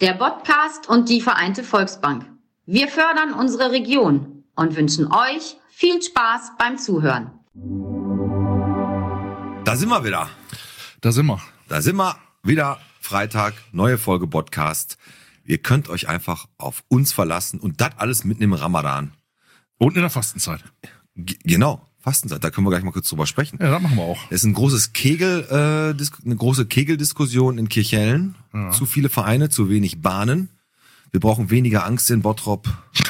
der Podcast und die Vereinte Volksbank. Wir fördern unsere Region und wünschen euch viel Spaß beim Zuhören. Da sind wir wieder. Da sind wir Wieder Freitag, neue Folge Podcast. Ihr könnt euch einfach auf uns verlassen und das alles mitten im Ramadan. Und in der Fastenzeit. Genau, Fastenzeit, da können wir gleich mal kurz drüber sprechen. Ja, das machen wir auch. Es ist ein großes eine große Kegeldiskussion in Kirchhellen. Ja. Zu viele Vereine, zu wenig Bahnen. Wir brauchen weniger Angst in Bottrop.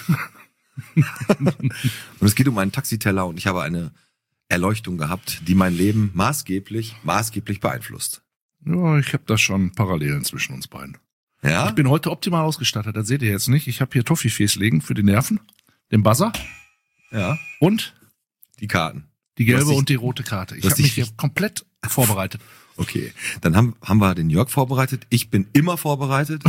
Und es geht um einen Taxiteller und ich habe eine Erleuchtung gehabt, die mein Leben maßgeblich beeinflusst. Ja, ich habe da schon Parallelen zwischen uns beiden. Ja? Ich bin heute optimal ausgestattet, das seht ihr jetzt nicht. Ich habe hier Toffifees liegen für die Nerven, den Buzzer, ja, und die Karten. Die gelbe und die rote Karte. Ich habe mich hier komplett vorbereitet. Okay, dann haben wir den Jörg vorbereitet. Ich bin immer vorbereitet.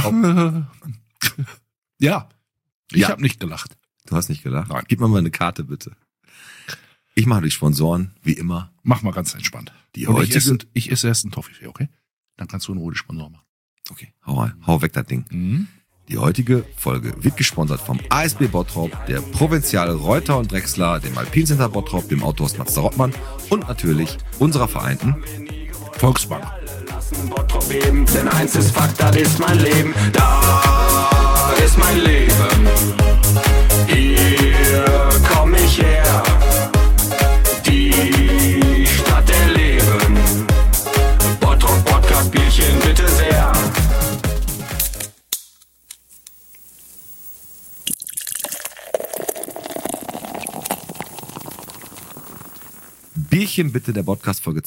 Ja, ich habe nicht gelacht. Du hast nicht gelacht? Nein. Gib mir mal eine Karte, bitte. Ich mache die Sponsoren, wie immer. Mach mal ganz entspannt. Ich esse erst einen Toffifee, okay? Dann kannst du in Ruhe die Sponsoren machen. Okay, hau weg das Ding. Mhm. Die heutige Folge wird gesponsert vom ASB Bottrop, der Provinziale Reuter und Drechsler, dem Alpincenter Bottrop, dem Autohaus Mazda Rottmann und natürlich unserer Vereinten Volksbank. Bottrop eben, denn eins ist Fakt, das ist mein Leben. Da ist mein Leben. Hier komm ich her. Die Stadt der Leben. Bottrop Podcast Bierchen bitte sehr. Bierchen bitte, der Podcast Folge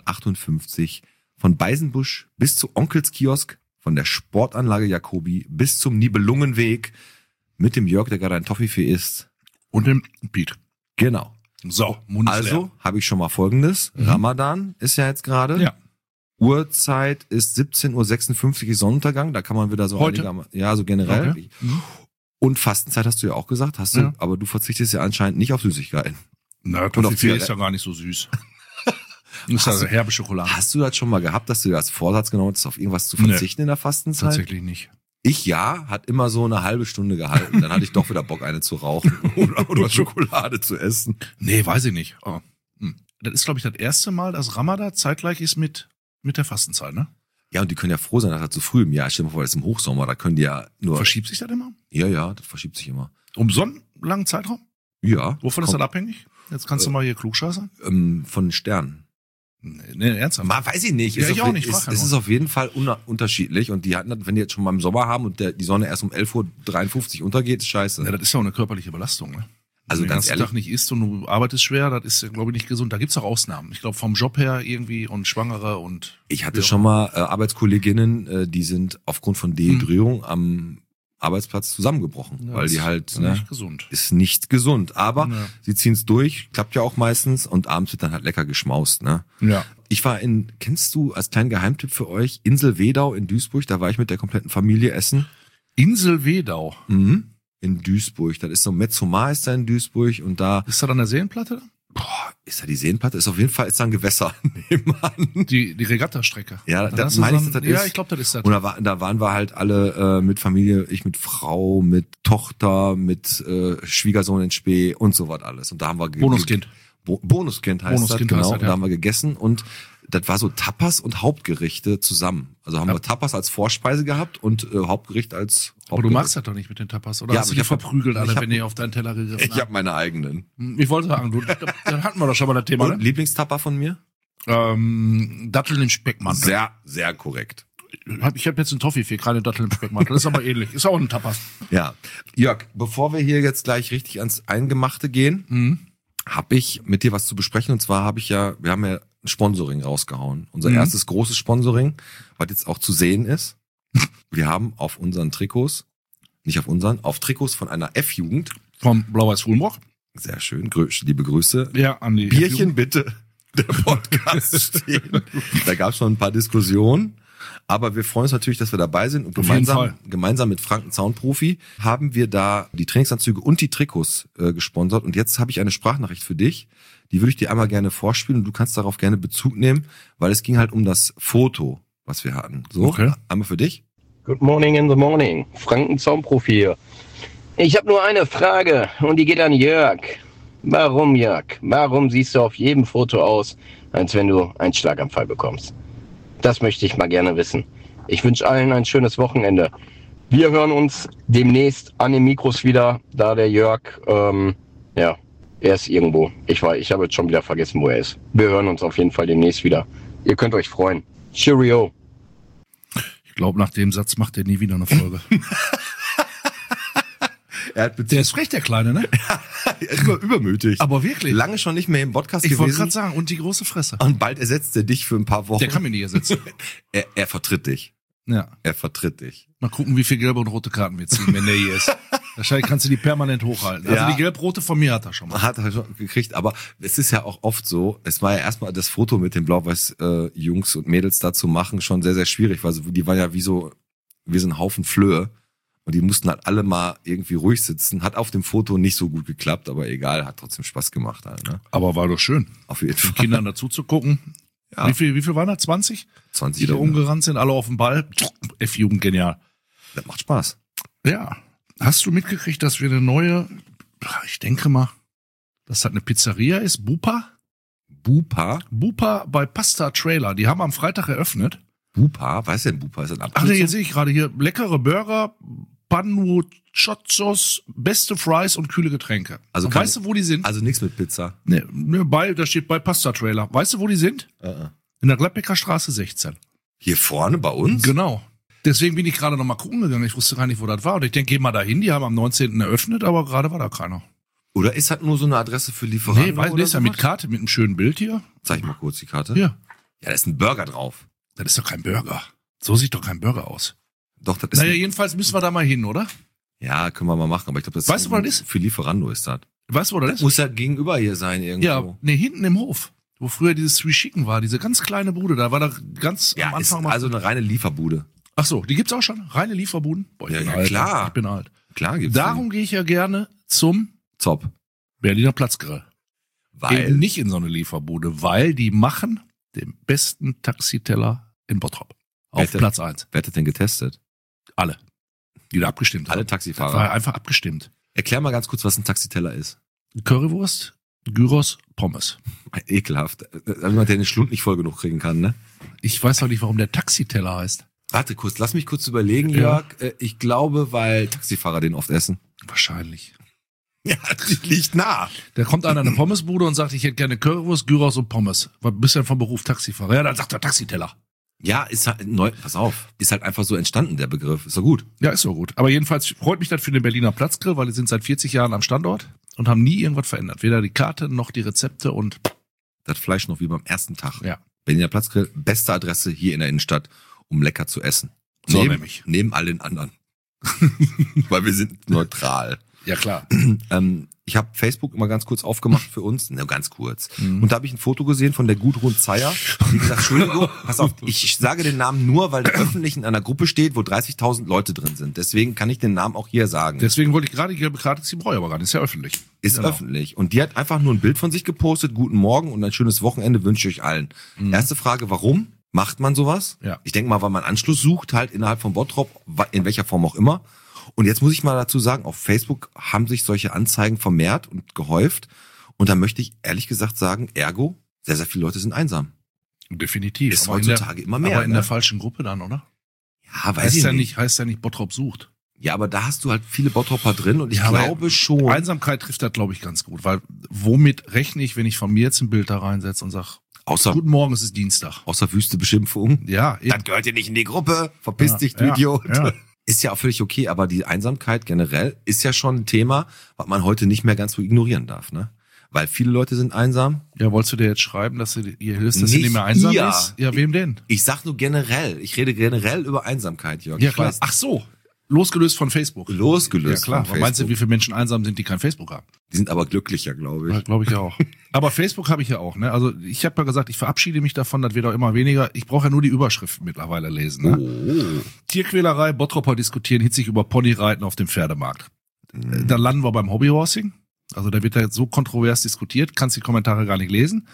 258. Von Beisenbusch bis zu Onkels Kiosk, von der Sportanlage Jacobi bis zum Nibelungenweg mit dem Jörg, der gerade ein Toffifee isst. Und dem Piet. Genau. So, also habe ich schon mal Folgendes. Ramadan ist ja jetzt gerade. Ja. Uhrzeit ist 17:56 Uhr Sonnenuntergang. Da kann man wieder so heute? Ja, so generell. Okay. Und Fastenzeit hast du ja auch gesagt. Aber du verzichtest ja anscheinend nicht auf Süßigkeiten. Na, Toffifee ist ja gar nicht so süß. Das ist also herbe Schokolade. Hast du das schon mal gehabt, dass du dir als Vorsatz genommen hast, auf irgendwas zu verzichten in der Fastenzeit? Tatsächlich nicht. Hat immer so eine halbe Stunde gehalten. Dann hatte ich doch wieder Bock, eine zu rauchen oder Schokolade zu essen. Nee, weiß ich nicht. Oh. Das ist, glaube ich, das erste Mal, dass Ramadan zeitgleich ist mit der Fastenzeit, ne? Ja, und die können ja froh sein, dass das zu früh im Jahr ist. Stell dir mal vor, das ist im Hochsommer, da können die ja nur... Verschiebt sich das immer? Ja, das verschiebt sich immer. Um so einen langen Zeitraum? Ja. Wovon ist das abhängig? Jetzt kannst du mal hier klugscheißern. Von den Sternen. Nee, ernsthaft? Weiß ich nicht. Ja, ich auch nicht. Es ist auf jeden Fall unterschiedlich und die hatten das, wenn die jetzt schon mal im Sommer haben und die Sonne erst um 11:53 Uhr untergeht, ist scheiße. Ja, das ist ja auch eine körperliche Belastung, ne? Also wenn du den ganzen Tag nicht isst und du arbeitest schwer, das ist, glaube ich, nicht gesund. Da gibt's auch Ausnahmen. Ich glaube, vom Job her irgendwie und Schwangere und... Ich hatte schon mal Arbeitskolleginnen, die sind aufgrund von Dehydrierung am Arbeitsplatz zusammengebrochen, ja, weil die halt... Nicht gesund. Ist nicht gesund, aber sie ziehen's durch, klappt ja auch meistens und abends wird dann halt lecker geschmaust, ne? Ja. Ich war kennst du als kleinen Geheimtipp für euch, Insel Wedau in Duisburg, da war ich mit der kompletten Familie essen. Insel Wedau? Mhm. In Duisburg, das ist so Metzomar ist da in Duisburg und da... Ist da dann eine Seenplatte? Ist da die Seenplatte? Ist auf jeden Fall da ein Gewässer nebenan. Die Regattastrecke. Ja, das meine ich, das ist. Ja, ich glaube, das ist das. Und da waren wir halt alle mit Familie, ich mit Frau, mit Tochter, mit Schwiegersohn in Spee und so was alles. Und da haben wir Bonuskind. Bonuskind heißt das, genau. Und da haben wir gegessen und das war so Tapas und Hauptgerichte zusammen. Also haben wir Tapas als Vorspeise gehabt und Hauptgericht als Hauptgericht. Aber du magst das doch nicht mit den Tapas, oder? Ja, hast du die verprügelt alle, wenn die auf deinen Teller gegriffen haben? Ich habe meine eigenen. Ich wollte sagen, dann hatten wir doch schon mal das Thema, und ne? Lieblingstapa von mir? Datteln im Speckmantel. Sehr, sehr korrekt. Ich habe jetzt einen Toffifee, keine Datteln im Speckmantel. Das ist aber ähnlich. Ist auch ein Tapas. Ja. Jörg, bevor wir hier jetzt gleich richtig ans Eingemachte gehen, habe ich mit dir was zu besprechen. Und zwar wir haben ja ein Sponsoring rausgehauen. Unser erstes großes Sponsoring, was jetzt auch zu sehen ist. Wir haben auf unseren Trikots, auf Trikots von einer F-Jugend. Vom Blau-Weiß-Fulmbrock. Sehr schön, liebe Grüße. Ja, an die Bierchen F-Jugend. bitte, der Podcast stehen. Da gab es schon ein paar Diskussionen. Aber wir freuen uns natürlich, dass wir dabei sind und gemeinsam mit Franken Zaunprofi haben wir da die Trainingsanzüge und die Trikots gesponsert. Und jetzt habe ich eine Sprachnachricht für dich, die würde ich dir einmal gerne vorspielen und du kannst darauf gerne Bezug nehmen, weil es ging halt um das Foto, was wir hatten. So, okay. Einmal für dich. Good morning in the morning. Frankenzaunprofi hier. Ich habe nur eine Frage und die geht an Jörg. Warum, Jörg? Warum siehst du auf jedem Foto aus, als wenn du einen Schlaganfall bekommst? Das möchte ich mal gerne wissen. Ich wünsche allen ein schönes Wochenende. Wir hören uns demnächst an den Mikros wieder, da der Jörg, er ist irgendwo. Ich habe jetzt schon wieder vergessen, wo er ist. Wir hören uns auf jeden Fall demnächst wieder. Ihr könnt euch freuen. Cheerio. Ich glaube, nach dem Satz macht er nie wieder eine Folge. Der ist frech, der Kleine, ne? Er ist übermütig. Aber wirklich. Lange schon nicht mehr im Podcast Ich wollte gewesen. gerade sagen, und die große Fresse. Und bald ersetzt er dich für ein paar Wochen. Der kann mir nicht ersetzen. Er vertritt dich. Ja. Er vertritt dich. Mal gucken, wie viel gelbe und rote Karten wir ziehen, wenn der hier ist. Wahrscheinlich kannst du die permanent hochhalten. Also Ja. die gelb-rote von mir hat er schon mal. Hat er schon gekriegt, aber es ist ja auch oft so, es war ja erstmal das Foto mit den blau-weiß Jungs und Mädels da zu machen schon sehr, sehr schwierig, weil die waren ja wie so ein Haufen Flöhe und die mussten halt alle mal irgendwie ruhig sitzen. Hat auf dem Foto nicht so gut geklappt, aber egal, hat trotzdem Spaß gemacht halt, ne? Aber war doch schön, Auf jeden den Fall. Kindern dazu zu gucken. Ja. Wie viel waren da? 20? 20 Die da Kinder. umgerannt sind, alle auf dem Ball. F-Jugend, genial. Das macht Spaß. Ja. Hast du mitgekriegt, dass wir eine neue, ich denke mal, dass das eine Pizzeria ist? Bupa? Bupa bei Pasta Trailer. Die haben am Freitag eröffnet. Bupa? Was ist denn Bupa? Ist das ein Ach nee, Abkürzung? jetzt sehe ich gerade hier leckere Burger, Panuchotzos, beste Fries und kühle Getränke. Also Und kann- weißt du, wo die sind? Also nichts mit Pizza. Nee, da steht bei Pasta Trailer. Weißt du, wo die sind? In der Gladbecker Straße 16. Hier vorne bei uns? Genau. Deswegen bin ich gerade noch mal gucken gegangen. Ich wusste gar nicht, wo das war. Und ich denke, geh mal dahin. Die haben am 19. eröffnet, aber gerade war da keiner. Oder ist das nur so eine Adresse für Lieferanten? Nee, weiß oder ist ja mit sowas? Karte, mit einem schönen Bild hier. Zeig mal kurz die Karte. Hier. Ja, da ist ein Burger drauf. Das ist doch kein Burger. So sieht doch kein Burger aus. Doch, das ist Naja, jedenfalls müssen wir da mal hin, oder? ja, können wir mal machen, aber ich glaube, das Weißt du, wo das ist? Für Lieferando ist das. Weißt du, wo das ist? Muss ja gegenüber hier sein irgendwo. Ja, nee, hinten im Hof. Wo früher dieses Three Chicken war, diese ganz kleine Bude. Da war da ganz Ja, am ist Anfang mal. also eine reine Lieferbude. Ach so, die gibt's auch schon? Reine Lieferbuden? Boah, ich Ja, bin ja, alt. klar. Ich bin alt. Klar gibt's Darum gehe ich ja gerne zum die. Zop. Berliner Platzgrill. Weil Eben nicht in so eine Lieferbude, weil die machen den besten Taxiteller in Bottrop. Auf Wette. Platz 1. wer hat das denn getestet? Alle. Die da abgestimmt Alle haben. Das Taxifahrer. war einfach abgestimmt. Erklär mal ganz kurz, was ein Taxiteller ist. Currywurst, Gyros, Pommes. Ekelhaft. Jemand, der den Schlund nicht voll genug kriegen kann, ne? Ich weiß auch nicht, warum der Taxiteller heißt. Warte kurz, lass mich kurz überlegen, Ja. Jörg. Ich glaube, weil Taxifahrer den oft essen. Wahrscheinlich. Ja, das liegt nah. Da kommt einer in eine Pommesbude und sagt, ich hätte gerne Currywurst, Gyros und Pommes. Was bist du denn vom Beruf Taxifahrer? Ja, dann sagt er Taxiteller. Ja, ist halt neu, pass auf, ist halt einfach so entstanden, der Begriff. Ist doch gut. Ja, ist so gut. Aber jedenfalls freut mich das für den Berliner Platzgrill, weil die sind seit 40 Jahren am Standort und haben nie irgendwas verändert. Weder die Karte noch die Rezepte und Das Fleisch noch wie beim ersten Tag. ja. Berliner Platzgrill, beste Adresse hier in der Innenstadt, um lecker zu essen. So nämlich. Neben all den anderen. Weil wir sind neutral. Ja, klar. Ich habe Facebook mal ganz kurz aufgemacht für uns, nur ganz kurz. Und da habe ich ein Foto gesehen von der Gudrun Zeyer. Wie gesagt, Entschuldigung, pass auf, ich sage den Namen nur, weil der öffentlich in einer Gruppe steht, wo 30.000 Leute drin sind. Deswegen kann ich den Namen auch hier sagen. Deswegen wollte ich gerade die gelbe Karte ziehen, brauche ich aber gar nicht. Ist ja öffentlich. Ist Genau. öffentlich. Und die hat einfach nur ein Bild von sich gepostet. Guten Morgen und ein schönes Wochenende wünsche ich euch allen. Erste Frage, warum macht man sowas? Ja. Ich denke mal, weil man Anschluss sucht, halt innerhalb von Bottrop, in welcher Form auch immer. Und jetzt muss ich mal dazu sagen, auf Facebook haben sich solche Anzeigen vermehrt und gehäuft. Und da möchte ich ehrlich gesagt sagen, ergo, sehr, sehr viele Leute sind einsam. Definitiv. Ist Aber in der- heutzutage immer mehr, Aber in ne? der falschen Gruppe dann, oder? Ja, weiß ich nicht. Heißt ja nicht Bottrop sucht. Ja, aber da hast du halt viele Bottropper drin und ich Ja, aber glaube schon. Einsamkeit trifft das, glaube ich, ganz gut. Weil womit rechne ich, wenn ich von mir jetzt ein Bild da reinsetze und sage, Außer guten Morgen, es ist Dienstag. wüste Beschimpfung. Ja, eben. Das gehört ja nicht in die Gruppe. Verpiss Ja, dich, du ja, Idiot. ja. Ist ja auch völlig okay, aber die Einsamkeit generell ist ja schon ein Thema, was man heute nicht mehr ganz so ignorieren darf, ne? Weil viele Leute sind einsam. Ja, wolltest du dir jetzt schreiben, dass du ihr hilfst, dass sie Nicht nicht mehr einsam ihr. ist? Ja, wem denn? Ich sag nur generell. Ich rede generell über Einsamkeit, Jörg. Ja, Ich klar. weiß, Ach so. Losgelöst von Facebook. losgelöst Ja, klar. von Was meinst du, Facebook. wie viele Menschen einsam sind, die kein Facebook haben? Die sind aber glücklicher, glaube ich. Ja, glaube ich auch. Aber Facebook habe ich ja auch, ne? Also ich habe ja gesagt, ich verabschiede mich davon, das wird auch immer weniger. Ich brauche ja nur die Überschriften mittlerweile lesen. Ne? Oh. Tierquälerei, Bottropper diskutieren hitzig über Ponyreiten auf dem Pferdemarkt. Dann landen wir beim Hobbyhorsing. Also da wird ja jetzt so kontrovers diskutiert, kannst die Kommentare gar nicht lesen.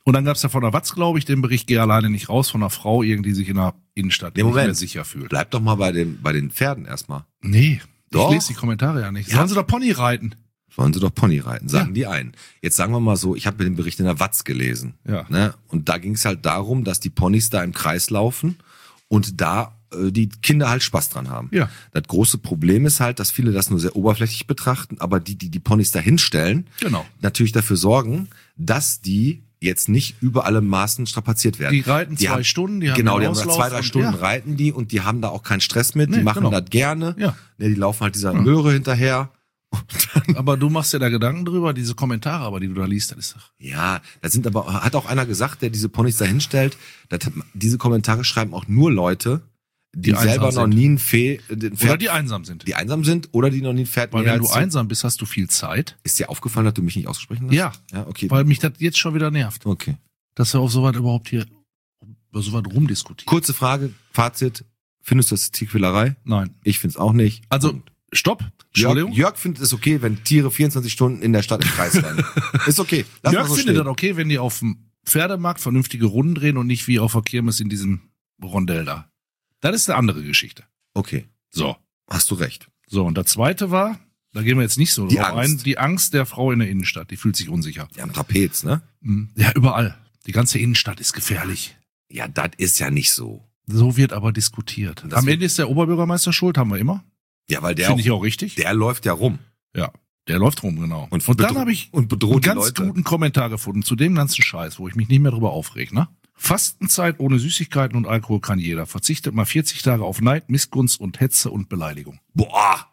Und dann gab's ja von der Watz, glaube ich, den Bericht, geh alleine nicht raus, von einer Frau irgendwie sich in der Innenstadt Nee, nicht Moment. mehr sicher fühlt. Bleib doch mal bei den Pferden erstmal. Nee, Doch. ich lese die Kommentare ja nicht. Ja. Sollen sie doch Pony reiten? Sollen sie doch Pony reiten, sagen Ja. die einen. Jetzt sagen wir mal so, ich habe den Bericht in der Watz gelesen. Ja. Ne? Und da ging es halt darum, dass die Ponys da im Kreis laufen und da die Kinder halt Spaß dran haben. Ja. Das große Problem ist halt, dass viele das nur sehr oberflächlich betrachten, aber die Ponys da hinstellen, Genau. natürlich dafür sorgen, dass die jetzt nicht über alle Maßen strapaziert werden. Die reiten 2 Stunden, die haben genau, den die haben Auslauf 2-3 und- Stunden ja. reiten die und die haben da auch keinen Stress mit, die Nee, machen genau. das gerne. Ja. Ne, die laufen halt dieser Möhre hinterher. Aber du machst dir da Gedanken drüber, diese Kommentare, aber die du da liest, das ist doch. Ja, das sind aber, hat auch einer gesagt, der diese Ponys da hinstellt, diese Kommentare schreiben auch nur Leute, die einsam selber noch sind. nie ein Pferd, Oder die einsam sind. die einsam sind oder die noch nie ein Pferd Weil mehr wenn du als- einsam bist, hast du viel Zeit. Ist dir aufgefallen, dass du mich nicht ausgesprochen hast? Ja. Ja, okay. Weil mich das jetzt schon wieder nervt, Okay. dass wir auf sowas überhaupt hier über sowas rumdiskutieren. Kurze Frage, Fazit. Findest du das Tierquälerei? Nein. Ich find's auch nicht. Also, Und stopp. Entschuldigung. Jörg findet es okay, wenn Tiere 24 Stunden in der Stadt im Kreis rennen. Ist okay. Lass Jörg mal so findet stehen. das okay, wenn die auf dem Pferdemarkt vernünftige Runden drehen und nicht wie auf der Kirmes in diesem Rondell da. Das ist eine andere Geschichte. Okay. So. Hast du recht. So, und das zweite war, da gehen wir jetzt nicht so Die drauf Angst. ein, die Angst der Frau in der Innenstadt, die fühlt sich unsicher. Ja, am Trapez, ne? Ja, überall. Die ganze Innenstadt ist gefährlich. Ja, das ist ja nicht so. So wird aber diskutiert. Das Am wird- Ende ist der Oberbürgermeister schuld, haben wir immer. Ja, weil der Finde auch, ich auch richtig. der läuft ja rum. Ja, der läuft rum, genau. Und dann bedro- habe ich und bedroht einen die ganz Leute. guten Kommentar gefunden zu dem ganzen Scheiß, wo ich mich nicht mehr drüber aufreg, ne? Fastenzeit ohne Süßigkeiten und Alkohol kann jeder. Verzichtet mal 40 Tage auf Neid, Missgunst und Hetze und Beleidigung. Boah!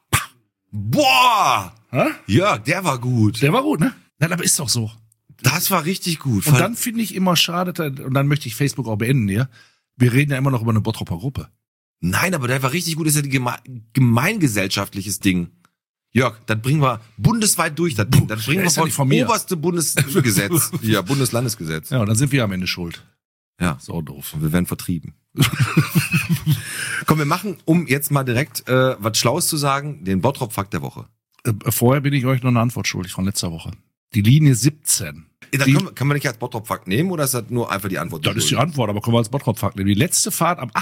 Boah! Hä? Jörg, der war gut. Der war gut, ne? Ja, aber ist doch so. Das war richtig gut. Und dann finde ich immer schade, und dann möchte ich Facebook auch beenden hier. Wir reden ja immer noch über eine Bottroper Gruppe. Nein, aber der war richtig gut. Das ist ja ein gemeingesellschaftliches Ding. Jörg, das bringen wir bundesweit durch. Das bringen der wir ist ja von nicht von mir. oberste Bundesgesetz. Ja, Bundeslandesgesetz. Ja, und dann sind wir am Ende schuld. Ja. So doof. Und wir werden vertrieben. Komm, wir machen, um jetzt mal direkt was Schlaues zu sagen, den Bottrop-Fakt der Woche. Vorher bin ich euch noch eine Antwort schuldig von letzter Woche. Die Linie 17. Da Die- kann man nicht als Bottrop-Fakt nehmen oder ist das nur einfach die Antwort? Das ist die Antwort, aber können wir als Bottrop-Fakt nehmen. Die letzte Fahrt am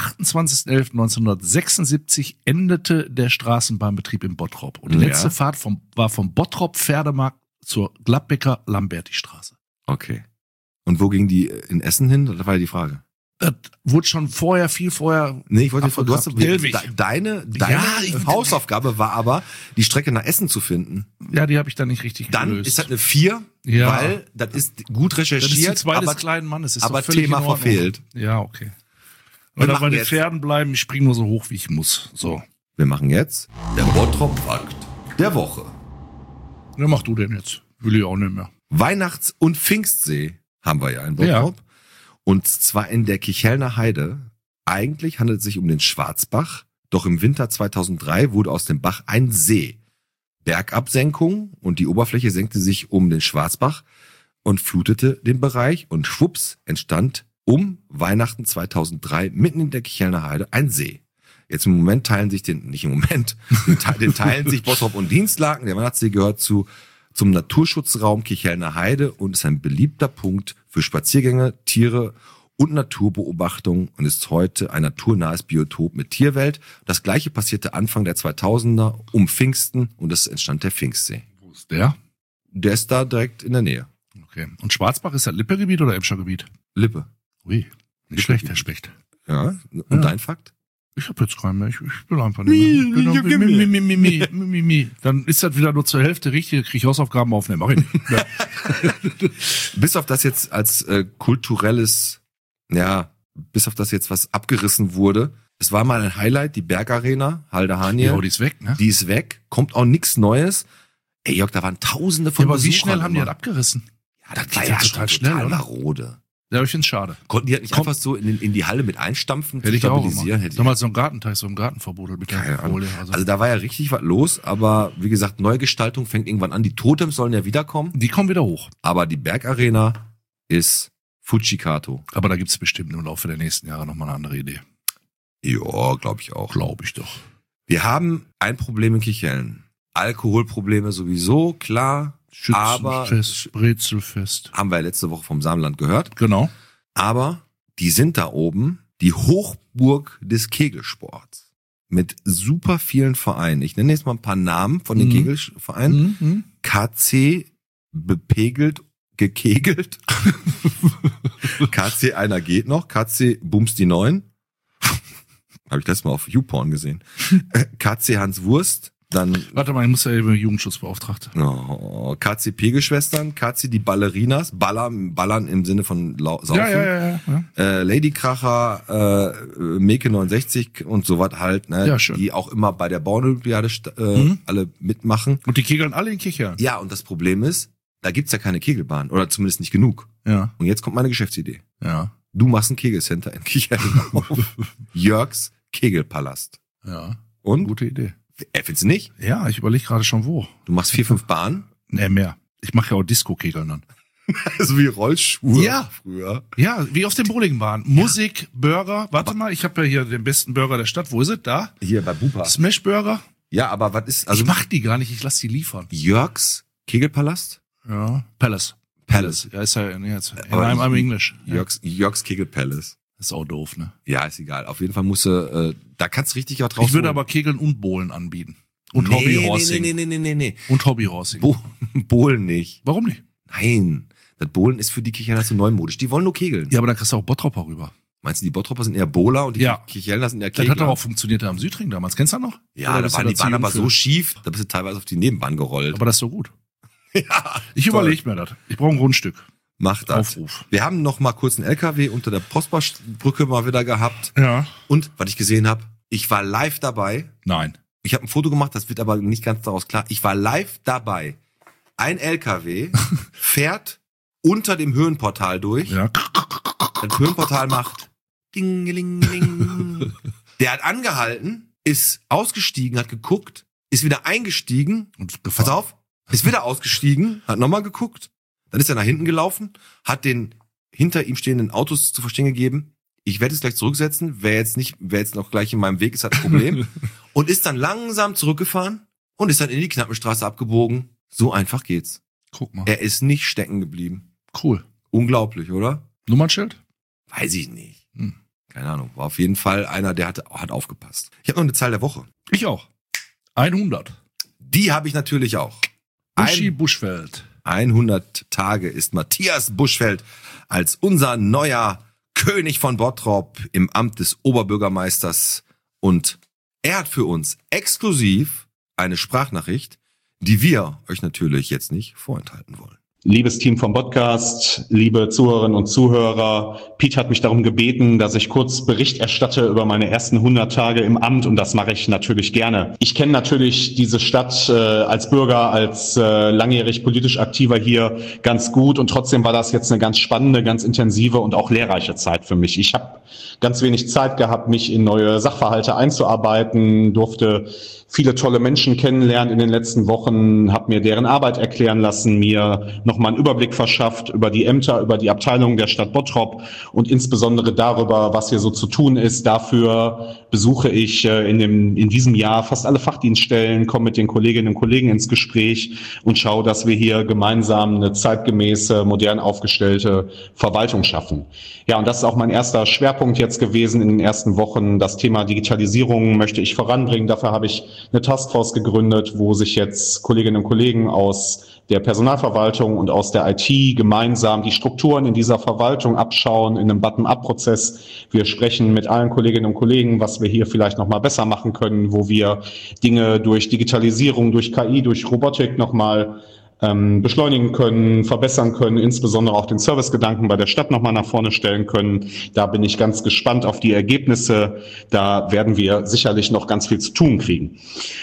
28.11.1976 endete der Straßenbahnbetrieb in Bottrop. Und die Ja. letzte Fahrt war vom Bottrop-Pferdemarkt zur Gladbecker-Lamberti-Straße. Okay. Und wo ging die in Essen hin? Das war ja die Frage. Das wurde schon viel vorher. Nee, ich wollte du hast Hellwig. deine Ja, ich- Hausaufgabe war aber, die Strecke nach Essen zu finden. Ja, die habe ich dann nicht richtig Dann gelöst. ist das eine 4, Ja. weil das ist gut das ist die recherchiert, 2 des aber kleinen Mannes. Ist aber doch völlig Thema in Ordnung. verfehlt. Ja, okay. Wir Oder machen bei den jetzt- Pferden bleiben, ich springe nur so hoch, wie ich muss. So. wir machen jetzt der Bottrop-Fakt der Woche. Ja, mach du den jetzt. Will ich auch nicht mehr. Weihnachts- und Pfingstsee haben wir ja in Bottrop. Und zwar in der Kichelner Heide. Eigentlich handelt es sich um den Schwarzbach, doch im Winter 2003 wurde aus dem Bach ein See. Bergabsenkung und die Oberfläche senkte sich um den Schwarzbach und flutete den Bereich und schwupps entstand um Weihnachten 2003 mitten in der Kichelner Heide ein See. Jetzt im Moment teilen sich den teilen sich Bottrop und Dienstlaken. Der Weihnachtssee gehört zum Naturschutzraum Kichelner Heide und ist ein beliebter Punkt für Spaziergänge, Tiere und Naturbeobachtung und ist heute ein naturnahes Biotop mit Tierwelt. Das gleiche passierte Anfang der 2000er um Pfingsten und es entstand der Pfingstsee. Wo ist der? Der ist da direkt in der Nähe. Okay. Und Schwarzbach ist das Lippegebiet oder Emscher Gebiet? Lippe. Ui. Nicht schlecht, Herr Specht. Ja. Und Ja. dein Fakt? Ich habe jetzt keinen mehr. Ich will einfach nicht mehr. Dann ist das wieder nur zur Hälfte richtig, krieg ich Hausaufgaben aufnehmen. Mach ich nicht. Ja. Bis auf das jetzt als kulturelles, ja, bis auf das jetzt was abgerissen wurde. Es war mal ein Highlight, die Bergarena, Halde Hanie. Ja, die ist weg, ne? Die ist weg, kommt auch nichts Neues. Ey Jörg, da waren Tausende von Ja, aber wie Besuchern schnell haben die immer. das abgerissen? Ja, das geht war ja ja total schon schnell, total oder? marode. Ja, ich find's schade. Konnten die halt nicht Komm. einfach so in die Halle mit einstampfen, Hätte ich auch stabilisieren? gemacht. Hätte ich Damals so ein Gartenteich, so im Garten verbuddelt mit keine der Ahnung. Folie. Also da war ja richtig was los, aber wie gesagt, Neugestaltung fängt irgendwann an. Die Totems sollen ja wiederkommen, die kommen wieder hoch. aber die Bergarena ist Fujikato. Aber da gibt's bestimmt im Laufe der nächsten Jahre nochmal eine andere Idee. Ja, glaube ich auch. Glaube ich doch. Wir haben ein Problem in Kichellen. Alkoholprobleme sowieso, klar. Schützenfest, Brezelfest. Haben wir letzte Woche vom Saarland gehört. Genau. Aber die sind da oben die Hochburg des Kegelsports. Mit super vielen Vereinen. Ich nenne jetzt mal ein paar Namen von den Kegelvereinen. KC bepegelt, gekegelt. KC einer geht noch. KC Bums die Neun. Habe ich das mal auf YouPorn gesehen. KC Hans Wurst. Dann, warte mal, ich muss ja eben Jugendschutzbeauftragte. KC Pegelschwestern, KC die Ballerinas, Ballern im Sinne von Saufen. Ja. Ladykracher, Meke 69 und so was halt, ne, ja, schön. Die auch immer bei der Bauernolympiade alle mitmachen. Und die kegeln alle in Kichern. Ja, und das Problem ist, da gibt's ja keine Kegelbahn oder zumindest nicht genug. Ja. Und jetzt kommt meine Geschäftsidee. Ja. Du machst ein Kegelcenter in Kichern auf. Jörgs Kegelpalast. Ja. Und? Gute Idee. Findest du nicht? Ja, ich überlege gerade schon wo. Du machst 4-5 Bahnen? Nee, mehr. Ich mache ja auch Disco-Kegeln dann. So wie Rollschuhe ja. Früher. Ja, wie auf den Bowlingbahnen. Musik, Burger. Warte mal, ich habe ja hier den besten Burger der Stadt. Wo ist es? Da? Hier bei Bupa. Smash Burger. Ja, aber was ist... Also ich mach die gar nicht, ich lass die liefern. Jörgs Kegelpalast? Ja, Palace. Ja, ist ja jetzt in einem Englisch. Jörgs Kegelpalace. Ist auch doof, ne? Ja, ist egal. Auf jeden Fall musst du, da kannst du richtig was draus. Ich würde aber Kegeln und Bowlen anbieten. Und Hobbyhorsing. Nee. Und Hobbyhorsing. Bowlen nicht. Warum nicht? Nein. Das Bowlen ist für die Kicherner so neumodisch. Die wollen nur kegeln. Ja, aber dann kriegst du auch Bottropper rüber. Meinst du, die Bottropper sind eher Bowler und die Kichelner sind eher Kegler? Das hat doch auch funktioniert am Südring damals. Kennst du das noch? Ja, da waren die Bahnen aber so schief, da bist du teilweise auf die Nebenbahn gerollt. Aber das ist so gut. Ja. Ich überlege mir das. Ich brauche ein Grundstück. Mach das. Aufruf. Wir haben noch mal kurz einen LKW unter der Postbrücke mal wieder gehabt. Ja. Und, was ich gesehen habe, ich war live dabei. Nein. Ich habe ein Foto gemacht, das wird aber nicht ganz daraus klar. Ich war live dabei. Ein LKW fährt unter dem Höhenportal durch. Ja. Das Höhenportal macht Dingelingeling. Der hat angehalten, ist ausgestiegen, hat geguckt, ist wieder eingestiegen. Und gefahren. Pass auf, ist wieder ausgestiegen, hat nochmal geguckt. Dann ist er nach hinten gelaufen, hat den hinter ihm stehenden Autos zu verstehen gegeben, ich werde es gleich zurücksetzen, wer jetzt noch gleich in meinem Weg ist, hat ein Problem. Und ist dann langsam zurückgefahren und ist dann in die Knappenstraße abgebogen. So einfach geht's. Guck mal. Er ist nicht stecken geblieben. Cool. Unglaublich, oder? Nummernschild? Weiß ich nicht. Keine Ahnung. War auf jeden Fall einer, der hat aufgepasst. Ich habe noch eine Zahl der Woche. Ich auch. 100. Die habe ich natürlich auch. Buschi Buschfeld. 100 Tage ist Matthias Buschfeld als unser neuer König von Bottrop im Amt des Oberbürgermeisters. Und er hat für uns exklusiv eine Sprachnachricht, die wir euch natürlich jetzt nicht vorenthalten wollen. Liebes Team vom Podcast, liebe Zuhörerinnen und Zuhörer, Piet hat mich darum gebeten, dass ich kurz Bericht erstatte über meine ersten 100 Tage im Amt und das mache ich natürlich gerne. Ich kenne natürlich diese Stadt als Bürger, als langjährig politisch Aktiver hier ganz gut und trotzdem war das jetzt eine ganz spannende, ganz intensive und auch lehrreiche Zeit für mich. Ich habe ganz wenig Zeit gehabt, mich in neue Sachverhalte einzuarbeiten, durfte viele tolle Menschen kennenlernen in den letzten Wochen, habe mir deren Arbeit erklären lassen, mir nochmal einen Überblick verschafft über die Ämter, über die Abteilungen der Stadt Bottrop und insbesondere darüber, was hier so zu tun ist. Dafür besuche ich in diesem Jahr fast alle Fachdienststellen, komme mit den Kolleginnen und Kollegen ins Gespräch und schaue, dass wir hier gemeinsam eine zeitgemäße, modern aufgestellte Verwaltung schaffen. Ja, und das ist auch mein erster Schwerpunkt jetzt gewesen in den ersten Wochen. Das Thema Digitalisierung möchte ich voranbringen. Dafür habe ich eine Taskforce gegründet, wo sich jetzt Kolleginnen und Kollegen aus der Personalverwaltung und aus der IT gemeinsam die Strukturen in dieser Verwaltung abschauen, in einem Bottom-up-Prozess. Wir sprechen mit allen Kolleginnen und Kollegen, was wir hier vielleicht noch mal besser machen können, wo wir Dinge durch Digitalisierung, durch KI, durch Robotik noch mal beschleunigen können, verbessern können, insbesondere auch den Servicegedanken bei der Stadt nochmal nach vorne stellen können. Da bin ich ganz gespannt auf die Ergebnisse. Da werden wir sicherlich noch ganz viel zu tun kriegen.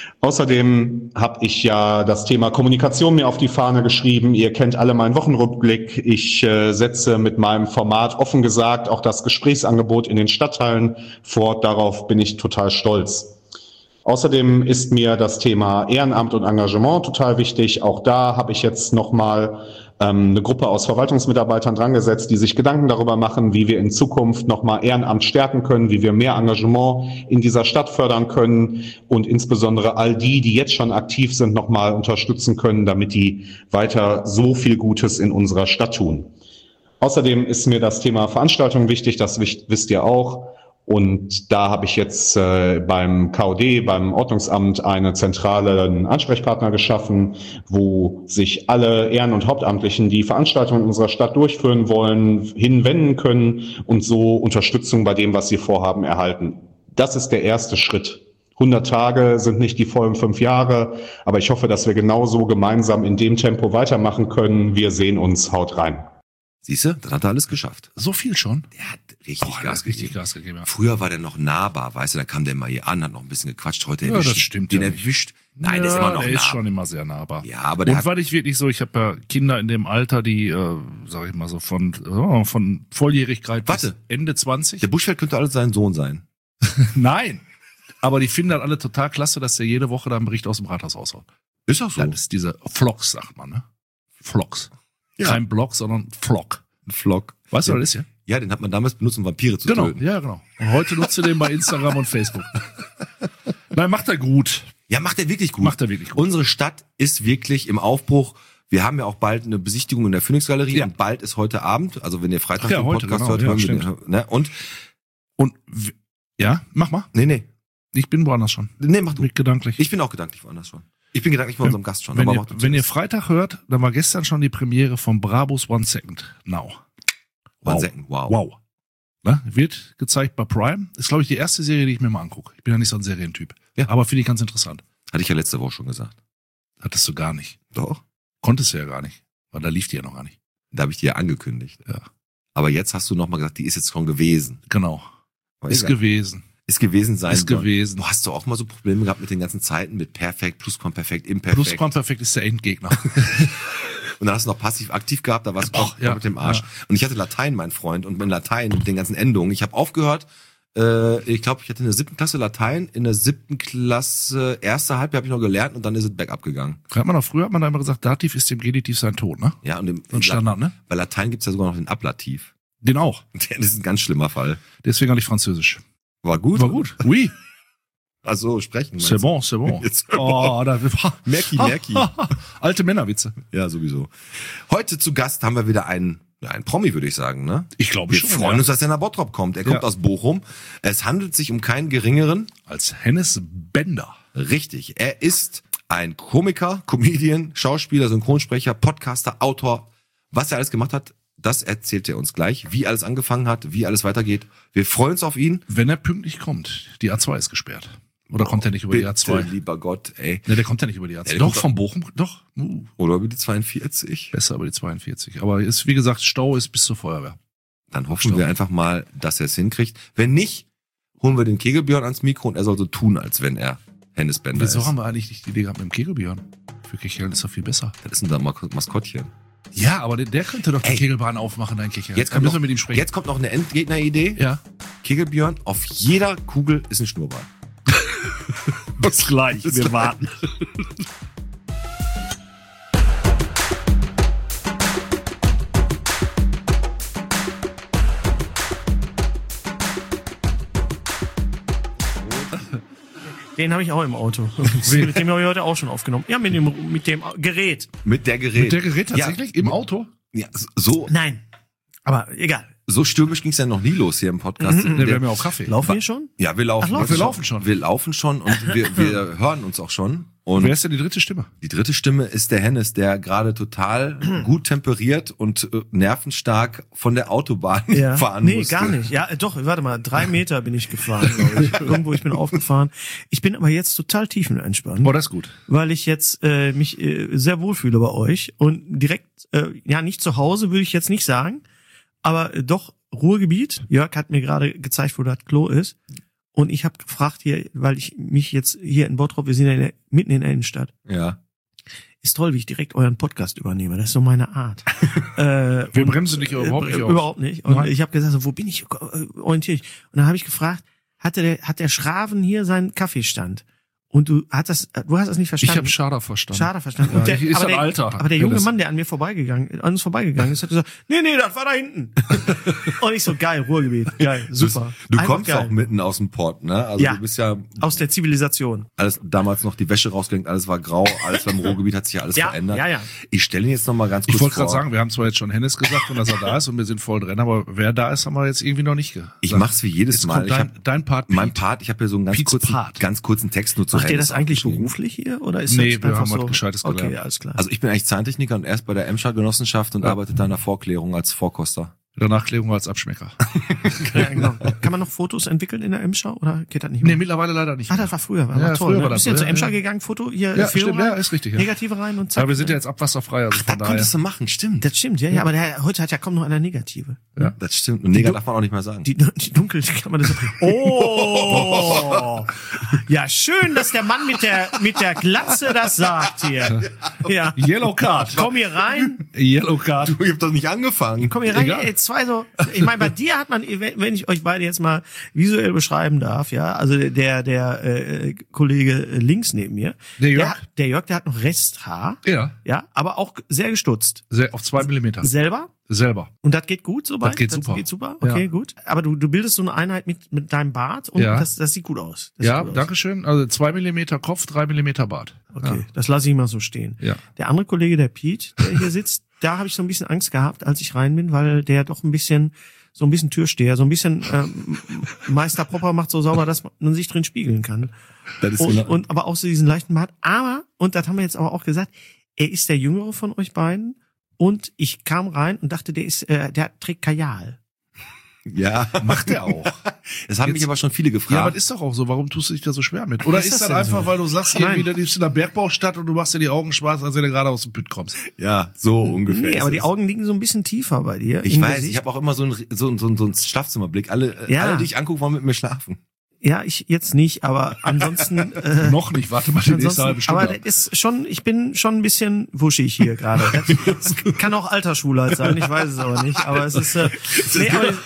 Außerdem habe ich ja das Thema Kommunikation mir auf die Fahne geschrieben. Ihr kennt alle meinen Wochenrückblick. Ich setze mit meinem Format offen gesagt auch das Gesprächsangebot in den Stadtteilen fort. Darauf bin ich total stolz. Außerdem ist mir das Thema Ehrenamt und Engagement total wichtig. Auch da habe ich jetzt nochmal eine Gruppe aus Verwaltungsmitarbeitern dran gesetzt, die sich Gedanken darüber machen, wie wir in Zukunft nochmal Ehrenamt stärken können, wie wir mehr Engagement in dieser Stadt fördern können und insbesondere all die jetzt schon aktiv sind, nochmal unterstützen können, damit die weiter so viel Gutes in unserer Stadt tun. Außerdem ist mir das Thema Veranstaltung wichtig, das wisst ihr auch. Und da habe ich jetzt beim KOD, beim Ordnungsamt, einen zentralen Ansprechpartner geschaffen, wo sich alle Ehren- und Hauptamtlichen, die Veranstaltungen in unserer Stadt durchführen wollen, hinwenden können und so Unterstützung bei dem, was sie vorhaben, erhalten. Das ist der erste Schritt. 100 Tage sind nicht die vollen 5 Jahre, aber ich hoffe, dass wir genauso gemeinsam in dem Tempo weitermachen können. Wir sehen uns, haut rein. Siehst du, das hat er alles geschafft. So viel schon? Der hat richtig Gas gegeben. Gas gegeben. Ja. Früher war der noch nahbar, weißt du, da kam der mal hier an, hat noch ein bisschen gequatscht, heute Ja, erwischt. das stimmt den ja erwischt. Nein, ja, der ist immer noch der nah. ist schon immer sehr nahbar. Ja, aber der und war ich wirklich so, ich habe ja Kinder in dem Alter, die, sag ich mal so, von Volljährigkeit bis Ende 20. Der Buschfeld könnte alles sein Sohn sein. Nein. Aber die finden das alle total klasse, dass der jede Woche da einen Bericht aus dem Rathaus aushaut. Ist auch so. Das ist diese Vlogs, sagt man, ne? Vlogs. Ja. Kein Blog, sondern Vlog. Ein Vlog. Weißt du, was das ist, ja? Ja, den hat man damals benutzt, um Vampire zu Genau, töten. ja, genau. Und heute nutzt du den bei Instagram und Facebook. Nein, macht er gut. Ja, macht er wirklich gut. Macht er wirklich gut. Unsere Stadt ist wirklich im Aufbruch. Wir haben ja auch bald eine Besichtigung in der Phoenix-Galerie und bald ist heute Abend, also wenn ihr Freitag den heute, Podcast genau, hört, ja, hören wir stimmt. den, ne? Und ja, mach mal. Nee. Ich bin woanders schon. Nee, mach du. Mit gedanklich. Ich bin auch gedanklich woanders schon. Ich bin gedanklich bei unserem Gast schon. Wenn, aber ihr, macht uns wenn ihr nichts. Freitag hört, dann war gestern schon die Premiere von Brabus One Second Now. One Second, wow. Wow. Ne? Wird gezeigt bei Prime. Ist, glaube ich, die erste Serie, die ich mir mal angucke. Ich bin ja nicht so ein Serientyp. Ja. Aber finde ich ganz interessant. Hatte ich ja letzte Woche schon gesagt. Hattest du gar nicht. Doch. Konntest du ja gar nicht. Weil da lief die ja noch gar nicht. Da habe ich dir ja angekündigt. Ja. Aber jetzt hast du nochmal gesagt, die ist jetzt schon gewesen. Genau. Aber Ist egal. gewesen. Ist gewesen sein Ist sollen. gewesen. Du hast doch auch mal so Probleme gehabt mit den ganzen Zeiten, mit Perfekt, Plusquamperfekt, Imperfekt. Plusquamperfekt ist der Endgegner. Und dann hast du noch passiv-aktiv gehabt, da war es auch ja, mit dem Arsch. ja. Und ich hatte Latein, mein Freund, und mit Latein, mit den ganzen Endungen. Ich habe aufgehört, ich glaube, ich hatte in der 7. Klasse Latein, in der 7. Klasse, erste Halbjahr habe ich noch gelernt und dann ist es bergab gegangen. Früher hat man da immer gesagt, Dativ ist dem Genitiv sein Tod, ne? Ja, und So ein Standard, ne? bei Latein gibt's ja sogar noch den Ablativ. Den auch. Das ist ein ganz schlimmer Fall. Deswegen hatte ich Französisch. War gut? War gut. Oui. Also sprechen. C'est bon, c'est bon. Jetzt- Oh, da, Merki. Alte Männerwitze. Ja, sowieso. Heute zu Gast haben wir wieder einen Promi, würde ich sagen, ne? Ich glaube Wir schon. freuen uns, dass er nach Bottrop kommt. Er kommt Ja. aus Bochum. Es handelt sich um keinen geringeren. Als Hennes Bender. Richtig. Er ist ein Komiker, Comedian, Schauspieler, Synchronsprecher, Podcaster, Autor. Was er alles gemacht hat, das erzählt er uns gleich. Wie alles angefangen hat, wie alles weitergeht. Wir freuen uns auf ihn. Wenn er pünktlich kommt. Die A2 ist gesperrt. Oder kommt er nicht über die A2? Lieber Gott, ey. Ne, der kommt ja nicht über die A2. der Doch, kommt von Bochum, doch. Oder über die 42. Besser über die 42. Aber ist, wie gesagt, Stau ist bis zur Feuerwehr. Dann hoffen wir einfach mal, dass er es hinkriegt. Wenn nicht, holen wir den Kegelbjörn ans Mikro und er soll so tun, als wenn er Hennes Bender Wieso ist. haben wir eigentlich nicht die Idee gehabt mit dem Kegelbjörn? Für Kicheln ist doch viel besser. Das ist unser Maskottchen. Ja, aber der könnte doch die Ey. Kegelbahn aufmachen, dein Kichel. Jetzt Dann kommt, müssen noch, wir mit ihm sprechen. jetzt kommt noch eine Endgegner-Idee. Ja. Kegelbjörn, auf jeder Kugel ist ein Schnurrbart. Bis gleich, wir warten. Den habe ich auch im Auto. Mit dem habe ich heute auch schon aufgenommen. Ja, mit dem Gerät. Mit der Gerät. Mit der Gerät tatsächlich? Im Auto? Ja, so, Nein. Aber egal. so stürmisch ging es ja noch nie los hier im Podcast. Ne, wir haben ja auch Kaffee. Laufen wir schon? Ja, wir laufen. Ach, wir laufen schon. Wir laufen schon und wir hören uns auch schon. Und Wer ist denn die dritte Stimme? die dritte Stimme ist der Hennes, der gerade total gut temperiert und nervenstark von der Autobahn fahren Nee, musste. gar nicht. Ja, doch, warte mal, 3 Meter bin ich gefahren, glaube ich. Irgendwo, ich bin aufgefahren. Ich bin aber jetzt total tiefenentspannt, Oh, das ist gut. weil ich jetzt mich sehr wohlfühle bei euch und direkt, ja, nicht zu Hause, würde ich jetzt nicht sagen, aber doch Ruhrgebiet. Jörg hat mir gerade gezeigt, wo das Klo ist. Und ich habe gefragt hier, weil ich mich jetzt hier in Bottrop, wir sind ja mitten in der Innenstadt. Ja. Ist toll, wie ich direkt euren Podcast übernehme. Das ist so meine Art. Wir bremsen dich überhaupt nicht aus. Überhaupt nicht. Und Nein. ich habe gesagt, so, wo bin ich? Orientiere ich. Und dann habe ich gefragt, hat der Schraven hier seinen Kaffeestand? Und du hast das nicht verstanden. Ich habe Schader verstanden. Schader verstanden. Ja, ist ein Alter. Aber der junge Mann, der an uns vorbeigegangen ist, hat gesagt, nee, das war da hinten. Und ich so, geil, Ruhrgebiet, geil, super. Du Einfach kommst geil. auch mitten aus dem Port, ne? Also Ja. du bist ja Aus der Zivilisation. alles damals noch die Wäsche rausgehängt, alles war grau, alles beim Ruhrgebiet hat sich ja alles verändert. Ja. Ich stelle ihn jetzt noch mal ganz kurz Ich wollte vor. gerade sagen, wir haben zwar jetzt schon Hennes gesagt und dass er da ist und wir sind voll drin, aber wer da ist, haben wir jetzt irgendwie noch nicht gesagt. Ich mach's wie jedes Jetzt Mal. kommt dein Part. Mein Pete. Part, ich habe hier so einen Pete's Part. ganz kurzen Text nur zu Macht ihr Hennes das eigentlich aufgeschrieben. beruflich hier? Oder ist Nee, das wir einfach haben so? was Gescheites gelernt. Okay, alles klar. Also ich bin eigentlich Zahntechniker und erst bei der Emscher Genossenschaft und arbeite da in der Vorklärung als Vorkoster. Danach Klärung als Abschmecker. Ja, genau. Kann man noch Fotos entwickeln in der Emscher oder geht das nicht mehr? Nee, mittlerweile leider nicht. Ah, das war früher. War Ja, toll. früher Ne? war das Bist du jetzt so, zur ja, Emscher ja. gegangen, Foto, hier Ja, Film stimmt, rein, ja, ist richtig, ja. Negative rein und zack. Aber wir sind ja jetzt abwasserfrei, also Da von daher. konntest du machen, stimmt. Das stimmt, ja, aber heute hat ja kaum noch einer Negative. Ja. Das stimmt. Und Neger darf man auch nicht mehr sagen. Die dunkel kann man das. Oh, ja, schön, dass der Mann mit der Glatze das sagt hier. Ja, Yellow Card. komm hier rein. Yellow Card. Ich hab doch nicht angefangen. Komm hier rein, Egal. ey, zwei so. Ich meine, bei dir hat man, wenn ich euch beide jetzt mal visuell beschreiben darf, ja, also der Kollege links neben mir, Der Jörg? der Jörg, der hat noch Resthaar, Ja, aber auch sehr gestutzt. auf 2 Millimeter. Selber? Selber. Und das geht gut so Das geht super. Okay, Ja. gut. Aber du bildest so eine Einheit mit deinem Bart und Ja. das sieht gut aus. Das Ja, sieht gut aus. danke schön. Also 2 Millimeter Kopf, 3 Millimeter Bart. Okay, das lasse ich mal so stehen. Ja. Der andere Kollege, der Pete, der hier sitzt, da habe ich so ein bisschen Angst gehabt, als ich rein bin, weil der doch so ein bisschen Türsteher, so ein bisschen Meister Popper macht so sauber, dass man sich drin spiegeln kann. Das ist Und aber auch so diesen leichten Bart. Aber, und das haben wir jetzt aber auch gesagt, er ist der Jüngere von euch beiden. Und ich kam rein und dachte, der trägt Kajal. Ja. Macht er auch. Das haben mich aber schon viele Ja, aber gefragt. das ist doch auch so. Warum tust du dich da so schwer mit? Oder ist ist das das denn einfach, so? weil du sagst, Nein. irgendwie, du bist in der Bergbaustadt und du machst dir die Augen schwarz, als wenn du gerade aus dem Pütt kommst? Ja, so ungefähr. Nee, ist aber die es. Augen liegen so ein bisschen tiefer bei dir. Ich im weiß, Gesicht. ich habe auch immer so einen Schlafzimmerblick. Alle, die ich angucke, wollen mit mir schlafen. Ja, ich jetzt nicht, aber ansonsten. Noch nicht, warte mal die nächste halbe Stunde. Aber das ist schon, ich bin schon ein bisschen wuschig hier gerade. Das kann auch Altersschwulheit sein, ich weiß es aber nicht. Aber es ist. Nee, aber,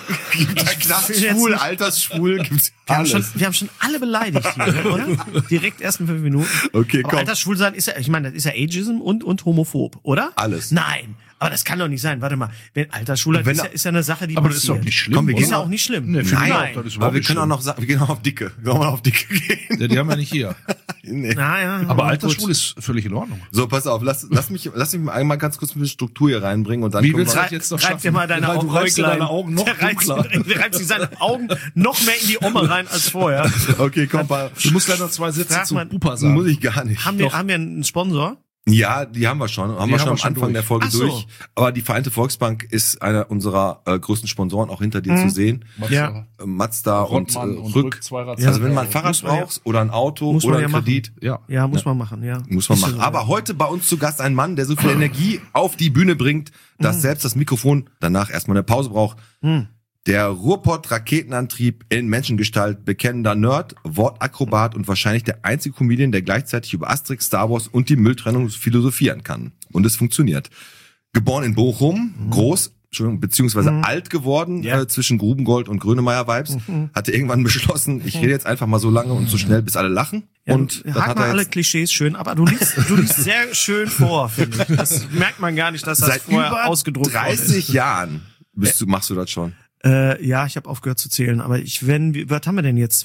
Schwul, Altersschwul, gibt's wir haben schon alle beleidigt hier, oder? Direkt ersten 5 Minuten. Okay, aber komm. Altersschwulsein ist ja, ich meine, das ist ja Ageism und homophob, oder? Alles. Nein. Aber das kann doch nicht sein. Warte mal. Wenn Altersschwulheit Wenn ist ja eine Sache, die Aber das ist passiert. doch nicht schlimm. Komm, wir oder? Ist ja auch nicht schlimm. Nee, finde ich Nein. auch, das ist Aber überhaupt wir nicht können auch schlimm. noch sagen, wir gehen auch auf Dicke. Sollen wir mal auf Dicke gehen? Ja, die haben wir nicht hier. Nee. Ja, Aber gut. Altersschwul ist völlig in Ordnung. So, pass auf, lass mich einmal ganz kurz ein bisschen Struktur hier reinbringen und dann Wie kommen willst wir- du das jetzt noch Reib dir mal deine Du reibst dir Äuglein. deine Augen noch Der reibt dunkler. der reibt sich seine Augen noch mehr in die Omme rein als vorher. Okay, komm, mal. Du musst leider 2 Sätze Frag zu mal- Pupa Muss sagen. ich gar nicht. Haben wir einen Sponsor? Ja, die haben wir schon. Haben wir schon am Anfang durch. der Folge Ach so. durch. Aber die Vereinte Volksbank ist einer unserer größten Sponsoren auch hinter dir zu sehen. Ja. Mazda und, Rottmann Rück. Zweirad. Also wenn man ein Fahrrad Muss man ja- brauchst oder ein Auto muss man oder ja einen machen. Kredit, Ja. Ja, muss man machen, ja. muss man Ist ja machen. so. Aber heute bei uns zu Gast ein Mann, der so viel Energie auf die Bühne bringt, dass selbst das Mikrofon danach erstmal eine Pause braucht. Der Ruhrpott-Raketenantrieb in Menschengestalt, bekennender Nerd, Wortakrobat und wahrscheinlich der einzige Comedian, der gleichzeitig über Asterix, Star Wars und die Mülltrennung philosophieren kann. Und es funktioniert. Geboren in Bochum, groß, Entschuldigung, beziehungsweise alt geworden, Ja. zwischen Grubengold und Grönemeyer-Vibes, hatte irgendwann beschlossen, ich rede jetzt einfach mal so lange und so schnell, bis alle lachen. Ja, und du, das hak hat mal er alle jetzt Klischees schön, aber du liest sehr schön vor, finde ich. Das merkt man gar nicht, dass das seit vorher über ausgedruckt worden 30 Jahren machst du das schon. ist. Ja, ich habe aufgehört zu zählen, aber was haben wir denn jetzt?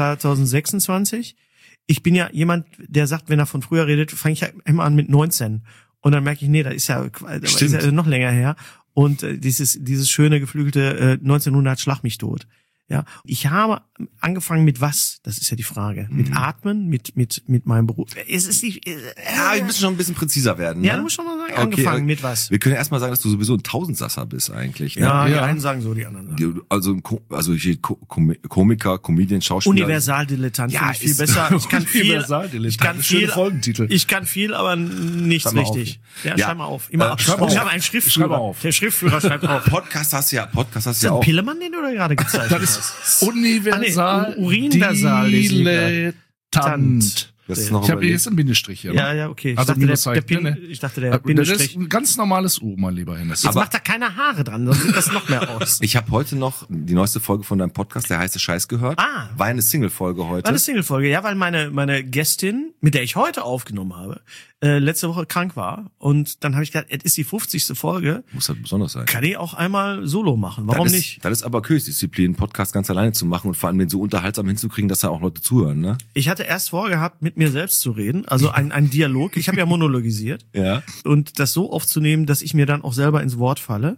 2026? Ich bin ja jemand, der sagt, wenn er von früher redet, fange ich ja immer an mit 19. Und dann merke ich, nee, das ist ja noch länger her. Und dieses schöne geflügelte 1900 Schlag mich tot. Ja, ich habe angefangen mit was? Das ist ja die Frage. Mit Atmen, mit meinem Beruf. Es ist nicht. Ja, wir müssen schon ein bisschen präziser werden. Ja, ne? du musst schon mal sagen, Okay, angefangen mit was? Wir können ja erstmal sagen, dass du sowieso ein Tausendsasser bist eigentlich. Ne? Ja, die Ja. einen sagen so, die anderen sagen. Also hier Komiker, Comedian, Schauspieler. Universaldilettant Ja, finde ich viel ist- besser. Ich kann viel, Universaldilettant. Schöne Folgentitel. ich kann viel, aber nichts Schreib mal auf. richtig. Ja, Ja. schreib mal auf. Immer auf. schreib mal Ich auf. habe einen Schreib Schriftführer. mal auf. Der Schriftführer schreibt auf. Podcast hast du ja Ist das ein auch. Pillemann, den du da gerade gezeigt Das hast? ist universal Urinversal lese ich dilettant. Das ist noch Ich habe hier überlegt. jetzt einen Bindestrich hier. Ja, ne? ja, okay. Also Minuszeichen, ne? Ich dachte, der Das Bindestrich. ist ein ganz normales U, mein lieber Hennes. Jetzt macht da keine Haare dran, sonst sieht das noch mehr aus. Ich habe heute noch die neueste Folge von deinem Podcast, der heiße Scheiß, gehört. Ah. War eine Single-Folge heute. War eine Single-Folge, ja, weil meine Gästin, mit der ich heute aufgenommen habe, letzte Woche krank war. Und dann habe ich gedacht, es ist die 50. Folge, Muss halt besonders sein. kann ich auch einmal Solo machen. Warum das ist, nicht? Das ist aber Königsdisziplin, einen Podcast ganz alleine zu machen und vor allem den so unterhaltsam hinzukriegen, dass da auch Leute zuhören, ne? Ich hatte erst vorgehabt, mit mir selbst zu reden, also ein Dialog. Ich habe ja monologisiert. Ja. Und das so aufzunehmen, dass ich mir dann auch selber ins Wort falle.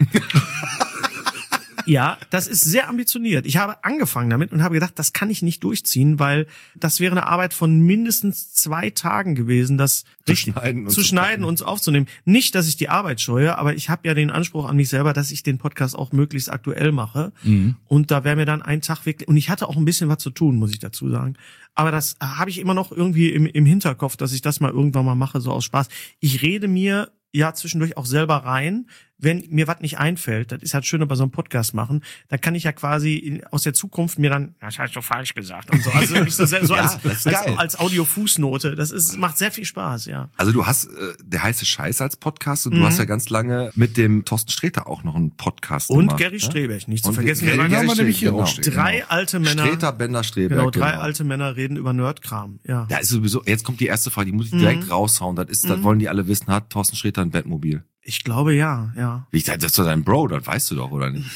Ja, das ist sehr ambitioniert. Ich habe angefangen damit und habe gedacht, das kann ich nicht durchziehen, weil das wäre eine Arbeit von mindestens 2 Tagen gewesen, das richtig zu schneiden und aufzunehmen. Nicht, dass ich die Arbeit scheue, aber ich habe ja den Anspruch an mich selber, dass ich den Podcast auch möglichst aktuell mache. Und da wäre mir dann ein Tag wirklich, und ich hatte auch ein bisschen was zu tun, muss ich dazu sagen. Aber das habe ich immer noch irgendwie im Hinterkopf, dass ich das mal irgendwann mal mache, so aus Spaß. Ich rede mir ja zwischendurch auch selber rein, wenn mir was nicht einfällt. Das ist halt schön bei so einem Podcast machen. Da kann ich ja quasi aus der Zukunft mir dann, das hast du falsch gesagt und so. Also wirklich so Ja, das ist geil. als Audiofußnote. Macht sehr viel Spaß, ja. Also du hast der heiße Scheiß als Podcast und du hast ja ganz lange mit dem Thorsten Sträter auch noch einen Podcast Und gemacht. Gary Streberg, nicht zu Und vergessen. Gary Wir waren haben wir nämlich hier genau. draufstehen. 3 alte Männer. Sträter, Bender, Streberg. Genau, 3 alte Männer reden über Nerdkram, ja. Ja, ist sowieso, jetzt kommt die erste Frage, die muss ich direkt raushauen. Das wollen die alle wissen, hat Thorsten Sträter ein Batmobil? Ich glaube, ja. Wie, das ist doch dein Bro, das weißt du doch, oder nicht?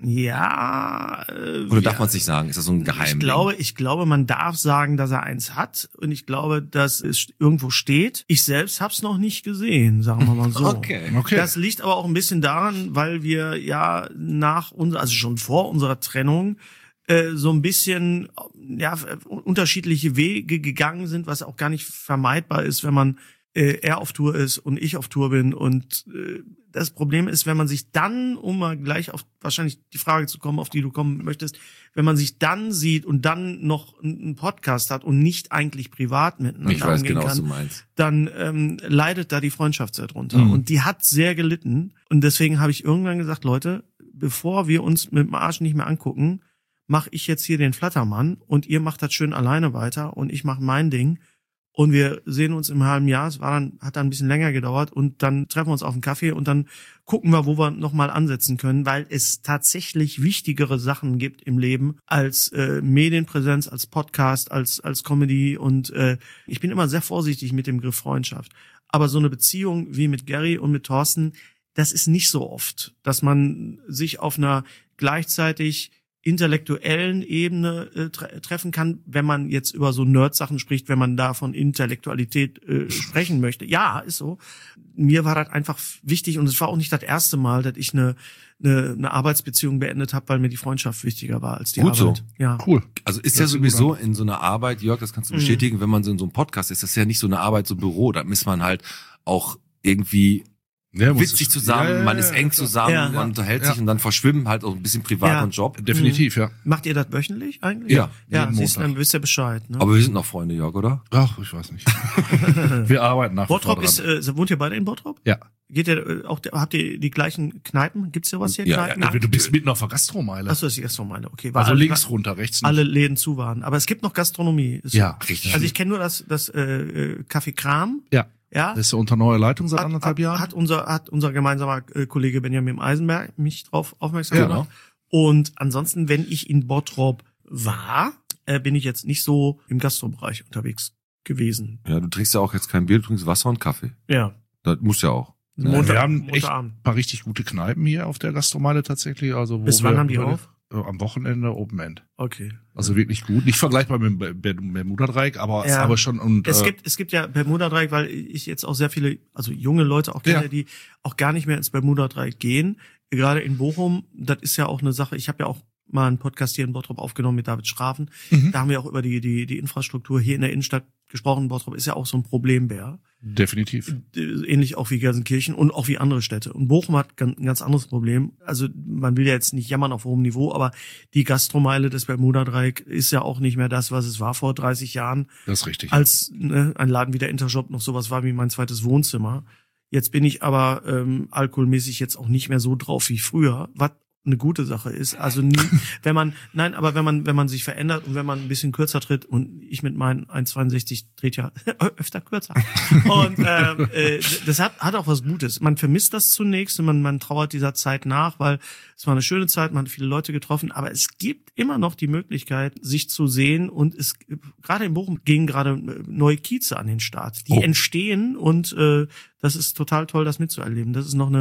Ja. Oder darf man es nicht sagen? Ist das so ein Geheimnis? Ich glaube, man darf sagen, dass er eins hat. Und ich glaube, dass es irgendwo steht. Ich selbst hab's noch nicht gesehen, sagen wir mal so. Okay. Das liegt aber auch ein bisschen daran, weil wir ja also schon vor unserer Trennung, so ein bisschen, ja, unterschiedliche Wege gegangen sind, was auch gar nicht vermeidbar ist, wenn man er auf Tour ist und ich auf Tour bin. Und das Problem ist, wenn man sich dann, um mal gleich auf wahrscheinlich die Frage zu kommen, auf die du kommen möchtest, wenn man sich dann sieht und dann noch einen Podcast hat und nicht eigentlich privat miteinander Ich weiß umgehen genau, was du kann, meinst. dann leidet da die Freundschaft sehr drunter. Und die hat sehr gelitten. Und deswegen habe ich irgendwann gesagt, Leute, bevor wir uns mit dem Arsch nicht mehr angucken, mache ich jetzt hier den Flattermann und ihr macht das schön alleine weiter und ich mache mein Ding. Und wir sehen uns im halben Jahr. Hat dann ein bisschen länger gedauert und dann treffen wir uns auf einen Kaffee und dann gucken wir, wo wir nochmal ansetzen können, weil es tatsächlich wichtigere Sachen gibt im Leben als Medienpräsenz, als Podcast, als Comedy und ich bin immer sehr vorsichtig mit dem Begriff Freundschaft. Aber so eine Beziehung wie mit Gary und mit Thorsten, das ist nicht so oft, dass man sich auf einer gleichzeitig intellektuellen Ebene treffen kann, wenn man jetzt über so Nerd-Sachen spricht, wenn man da von Intellektualität sprechen möchte. Ja, ist so. Mir war das einfach wichtig und es war auch nicht das erste Mal, dass ich eine Arbeitsbeziehung beendet habe, weil mir die Freundschaft wichtiger war als die Gut Arbeit. so. Ja. Cool. Also ist ja sowieso in so einer Arbeit, Jörg, das kannst du bestätigen, wenn man so in so einem Podcast ist, das ist ja nicht so eine Arbeit, so ein Büro, da ist man halt auch irgendwie witzig zusammen, man ist eng zusammen, Ja. man unterhält sich und dann verschwimmen halt auch ein bisschen Privat Ja. und Job. Definitiv, ja. Macht ihr das wöchentlich eigentlich? Ja. Ja, Jeden siehst du, Montag. dann wisst ihr Bescheid. Ne? Aber wir sind noch Freunde, Jörg, oder? Ach, ich weiß nicht. Wir arbeiten nach wie vor Bottrop dran. ist, wohnt ihr beide in Bottrop? Ja. Geht ihr auch, habt ihr die gleichen Kneipen? Gibt's hier was hier? Ja, Kneipen? Ja, du bist mitten auf der Gastromeile. Achso, das ist die Gastronomie, okay. Weil Also alle- links runter, rechts nicht. alle Läden zu waren. Aber es gibt noch Gastronomie. Ist Ja, richtig. Also ich kenne nur das Café Kram. Ja. Ja. Das ist ja unter neuer Leitung seit anderthalb Jahren. Hat unser gemeinsamer Kollege Benjamin Eisenberg mich drauf aufmerksam Ja, gemacht. Und ansonsten, wenn ich in Bottrop war, bin ich jetzt nicht so im Gastrobereich unterwegs gewesen. Ja, du trinkst ja auch jetzt kein Bier, du trinkst Wasser und Kaffee. Ja. Das muss ja auch. Wir haben echt Montagabend. ein paar richtig gute Kneipen hier auf der Gastromeile tatsächlich. Also wo Bis wann haben die auf? Am Wochenende Open End. Okay. Also wirklich gut. Nicht vergleichbar mit dem Bermuda-Dreieck, aber Ja. aber schon. Und Es gibt ja Bermuda-Dreieck, weil ich jetzt auch sehr viele, also junge Leute auch kenne, Ja. die auch gar nicht mehr ins Bermuda-Dreieck gehen. Gerade in Bochum, das ist ja auch eine Sache. Ich habe ja auch mal einen Podcast hier in Bottrop aufgenommen mit David Schrafen. Da haben wir auch über die Infrastruktur hier in der Innenstadt gesprochen. Bottrop ist ja auch so ein Problembär. definitiv. Ähnlich auch wie Gelsenkirchen und auch wie andere Städte. Und Bochum hat ein ganz anderes Problem. Also man will ja jetzt nicht jammern auf hohem Niveau, aber die Gastromeile des Bermuda-Dreieck ist ja auch nicht mehr das, was es war vor 30 Jahren. Das ist richtig. Als ein Laden wie der Intershop noch sowas war wie mein zweites Wohnzimmer. Jetzt bin ich aber alkoholmäßig jetzt auch nicht mehr so drauf wie früher, was eine gute Sache ist. Also nie, wenn man sich verändert und wenn man ein bisschen kürzer tritt und ich mit meinen 1,62 dreht ja öfter kürzer. Und das hat auch was Gutes. Man vermisst das zunächst und man trauert dieser Zeit nach, weil es war eine schöne Zeit, man hat viele Leute getroffen, aber es gibt immer noch die Möglichkeit, sich zu sehen und es gerade in Bochum gehen gerade neue Kieze an den Start. Die entstehen und das ist total toll, das mitzuerleben. Das ist noch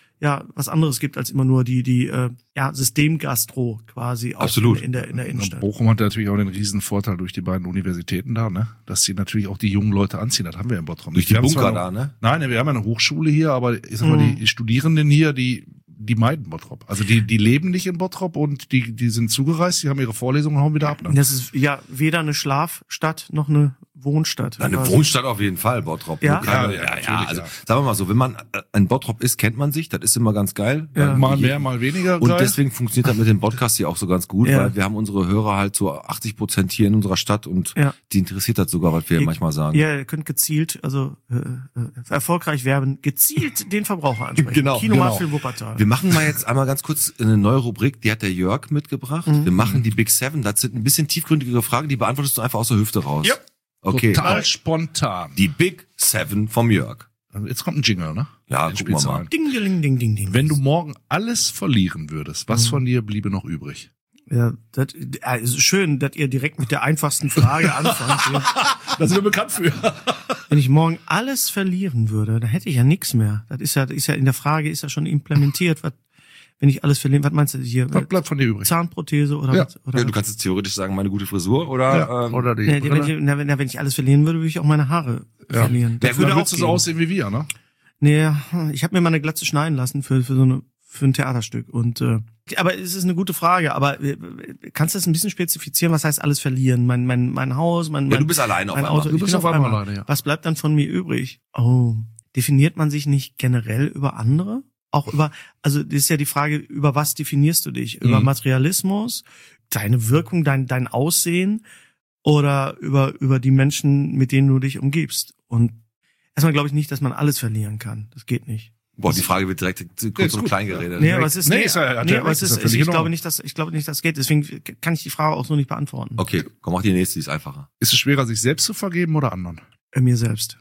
was anderes gibt als immer nur die Systemgastro quasi auch Absolut. in der Innenstadt. Bochum hat natürlich auch den riesen Vorteil durch die beiden Universitäten da, ne? Dass sie natürlich auch die jungen Leute anziehen. Das haben wir in Bottrop. Durch die Bunker da, ne? Nein, wir haben ja eine Hochschule hier, aber ich sag mal, die Studierenden hier, die meiden Bottrop. Also die leben nicht in Bottrop und die sind zugereist, die haben ihre Vorlesungen und hauen wieder ab. Ne? Das ist ja weder eine Schlafstadt noch eine Wohnstadt. Eine Wohnstadt auf jeden Fall, Bottrop. Ja? Also sagen wir mal so, wenn man in Bottrop ist, kennt man sich, das ist immer ganz geil. Ja. Mal mehr, mal weniger. Und geil. deswegen funktioniert das mit dem Podcast hier auch so ganz gut, weil wir haben unsere Hörer halt so 80% hier in unserer Stadt und die interessiert das sogar, was wir manchmal sagen. Ja, ihr könnt gezielt, also erfolgreich werben, gezielt den Verbraucher ansprechen. Genau. Kinomarkt Wuppertal. Wir machen mal jetzt einmal ganz kurz eine neue Rubrik, die hat der Jörg mitgebracht. Wir machen die Big Seven, das sind ein bisschen tiefgründigere Fragen, die beantwortest du einfach aus der Hüfte raus. Ja. Okay. Total spontan. Die Big Seven vom Jörg. Jetzt kommt ein Jingle, ne? Ja, Jetzt gucken wir spielst du mal. ein. Ding, ding, ding, ding, ding. Wenn du morgen alles verlieren würdest, was von dir bliebe noch übrig? Ja, das ist schön, dass ihr direkt mit der einfachsten Frage anfangt. Da sind wir bekannt für. Wenn ich morgen alles verlieren würde, dann hätte ich ja nichts mehr. Das ist ja in der Frage ist ja schon implementiert, wenn ich alles verliere, was meinst du hier? Was bleibt von dir übrig? Zahnprothese oder Ja. was? Oder Ja, du kannst jetzt theoretisch sagen, meine gute Frisur oder Oder die Nee, Brille. wenn ich alles verlieren würde, würde ich auch meine Haare verlieren. Das würde auch so aussehen wie wir, ne? Nee, ich habe mir mal eine Glatze schneiden lassen für ein Theaterstück und aber es ist eine gute Frage, aber kannst du das ein bisschen spezifizieren, was heißt alles verlieren? Mein Haus, mein du bist alleine auf mein einmal. Auto, Du ich bist bin auf einmal alleine, ja. Was bleibt dann von mir übrig? Oh, definiert man sich nicht generell über andere? Auch also das ist ja die Frage, über was definierst du dich? Über Materialismus, deine Wirkung, dein Aussehen oder über die Menschen, mit denen du dich umgibst? Und erstmal glaube ich nicht, dass man alles verlieren kann. Das geht nicht. Boah, die Frage wird direkt kurz und klein geredet. Nee, aber es ist, völlig ich glaube nicht, dass das geht. Deswegen kann ich die Frage auch so nicht beantworten. Okay, komm, mach die nächste, die ist einfacher. Ist es schwerer, sich selbst zu vergeben oder anderen? Mir selbst.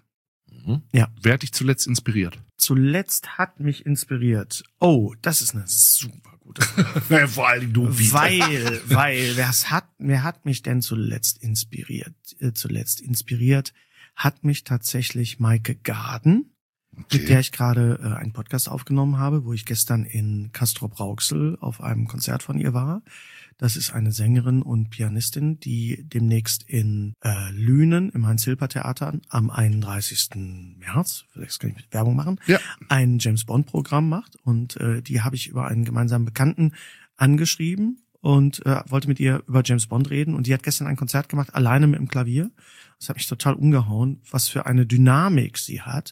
Ja. Wer hat dich zuletzt inspiriert? Zuletzt hat mich inspiriert. Oh, das ist eine super gute Frage. Vor allen Dingen du. weil, wer hat mich denn zuletzt inspiriert? Zuletzt hat mich tatsächlich Maike Garden, mit der ich gerade einen Podcast aufgenommen habe, wo ich gestern in Castrop-Rauxel auf einem Konzert von ihr war. Das ist eine Sängerin und Pianistin, die demnächst in Lünen im Heinz-Hilper-Theater am 31. März, vielleicht kann ich Werbung machen, ein James-Bond-Programm macht. Und die habe ich über einen gemeinsamen Bekannten angeschrieben und wollte mit ihr über James Bond reden. Und die hat gestern ein Konzert gemacht, alleine mit dem Klavier. Das hat mich total umgehauen, was für eine Dynamik sie hat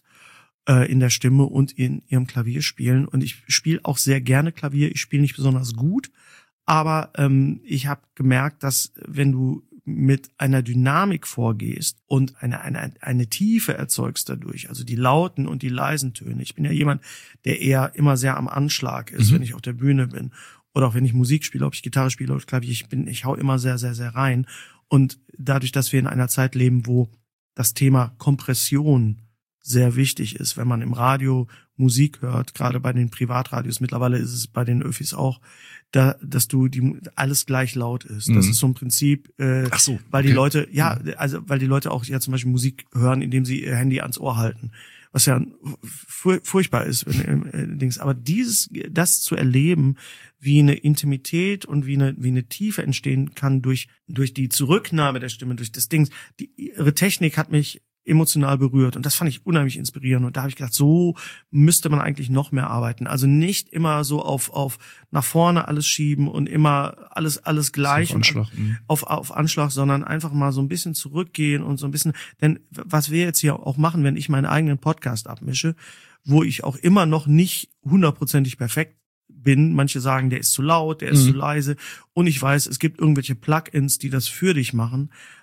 in der Stimme und in ihrem Klavierspielen. Und ich spiele auch sehr gerne Klavier. Ich spiele nicht besonders gut, aber ich habe gemerkt, dass wenn du mit einer Dynamik vorgehst und eine Tiefe erzeugst dadurch, also die lauten und die leisen Töne. Ich bin ja jemand, der eher immer sehr am Anschlag ist, wenn ich auf der Bühne bin. Oder auch wenn ich Musik spiele, ob ich Gitarre spiele oder Klavier, ich hau immer sehr, sehr, sehr rein. Und dadurch, dass wir in einer Zeit leben, wo das Thema Kompression sehr wichtig ist, wenn man im Radio Musik hört, gerade bei den Privatradios, mittlerweile ist es bei den Öffis auch, dass alles gleich laut ist. Das ist so ein Prinzip, weil die Leute, weil die Leute auch zum Beispiel Musik hören, indem sie ihr Handy ans Ohr halten, was ja furchtbar ist, aber das zu erleben, wie eine Intimität und wie eine Tiefe entstehen kann durch die Zurücknahme der Stimme, durch das Ding, ihre Technik hat mich emotional berührt und das fand ich unheimlich inspirierend und da habe ich gedacht, so müsste man eigentlich noch mehr arbeiten, also nicht immer so auf nach vorne alles schieben und immer alles gleich auf Anschlag, auf Anschlag, sondern einfach mal so ein bisschen zurückgehen und so ein bisschen, denn was wir jetzt hier auch machen, wenn ich meinen eigenen Podcast abmische, wo ich auch immer noch nicht 100% perfekt bin, manche sagen, der ist zu laut, der ist zu leise und ich weiß, es gibt irgendwelche Plugins, die das für dich machen.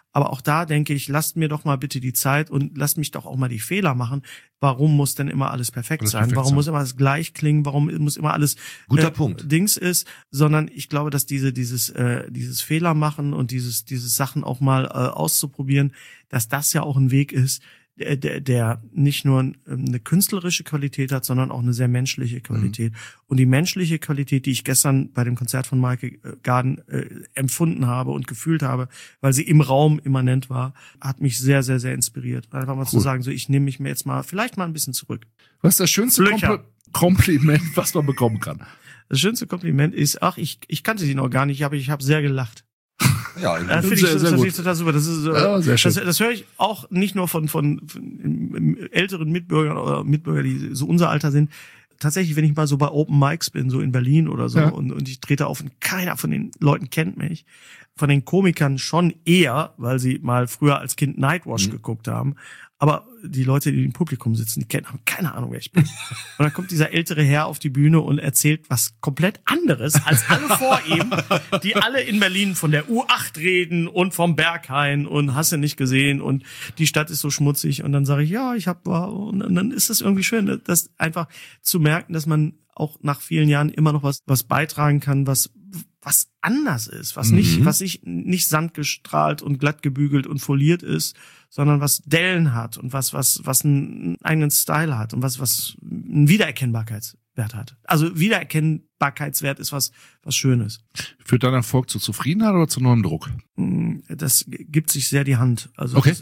Aber auch da denke ich, lasst mir doch mal bitte die Zeit und lasst mich doch auch mal die Fehler machen. Warum muss denn immer alles perfekt sein? Warum muss immer alles gleich klingen? Warum muss immer alles Guter Punkt. Dings ist? Sondern ich glaube, dass dieses Fehler machen und dieses Sachen auch mal auszuprobieren, dass das ja auch ein Weg ist, der nicht nur eine künstlerische Qualität hat, sondern auch eine sehr menschliche Qualität. Und die menschliche Qualität, die ich gestern bei dem Konzert von Michael Garden empfunden habe und gefühlt habe, weil sie im Raum immanent war, hat mich sehr, sehr, sehr inspiriert. Einfach mal zu sagen, so ich nehme mich mir jetzt mal vielleicht mal ein bisschen zurück. Was ist das schönste Kompliment, was man bekommen kann? Das schönste Kompliment ist, ich kannte sie noch gar nicht, aber ich habe sehr gelacht. Ja, Finde ich total super. Das ist sehr schön. Das höre ich auch nicht nur von älteren Mitbürgern oder Mitbürgern, die so unser Alter sind. Tatsächlich, wenn ich mal so bei Open Mics bin, so in Berlin oder so, und ich trete auf und keiner von den Leuten kennt mich. Von den Komikern schon eher, weil sie mal früher als Kind Nightwash geguckt haben. Aber die Leute, die im Publikum sitzen, haben keine Ahnung, wer ich bin. Und dann kommt dieser ältere Herr auf die Bühne und erzählt was komplett anderes als alle vor ihm, die alle in Berlin von der U8 reden und vom Berghain und hast du nicht gesehen und die Stadt ist so schmutzig. Und dann sage ich, ja, und dann ist es irgendwie schön, das einfach zu merken, dass man auch nach vielen Jahren immer noch was beitragen kann, was anders ist, was nicht sandgestrahlt und glatt gebügelt und foliert ist, sondern was Dellen hat und was einen eigenen Style hat und was einen Wiedererkennbarkeitswert hat. Also Wiedererkennbarkeitswert ist was Schönes. Führt dein Erfolg zu Zufriedenheit oder zu neuem Druck? Das gibt sich sehr die Hand. Also okay.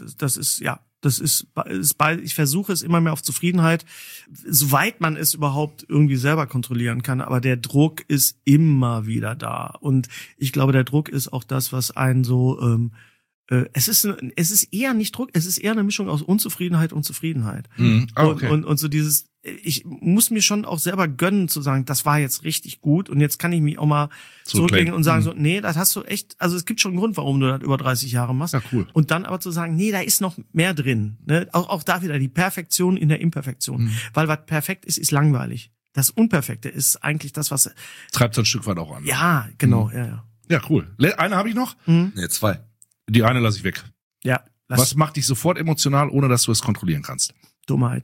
Ich versuche es immer mehr auf Zufriedenheit, soweit man es überhaupt irgendwie selber kontrollieren kann. Aber der Druck ist immer wieder da. Und ich glaube, der Druck ist auch das, was einen so, es ist eher nicht Druck, es ist eher eine Mischung aus Unzufriedenheit und Zufriedenheit. Okay. Und so dieses, ich muss mir schon auch selber gönnen zu sagen, das war jetzt richtig gut und jetzt kann ich mich auch mal zurücklegen und sagen so, nee, das hast du echt, also es gibt schon einen Grund, warum du das über 30 Jahre machst. Ja, cool. Und dann aber zu sagen, nee, da ist noch mehr drin. Ne? Auch da wieder die Perfektion in der Imperfektion. Weil was perfekt ist langweilig. Das Unperfekte ist eigentlich das, was... Treibt so ein Stück weit auch an. Ja, genau, ja. Ja, cool. Eine habe ich noch? Nee, 2. Die eine lasse ich weg. Ja. Was macht dich sofort emotional, ohne dass du es kontrollieren kannst? Dummheit.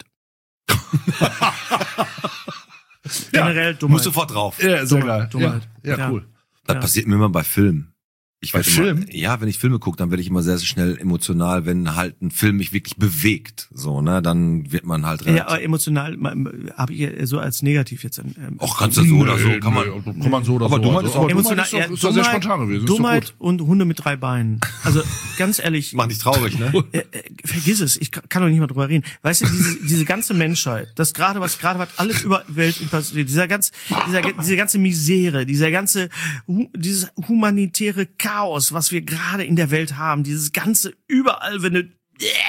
Generell Dummheit. Muss sofort drauf. Ja, sehr geil. Dummheit. Ja, cool. Das passiert mir immer bei Filmen. Bei Filmen? Ja, wenn ich Filme gucke, dann werde ich immer sehr, sehr schnell emotional, wenn halt ein Film mich wirklich bewegt. So, ne, dann wird man halt relativ. Ja, aber emotional habe ich so als negativ jetzt. Auch kannst du so oder so, kann man so oder aber so. Dummheit ist auch emotional, ist doch sehr spontan gewesen. Dummheit und Hunde mit 3 Beinen. Also ganz ehrlich. Mach dich traurig, ne? Vergiss es, ich kann doch nicht mal drüber reden. Weißt du, diese ganze Menschheit, was alles über Welt passiert, diese ganze Misere, dieses humanitäre Chaos, was wir gerade in der Welt haben, dieses ganze überall, wenn du,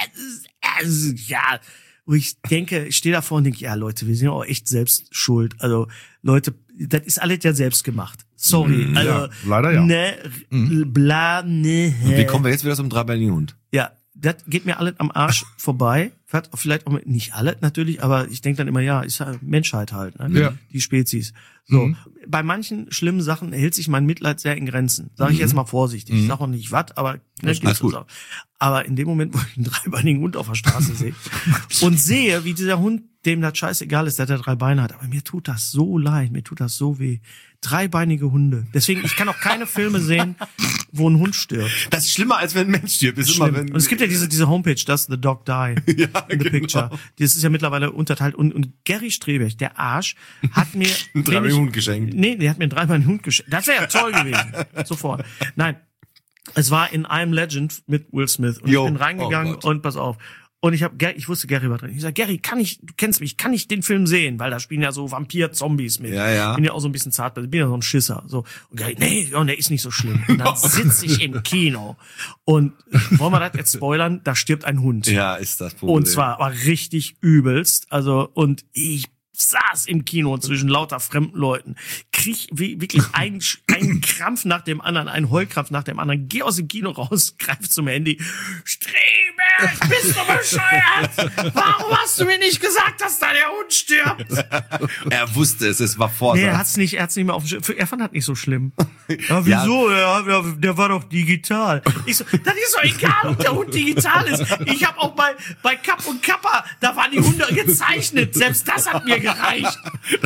ja, wo ich denke, ich stehe davor und denke, ja Leute, wir sind ja auch echt selbst schuld. Also Leute, das ist alles ja selbst gemacht. Sorry. Also, ja, leider ja. Ne, bla, ne. Wie kommen wir jetzt wieder zum dreibeinigen Hund? Ja, das geht mir alles am Arsch vorbei. Vielleicht auch nicht alle natürlich, aber ich denke dann immer, ja, ist ja Menschheit halt, ne? Ja. Die Spezies. So, bei manchen schlimmen Sachen hält sich mein Mitleid sehr in Grenzen. Sage ich jetzt mal vorsichtig. Ich sag auch nicht was, aber alles gut. Aber in dem Moment, wo ich einen dreibeinigen Hund auf der Straße sehe und sehe, wie dieser Hund, dem das scheißegal ist, dass er 3 Beine hat, aber mir tut das so leid, mir tut das so weh. 3-beinige Hunde. Deswegen, ich kann auch keine Filme sehen, wo ein Hund stirbt. Das ist schlimmer, als wenn ein Mensch stirbt. Ist immer, wenn und es gibt ja diese Homepage, Does the Dog Die? Ja, in the Picture. Das ist ja mittlerweile unterteilt. Und Gary Strebech, der Arsch, hat mir einen dreibeinigen Hund geschenkt. Nee, der hat mir einen dreibeinigen Hund geschenkt. Das wäre ja toll gewesen. Sofort. Nein. Es war in I'm Legend mit Will Smith. Und ich bin reingegangen und pass auf. Und ich wusste, Gary war drin. Ich sag, Gary, du kennst mich, kann ich den Film sehen? Weil da spielen ja so Vampir-Zombies mit. Ja. Bin ja auch so ein bisschen zart, bin ja so ein Schisser. So. Und Gary, nee, der ist nicht so schlimm. Und dann sitze ich im Kino. Und wollen wir das jetzt spoilern? Da stirbt ein Hund. Ja, ist das Problem. Und zwar aber richtig übelst. Also, und ich saß im Kino zwischen lauter fremden Leuten, krieg wirklich einen Krampf nach dem anderen, einen Heulkrampf nach dem anderen, geh aus dem Kino raus, greif zum Handy, Striebeck, bist du bescheuert? Warum hast du mir nicht gesagt, dass da der Hund stirbt? Er wusste es war Vorsatz. Nee, er hat's nicht mehr auf dem Schirm. Er fand das nicht so schlimm. Ja, wieso? Ja, der war doch digital. Ich so, das ist doch egal, ob der Hund digital ist. Ich habe auch bei Kapp und Kappa, da waren die Hunde gezeichnet. Selbst das hat mir gereicht.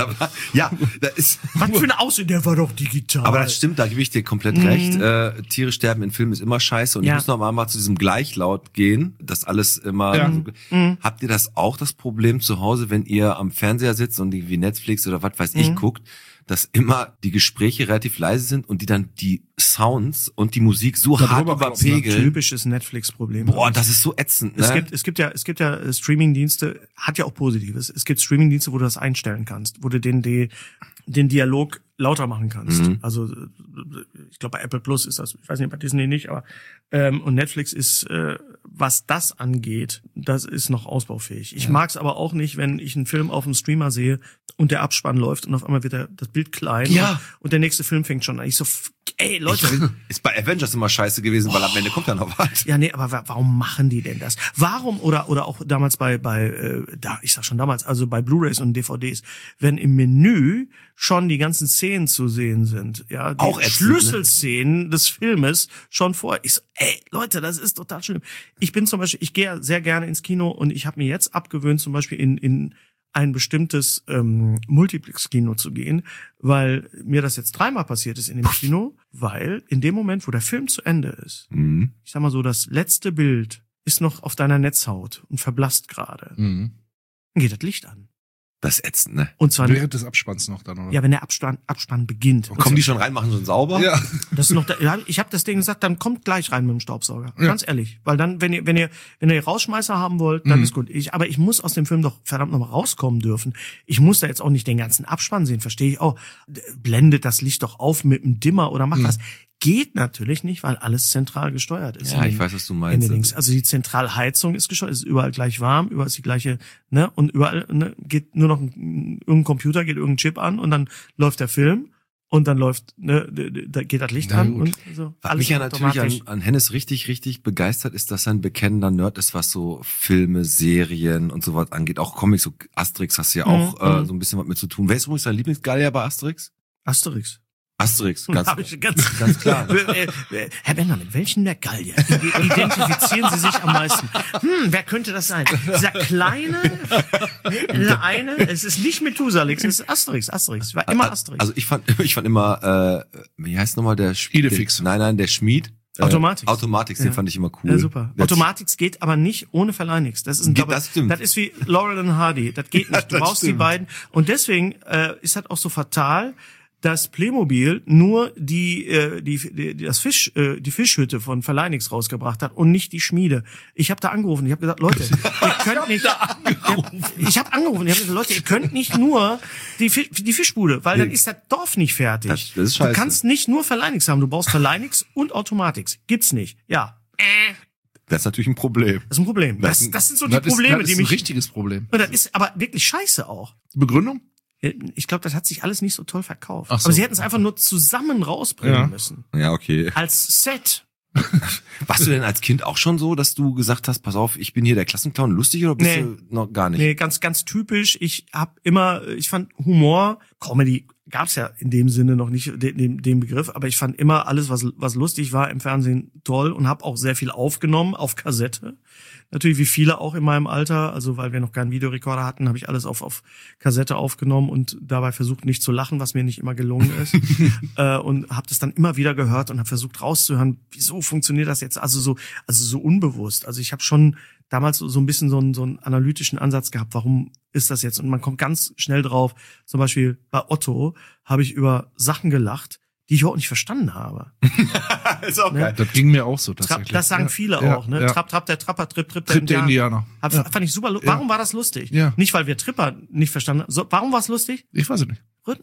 Da ist. Was für eine Aussehen, der war doch digital. Aber das stimmt, da gebe ich dir komplett recht. Tiere sterben in Filmen ist immer scheiße. Und ich muss noch mal zu diesem Gleichlaut gehen, dass alles immer... Ja. Habt ihr das auch, das Problem zu Hause, wenn ihr am Fernseher sitzt und irgendwie Netflix oder was weiß ich guckt, dass immer die Gespräche relativ leise sind und die dann die Sounds und die Musik so hart überpegeln. Typisches Netflix-Problem. Boah, das ist so ätzend, ne? Es gibt ja Streaming-Dienste, hat ja auch Positives. Es gibt Streaming-Dienste, wo du das einstellen kannst, wo du den Dialog lauter machen kannst. Also ich glaube bei Apple Plus ist das, ich weiß nicht, bei Disney nicht, aber und Netflix ist, was das angeht, das ist noch ausbaufähig. Ich mag's aber auch nicht, wenn ich einen Film auf dem Streamer sehe und der Abspann läuft und auf einmal wird das Bild klein und der nächste Film fängt schon an. Ich so, ey Leute. Ist bei Avengers immer scheiße gewesen, weil am Ende kommt ja noch was. Ja, nee, aber warum machen die denn das? Warum, oder auch damals ich sag schon damals, also bei Blu-rays und DVDs, wenn im Menü schon die ganzen Szenen zu sehen sind, ja, die auch Schlüsselszenen des Filmes schon vor. Ich so, ey, Leute, das ist total schlimm. Ich gehe ja sehr gerne ins Kino und ich habe mir jetzt abgewöhnt, zum Beispiel in ein bestimmtes Multiplex-Kino zu gehen, weil mir das jetzt 3-mal passiert ist in dem Kino, weil in dem Moment, wo der Film zu Ende ist, ich sag mal so, das letzte Bild ist noch auf deiner Netzhaut und verblasst gerade. Dann geht das Licht an. Das ist ätzend, ne? Und zwar während des Abspanns noch dann, oder? Ja, wenn der Abspann beginnt. Und kommen die schon rein, machen schon sauber? Ja. Das ist noch ich habe das Ding gesagt, dann kommt gleich rein mit dem Staubsauger. Ja. Ganz ehrlich, weil dann wenn ihr Rausschmeißer haben wollt, dann ist gut. Aber ich muss aus dem Film doch verdammt noch mal rauskommen dürfen. Ich muss da jetzt auch nicht den ganzen Abspann sehen, verstehe ich auch. Blendet das Licht doch auf mit einem Dimmer oder macht was. Geht natürlich nicht, weil alles zentral gesteuert ist. Ja, ich weiß, was du meinst. Also die Zentralheizung ist gesteuert, ist überall gleich warm, überall ist die gleiche, ne, und überall, ne, geht nur noch irgendein Computer, geht irgendein Chip an und dann läuft der Film und dann läuft, ne, da geht das Licht an und so. Was mich ja natürlich an Hennes richtig begeistert ist, dass er ein bekennender Nerd ist, was so Filme, Serien und sowas angeht. Auch Comics, so Asterix hast du ja auch so ein bisschen was mit zu tun. Wer ist übrigens dein Lieblingsgallier bei Asterix? Asterix, ganz klar. Herr Bender, mit welchen der Gallier identifizieren Sie sich am meisten? Wer könnte das sein? Dieser kleine, es ist nicht Methusalix, es ist Asterix. Es war immer Asterix. Also ich fand immer, wie heißt nochmal der Schmied? Idefix. Nein, der Schmied. Automatix, den fand ich immer cool. Ja, super. Automatix geht aber nicht ohne Verleinix. Das ist das stimmt. Das ist wie Laurel und Hardy. Das geht nicht. Du brauchst die beiden. Und deswegen ist das auch so fatal, dass Playmobil nur die Fischhütte von Verleinix rausgebracht hat und nicht die Schmiede. Ich habe da angerufen, ich habe gesagt, Leute, ihr könnt nicht. Ich habe angerufen, ich habe gesagt, Leute, ihr könnt nicht nur die Fischbude, weil dann ist das Dorf nicht fertig. Das ist scheiße. Du kannst nicht nur Verleinix haben, du brauchst Verleinix und Automatix. Gibt's nicht. Ja. Das ist natürlich ein Problem. Das ist ein Problem. Das sind so die Probleme, das ist ein richtiges Problem. Und das ist aber wirklich scheiße auch. Begründung? Ich glaube, das hat sich alles nicht so toll verkauft. Ach so. Aber sie hätten es einfach nur zusammen rausbringen müssen. Ja, okay. Als Set. Warst du denn als Kind auch schon so, dass du gesagt hast, pass auf, ich bin hier der Klassenclown, lustig, oder bist du noch gar nicht? Nee, ganz typisch. Ich fand Humor, Comedy gab's ja in dem Sinne noch nicht, den Begriff, aber ich fand immer alles, was lustig war im Fernsehen, toll und habe auch sehr viel aufgenommen auf Kassette. Natürlich wie viele auch in meinem Alter, also weil wir noch keinen Videorekorder hatten, habe ich alles auf Kassette aufgenommen und dabei versucht nicht zu lachen, was mir nicht immer gelungen ist. Und habe das dann immer wieder gehört und habe versucht rauszuhören, wieso funktioniert das jetzt? Also so unbewusst. Also ich habe schon damals so ein bisschen so einen analytischen Ansatz gehabt, warum ist das jetzt? Und man kommt ganz schnell drauf, zum Beispiel bei Otto habe ich über Sachen gelacht, die ich überhaupt nicht verstanden habe. Ist auch geil. Das ging mir auch so tatsächlich. Das sagen viele auch, ne? Ja. Trapp, der Trapper, Tripp, der Indianer. Fand ich super. Warum war das lustig? Ja. Nicht, weil wir Tripper nicht verstanden haben. Warum war es lustig? Ich weiß es nicht. Rhythmus.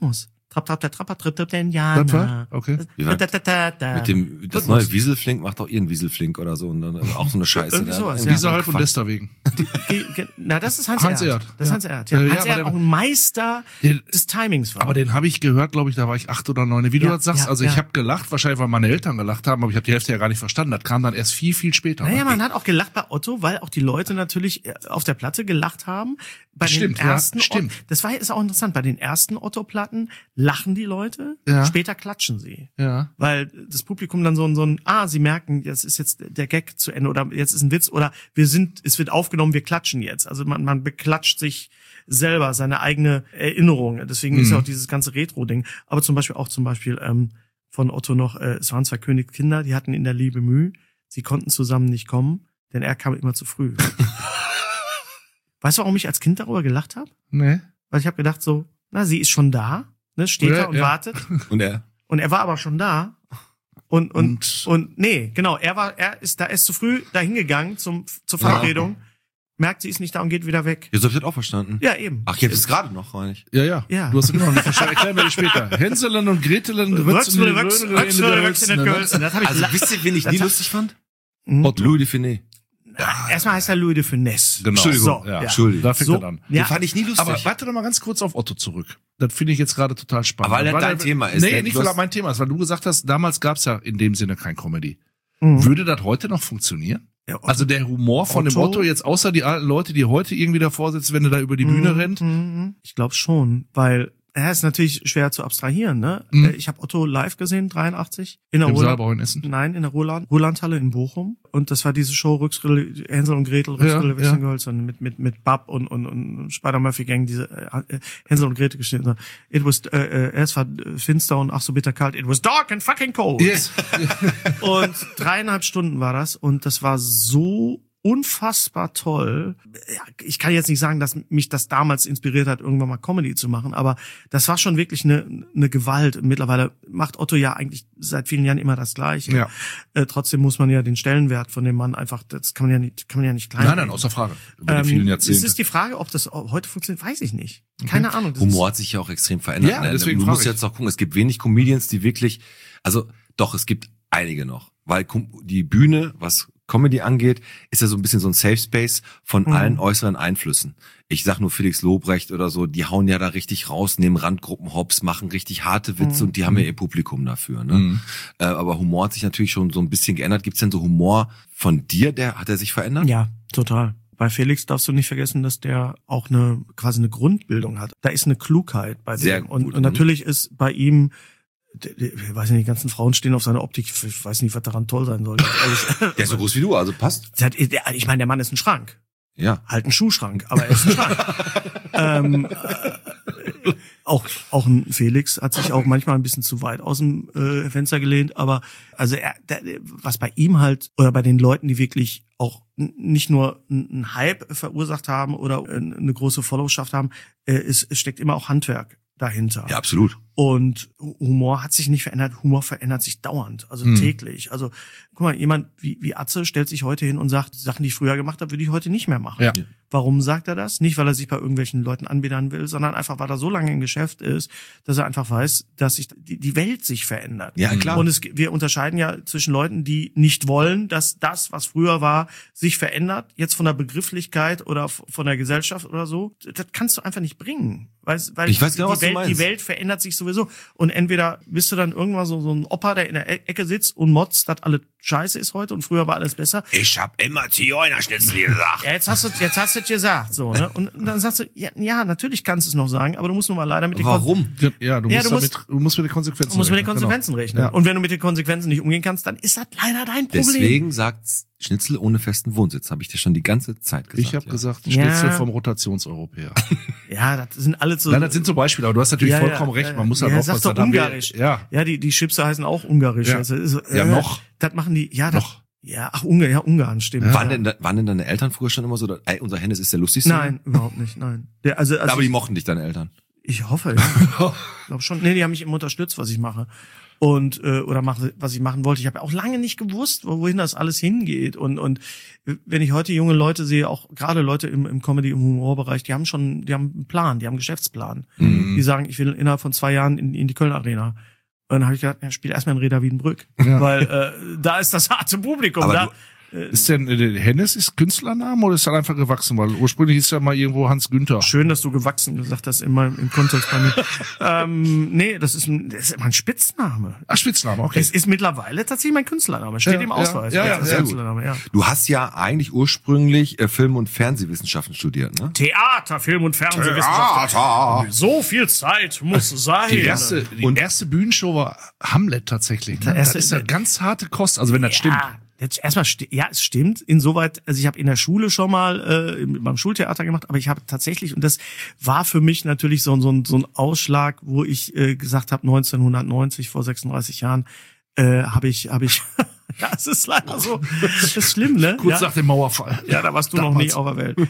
Trap, trap, der Trapper, tritt, der Das Indianer. war? Okay. Mit dem, das neue Wieselflink macht auch ihren Wieselflink oder so und dann auch so eine Scheiße. Irgendwie sowas, Irgendwie ja. Dieser halb und Quatsch. Lester wegen. Na, das ist Hans Hans Erd. Erd, Das ist ja. Hans Erd. Ja, Ja, Hans aber Erd der- auch ein Meister Den- des Timings war. Aber den habe ich gehört, glaube ich, da war ich 8 oder 9. Wie du Ja, das sagst, ja, also ja. ich habe gelacht, wahrscheinlich weil meine Eltern gelacht haben, aber ich habe die Hälfte ja gar nicht verstanden. Das kam dann erst viel, viel später. Naja, man hat auch gelacht bei Otto, weil auch die Leute natürlich auf der Platte gelacht haben. Bei Stimmt, den ja, ersten, stimmt. Das war ist auch interessant. Bei den ersten Otto-Platten lachen die Leute, Ja. später klatschen sie. Ja. Weil das Publikum dann so ein, sie merken, jetzt ist jetzt der Gag zu Ende oder jetzt ist ein Witz oder es wird aufgenommen, wir klatschen jetzt. Also man beklatscht sich selber seine eigene Erinnerung. Deswegen ist ja auch dieses ganze Retro-Ding. Aber zum Beispiel von Otto noch, es waren 2 Königskinder, die hatten in der Liebe Mühe. Sie konnten zusammen nicht kommen, denn er kam immer zu früh. Weißt du, warum ich als Kind darüber gelacht habe? Nee. Weil ich habe gedacht so, sie ist schon da, ne, steht Ja, da und ja. wartet. Und er? Und er war aber schon da. Und nee, genau, er ist zu früh dahin gegangen zur Verabredung, merkt, sie ist nicht da und geht wieder weg. Jetzt hab ich das auch verstanden. Ja, eben. Ach, ich hab das gerade noch, meine ich. Ja. Ja. Du hast es immer noch nicht verstanden. Erklären wir dir später. Hänselen und Gretelen, Rötzle, Das hab ich Also wisst ihr, wen ich nie lustig fand? Hm? Louis de Finet. Erstmal heißt er Louis de Finesse. Genau. Entschuldigung. So, Ja. Entschuldigung. Da fängt So, er an. Den ja, fand ich nie lustig. Aber warte doch mal ganz kurz auf Otto zurück. Das finde ich jetzt gerade total spannend. Aber weil das dein Thema ist, Nee, ne? nicht Du weil hast- das mein Thema ist, weil du gesagt hast, damals gab's ja in dem Sinne kein Comedy. Mhm. Würde das heute noch funktionieren? Ja, Otto- Also der Humor von dem Otto? Otto jetzt, außer die alten Leute, die heute irgendwie davor sitzen, wenn er da über die Bühne rennt? Ich glaube schon, weil er ist natürlich schwer zu abstrahieren, ne? Mhm. Ich habe Otto live gesehen, 83, in der Im Roland. Saalbau in Essen? Nein, in der Ruhrlandhalle in Bochum. Und das war diese Show Rücksrille, Hänsel und Gretel, Rücksrille, Ja, Wechselgehölzern, mit Bab und Spider-Murphy-Gang, diese Hänsel und Gretel geschnitten. It was, es war finster und ach so bitter kalt. It was dark and fucking cold. Yes. Und 3,5 Stunden war das und das war so unfassbar toll. Ja, ich kann jetzt nicht sagen, dass mich das damals inspiriert hat, irgendwann mal Comedy zu machen, aber das war schon wirklich eine Gewalt. Mittlerweile macht Otto ja eigentlich seit vielen Jahren immer das Gleiche. Ja. Trotzdem muss man ja den Stellenwert von dem Mann einfach, das kann man ja nicht klein Nein, reden. außer Frage. Über die vielen Es Jahrzehnte. ist die Frage, ob das heute funktioniert, weiß ich nicht. Keine Ahnung. Das Humor hat sich ja auch extrem verändert. Ja, Ne? deswegen du frag musst ich. jetzt auch gucken, es gibt wenig Comedians, die wirklich, also doch, es gibt einige noch. Weil die Bühne, was Comedy angeht, ist ja so ein bisschen so ein Safe Space von allen äußeren Einflüssen. Ich sag nur Felix Lobrecht oder so, die hauen ja da richtig raus, nehmen Randgruppen hops, machen richtig harte Witze und die haben ja ihr Publikum dafür. Ne? Aber Humor hat sich natürlich schon so ein bisschen geändert. Gibt's denn so Humor von dir, hat er sich verändert? Ja, total. Bei Felix darfst du nicht vergessen, dass der auch quasi eine Grundbildung hat. Da ist eine Klugheit bei Sehr dem. gut, Und natürlich ist bei ihm, ich weiß nicht, die ganzen Frauen stehen auf seine Optik. Ich weiß nicht, was daran toll sein soll. ganz ehrlich. Der ist so groß wie du, also passt. Ich meine, der Mann ist ein Schrank. Ja. Halt ein Schuhschrank, aber er ist ein Schrank. Auch ein Felix hat sich auch manchmal ein bisschen zu weit aus dem Fenster gelehnt, aber also was bei ihm halt oder bei den Leuten, die wirklich auch nicht nur einen Hype verursacht haben oder eine große Followschaft haben, es steckt immer auch Handwerk dahinter. Ja, absolut. Und Humor hat sich nicht verändert, Humor verändert sich dauernd, also täglich. Also guck mal, jemand wie Atze stellt sich heute hin und sagt, Sachen, die ich früher gemacht habe, würde ich heute nicht mehr machen. Ja. Warum sagt er das? Nicht, weil er sich bei irgendwelchen Leuten anbiedern will, sondern einfach, weil er so lange im Geschäft ist, dass er einfach weiß, dass sich die Welt sich verändert. Ja, klar. Und wir unterscheiden ja zwischen Leuten, die nicht wollen, dass das, was früher war, sich verändert, jetzt von der Begrifflichkeit oder von der Gesellschaft oder so. Das kannst du einfach nicht bringen. Weil Ich weiß genau, was du meinst. die Welt verändert sich sowieso. Und entweder bist du dann irgendwann so ein Opa, der in der Ecke sitzt und motzt, dass alles scheiße ist heute und früher war alles besser. Ich hab immer Zigeunerschnitzel gesagt. Ja, jetzt hast du es gesagt, so, ne? Und dann sagst du, ja, natürlich kannst du es noch sagen, aber du musst nun mal leider mit den Warum? Ja, du musst mit den Konsequenzen Du musst mit den rechnen, Konsequenzen rechnen. Ja. Und wenn du mit den Konsequenzen nicht umgehen kannst, dann ist das leider dein Problem. Deswegen sagt Schnitzel ohne festen Wohnsitz, habe ich dir schon die ganze Zeit gesagt. Ich habe ja. gesagt, Ja. Schnitzel vom Rotationseuropäer. Ja, das sind alle so. Nein, das sind so Beispiele, aber du hast natürlich vollkommen recht. Man muss halt ja, aufpassen. sag doch da haben wir- ungarisch. Ja. Ja, die Chipse heißen auch ungarisch. Ja. Also, Ja, noch. Das machen die, ja, Noch. Ja, ach, Ungarn, stimmt. Ja. Waren denn deine Eltern früher schon immer so, ey, unser Hennes ist der lustigste? Nein, überhaupt nicht, nein. Also Aber die mochten dich, deine Eltern. Ich hoffe, ja. Ich glaube schon. Nee, die haben mich immer unterstützt, was ich mache. Und oder mache, was ich machen wollte. Ich habe auch lange nicht gewusst, wohin das alles hingeht. Und wenn ich heute junge Leute sehe, auch gerade Leute im Comedy, im Humorbereich, die haben einen Plan, die haben einen Geschäftsplan. Die sagen, ich will innerhalb von 2 Jahren in die Köln Arena. Und dann habe ich gedacht, spiel erstmal in Reda Wiedenbrück. Ja. Weil da ist das harte Publikum. Aber ist denn Hennes ist Künstlername oder ist er einfach gewachsen? Weil ursprünglich ist ja mal irgendwo Hans Günther. Schön, dass du gewachsen gesagt hast im Kontext bei mir. Nee, das ist immer ein Spitzname. Ach, Spitzname, okay. Es ist mittlerweile tatsächlich mein Künstlername. Steht im Ausweis. Ja, sehr gut. Ja. Du hast ja eigentlich ursprünglich Film- und Fernsehwissenschaften studiert, ne? Theater, Film und Fernsehwissenschaften. So viel Zeit muss sein. Die erste Bühnenshow war Hamlet tatsächlich. Ne? Das ist eine ganz harte Kost, also wenn das stimmt. Jetzt erstmal, ja, es stimmt. Insoweit, also ich habe in der Schule schon mal beim Schultheater gemacht, aber ich habe tatsächlich, und das war für mich natürlich so ein Ausschlag, wo ich gesagt habe, 1990, vor 36 Jahren, habe ich ja, es ist leider so, das ist schlimm, ne? Kurz nach dem Mauerfall. Ja, da warst du noch nicht auf der Welt.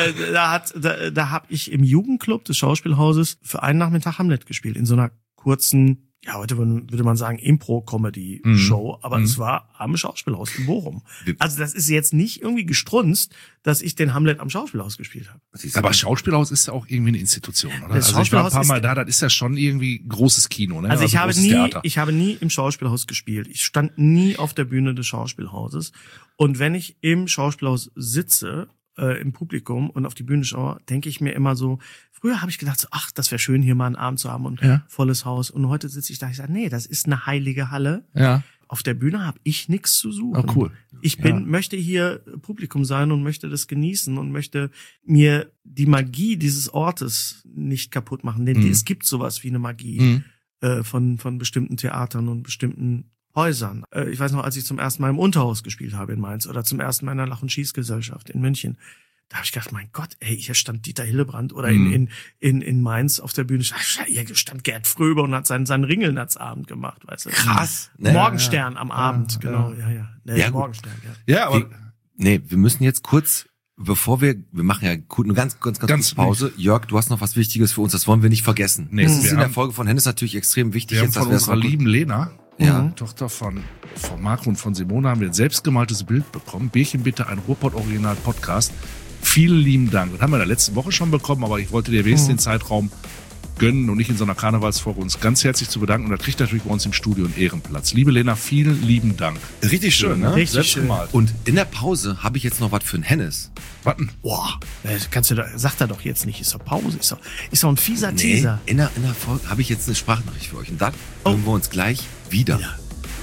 Da habe ich im Jugendclub des Schauspielhauses für einen Nachmittag Hamlet gespielt, in so einer kurzen, ja, heute würde man sagen Impro-Comedy-Show, aber es war am Schauspielhaus in Bochum. Also das ist jetzt nicht irgendwie gestrunzt, dass ich den Hamlet am Schauspielhaus gespielt habe. Aber Schauspielhaus ist ja auch irgendwie eine Institution, oder? Das also ich war ein paar Schauspielhaus Mal da, das ist ja schon irgendwie großes Kino, ne? Also ich Theater. habe nie im Schauspielhaus gespielt. Ich stand nie auf der Bühne des Schauspielhauses. Und wenn ich im Schauspielhaus sitze, im Publikum und auf die Bühne schaue, denke ich mir immer so, früher habe ich gedacht, so, ach, das wäre schön, hier mal einen Abend zu haben und volles Haus. Und heute sitze ich da, ich sage, nee, das ist eine heilige Halle. Ja. Auf der Bühne habe ich nichts zu suchen. Oh, cool. Ich möchte hier Publikum sein und möchte das genießen und möchte mir die Magie dieses Ortes nicht kaputt machen. Denn es gibt sowas wie eine Magie von bestimmten Theatern und bestimmten Häusern. Ich weiß noch, als ich zum ersten Mal im Unterhaus gespielt habe in Mainz oder zum ersten Mal in der Lach- und Schießgesellschaft in München. Da habe ich gedacht, mein Gott, ey, hier stand Dieter Hillebrand oder in Mainz auf der Bühne, hier stand Gerd Fröber und hat seinen Ringelnatzabend gemacht, weißt du. Krass. Ne? Morgenstern am Abend, genau, ja. Ja, Morgenstern, Ja, aber wir müssen jetzt kurz, bevor wir machen ja eine ganz kurze Pause. Jörg, du hast noch was Wichtiges für uns, das wollen wir nicht vergessen. Nee, das ist in der Folge von Hennes natürlich extrem wichtig. Wir jetzt, haben von unserer lieben Lena, ja. Tochter von Marco und von Simone, haben wir ein selbstgemaltes Bild bekommen. Bärchen bitte, ein Ruhrpott-Original-Podcast. Vielen lieben Dank. Das haben wir in der letzten Woche schon bekommen, aber ich wollte dir wenigstens den Zeitraum gönnen und nicht in so einer Karnevalsfolge uns ganz herzlich zu bedanken. Und das kriegt natürlich bei uns im Studio einen Ehrenplatz. Liebe Lena, vielen lieben Dank. Richtig schön, ne? Richtig schön. Und in der Pause habe ich jetzt noch was für einen Hennes. Warten. Boah, sagt er doch jetzt nicht, ist doch Pause, ist doch ein fieser Teaser. In der Folge habe ich jetzt eine Sprachnachricht für euch. Und dann hören wir uns gleich wieder. Ja.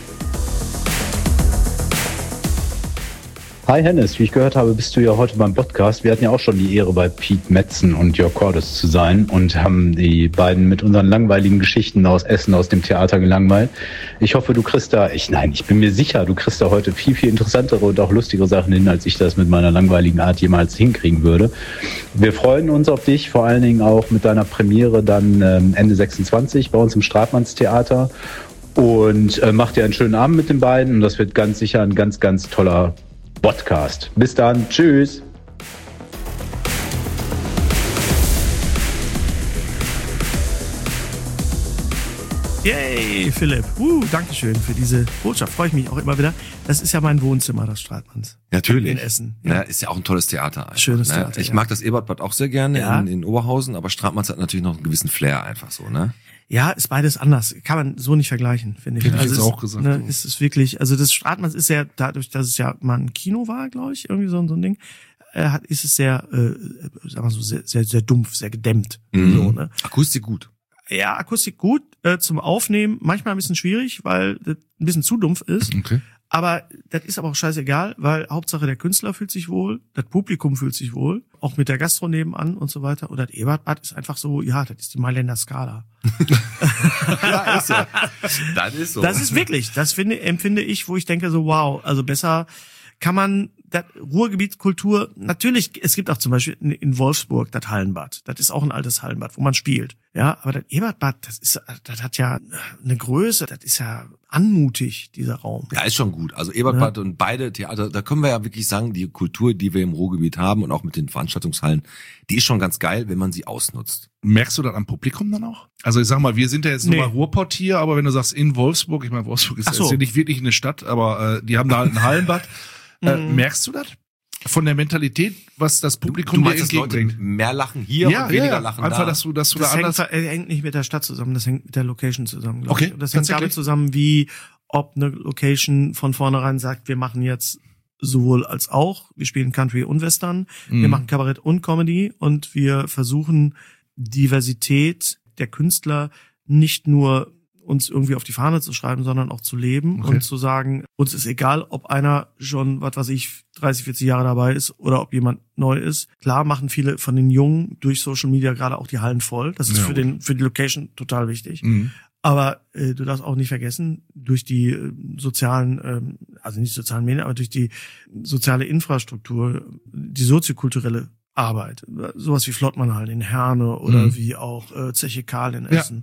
Hi Hennes, wie ich gehört habe, bist du ja heute beim Podcast. Wir hatten ja auch schon die Ehre, bei Pete Metzen und Jörg Cordes zu sein und haben die beiden mit unseren langweiligen Geschichten aus Essen, aus dem Theater gelangweilt. Ich hoffe, du kriegst da, ich bin mir sicher, du kriegst da heute viel, viel interessantere und auch lustigere Sachen hin, als ich das mit meiner langweiligen Art jemals hinkriegen würde. Wir freuen uns auf dich, vor allen Dingen auch mit deiner Premiere dann Ende 26 bei uns im Stratmannstheater. Und mach dir einen schönen Abend mit den beiden und das wird ganz sicher ein ganz, ganz toller Podcast. Bis dann. Tschüss. Yay, Philipp. Dankeschön für diese Botschaft. Freue ich mich auch immer wieder. Das ist ja mein Wohnzimmer, das Stratmanns. Natürlich. In Essen. Ja, ist ja auch ein tolles Theater. Einfach, schönes ne? Theater. Ich mag das Ebertbad auch sehr gerne in Oberhausen, aber Stratmanns hat natürlich noch einen gewissen Flair einfach so, ne? Ja, ist beides anders. Kann man so nicht vergleichen, finde ich. Hätte ich jetzt auch gesagt. Ne, ist es wirklich, also das Stratmanns ist ja, dadurch, dass es ja mal ein Kino war, glaube ich, irgendwie so ein Ding, ist es sehr, sagen wir so, sehr, sehr dumpf, sehr gedämmt. So, ne? Akustik gut. Ja, Akustik gut, zum Aufnehmen manchmal ein bisschen schwierig, weil das ein bisschen zu dumpf ist. Okay. Aber das ist aber auch scheißegal, weil Hauptsache der Künstler fühlt sich wohl, das Publikum fühlt sich wohl, auch mit der Gastro nebenan und so weiter. Und das Ebertbad ist einfach so, ja, das ist die Mailänder Skala. Ja, ist ja. Das ist so. Das ist wirklich, empfinde ich, wo ich denke so, wow, also besser kann man Ruhrgebietskultur, natürlich, es gibt auch zum Beispiel in Wolfsburg das Hallenbad. Das ist auch ein altes Hallenbad, wo man spielt. Ja, aber das Ebertbad, das hat ja eine Größe, das ist ja anmutig, dieser Raum. Ja, ist schon gut. Also Ebertbad und beide Theater, da können wir ja wirklich sagen, die Kultur, die wir im Ruhrgebiet haben und auch mit den Veranstaltungshallen, die ist schon ganz geil, wenn man sie ausnutzt. Merkst du das am Publikum dann auch? Also ich sag mal, wir sind ja jetzt nur mal Ruhrpott hier, aber wenn du sagst in Wolfsburg, ich meine, Wolfsburg ist ja nicht wirklich eine Stadt, aber die haben da halt ein Hallenbad. Merkst du das? Von der Mentalität, was das Publikum dir entgegenbringt? Leute mehr lachen hier und weniger lachen einfach, da? dass du das da anders... hängt nicht mit der Stadt zusammen, das hängt mit der Location zusammen, glaube ich. Okay, Das hängt damit zusammen, wie ob eine Location von vornherein sagt, wir machen jetzt sowohl als auch, wir spielen Country und Western, wir machen Kabarett und Comedy und wir versuchen Diversität der Künstler nicht nur uns irgendwie auf die Fahne zu schreiben, sondern auch zu leben und zu sagen, uns ist egal, ob einer schon, 30, 40 Jahre dabei ist oder ob jemand neu ist. Klar machen viele von den Jungen durch Social Media gerade auch die Hallen voll. Das ist für die Location total wichtig. Aber du darfst auch nicht vergessen, durch die sozialen, also nicht sozialen Medien, aber durch die soziale Infrastruktur, die soziokulturelle Arbeit, sowas wie Flottmannhallen in Herne oder wie auch Zeche Karl in Essen.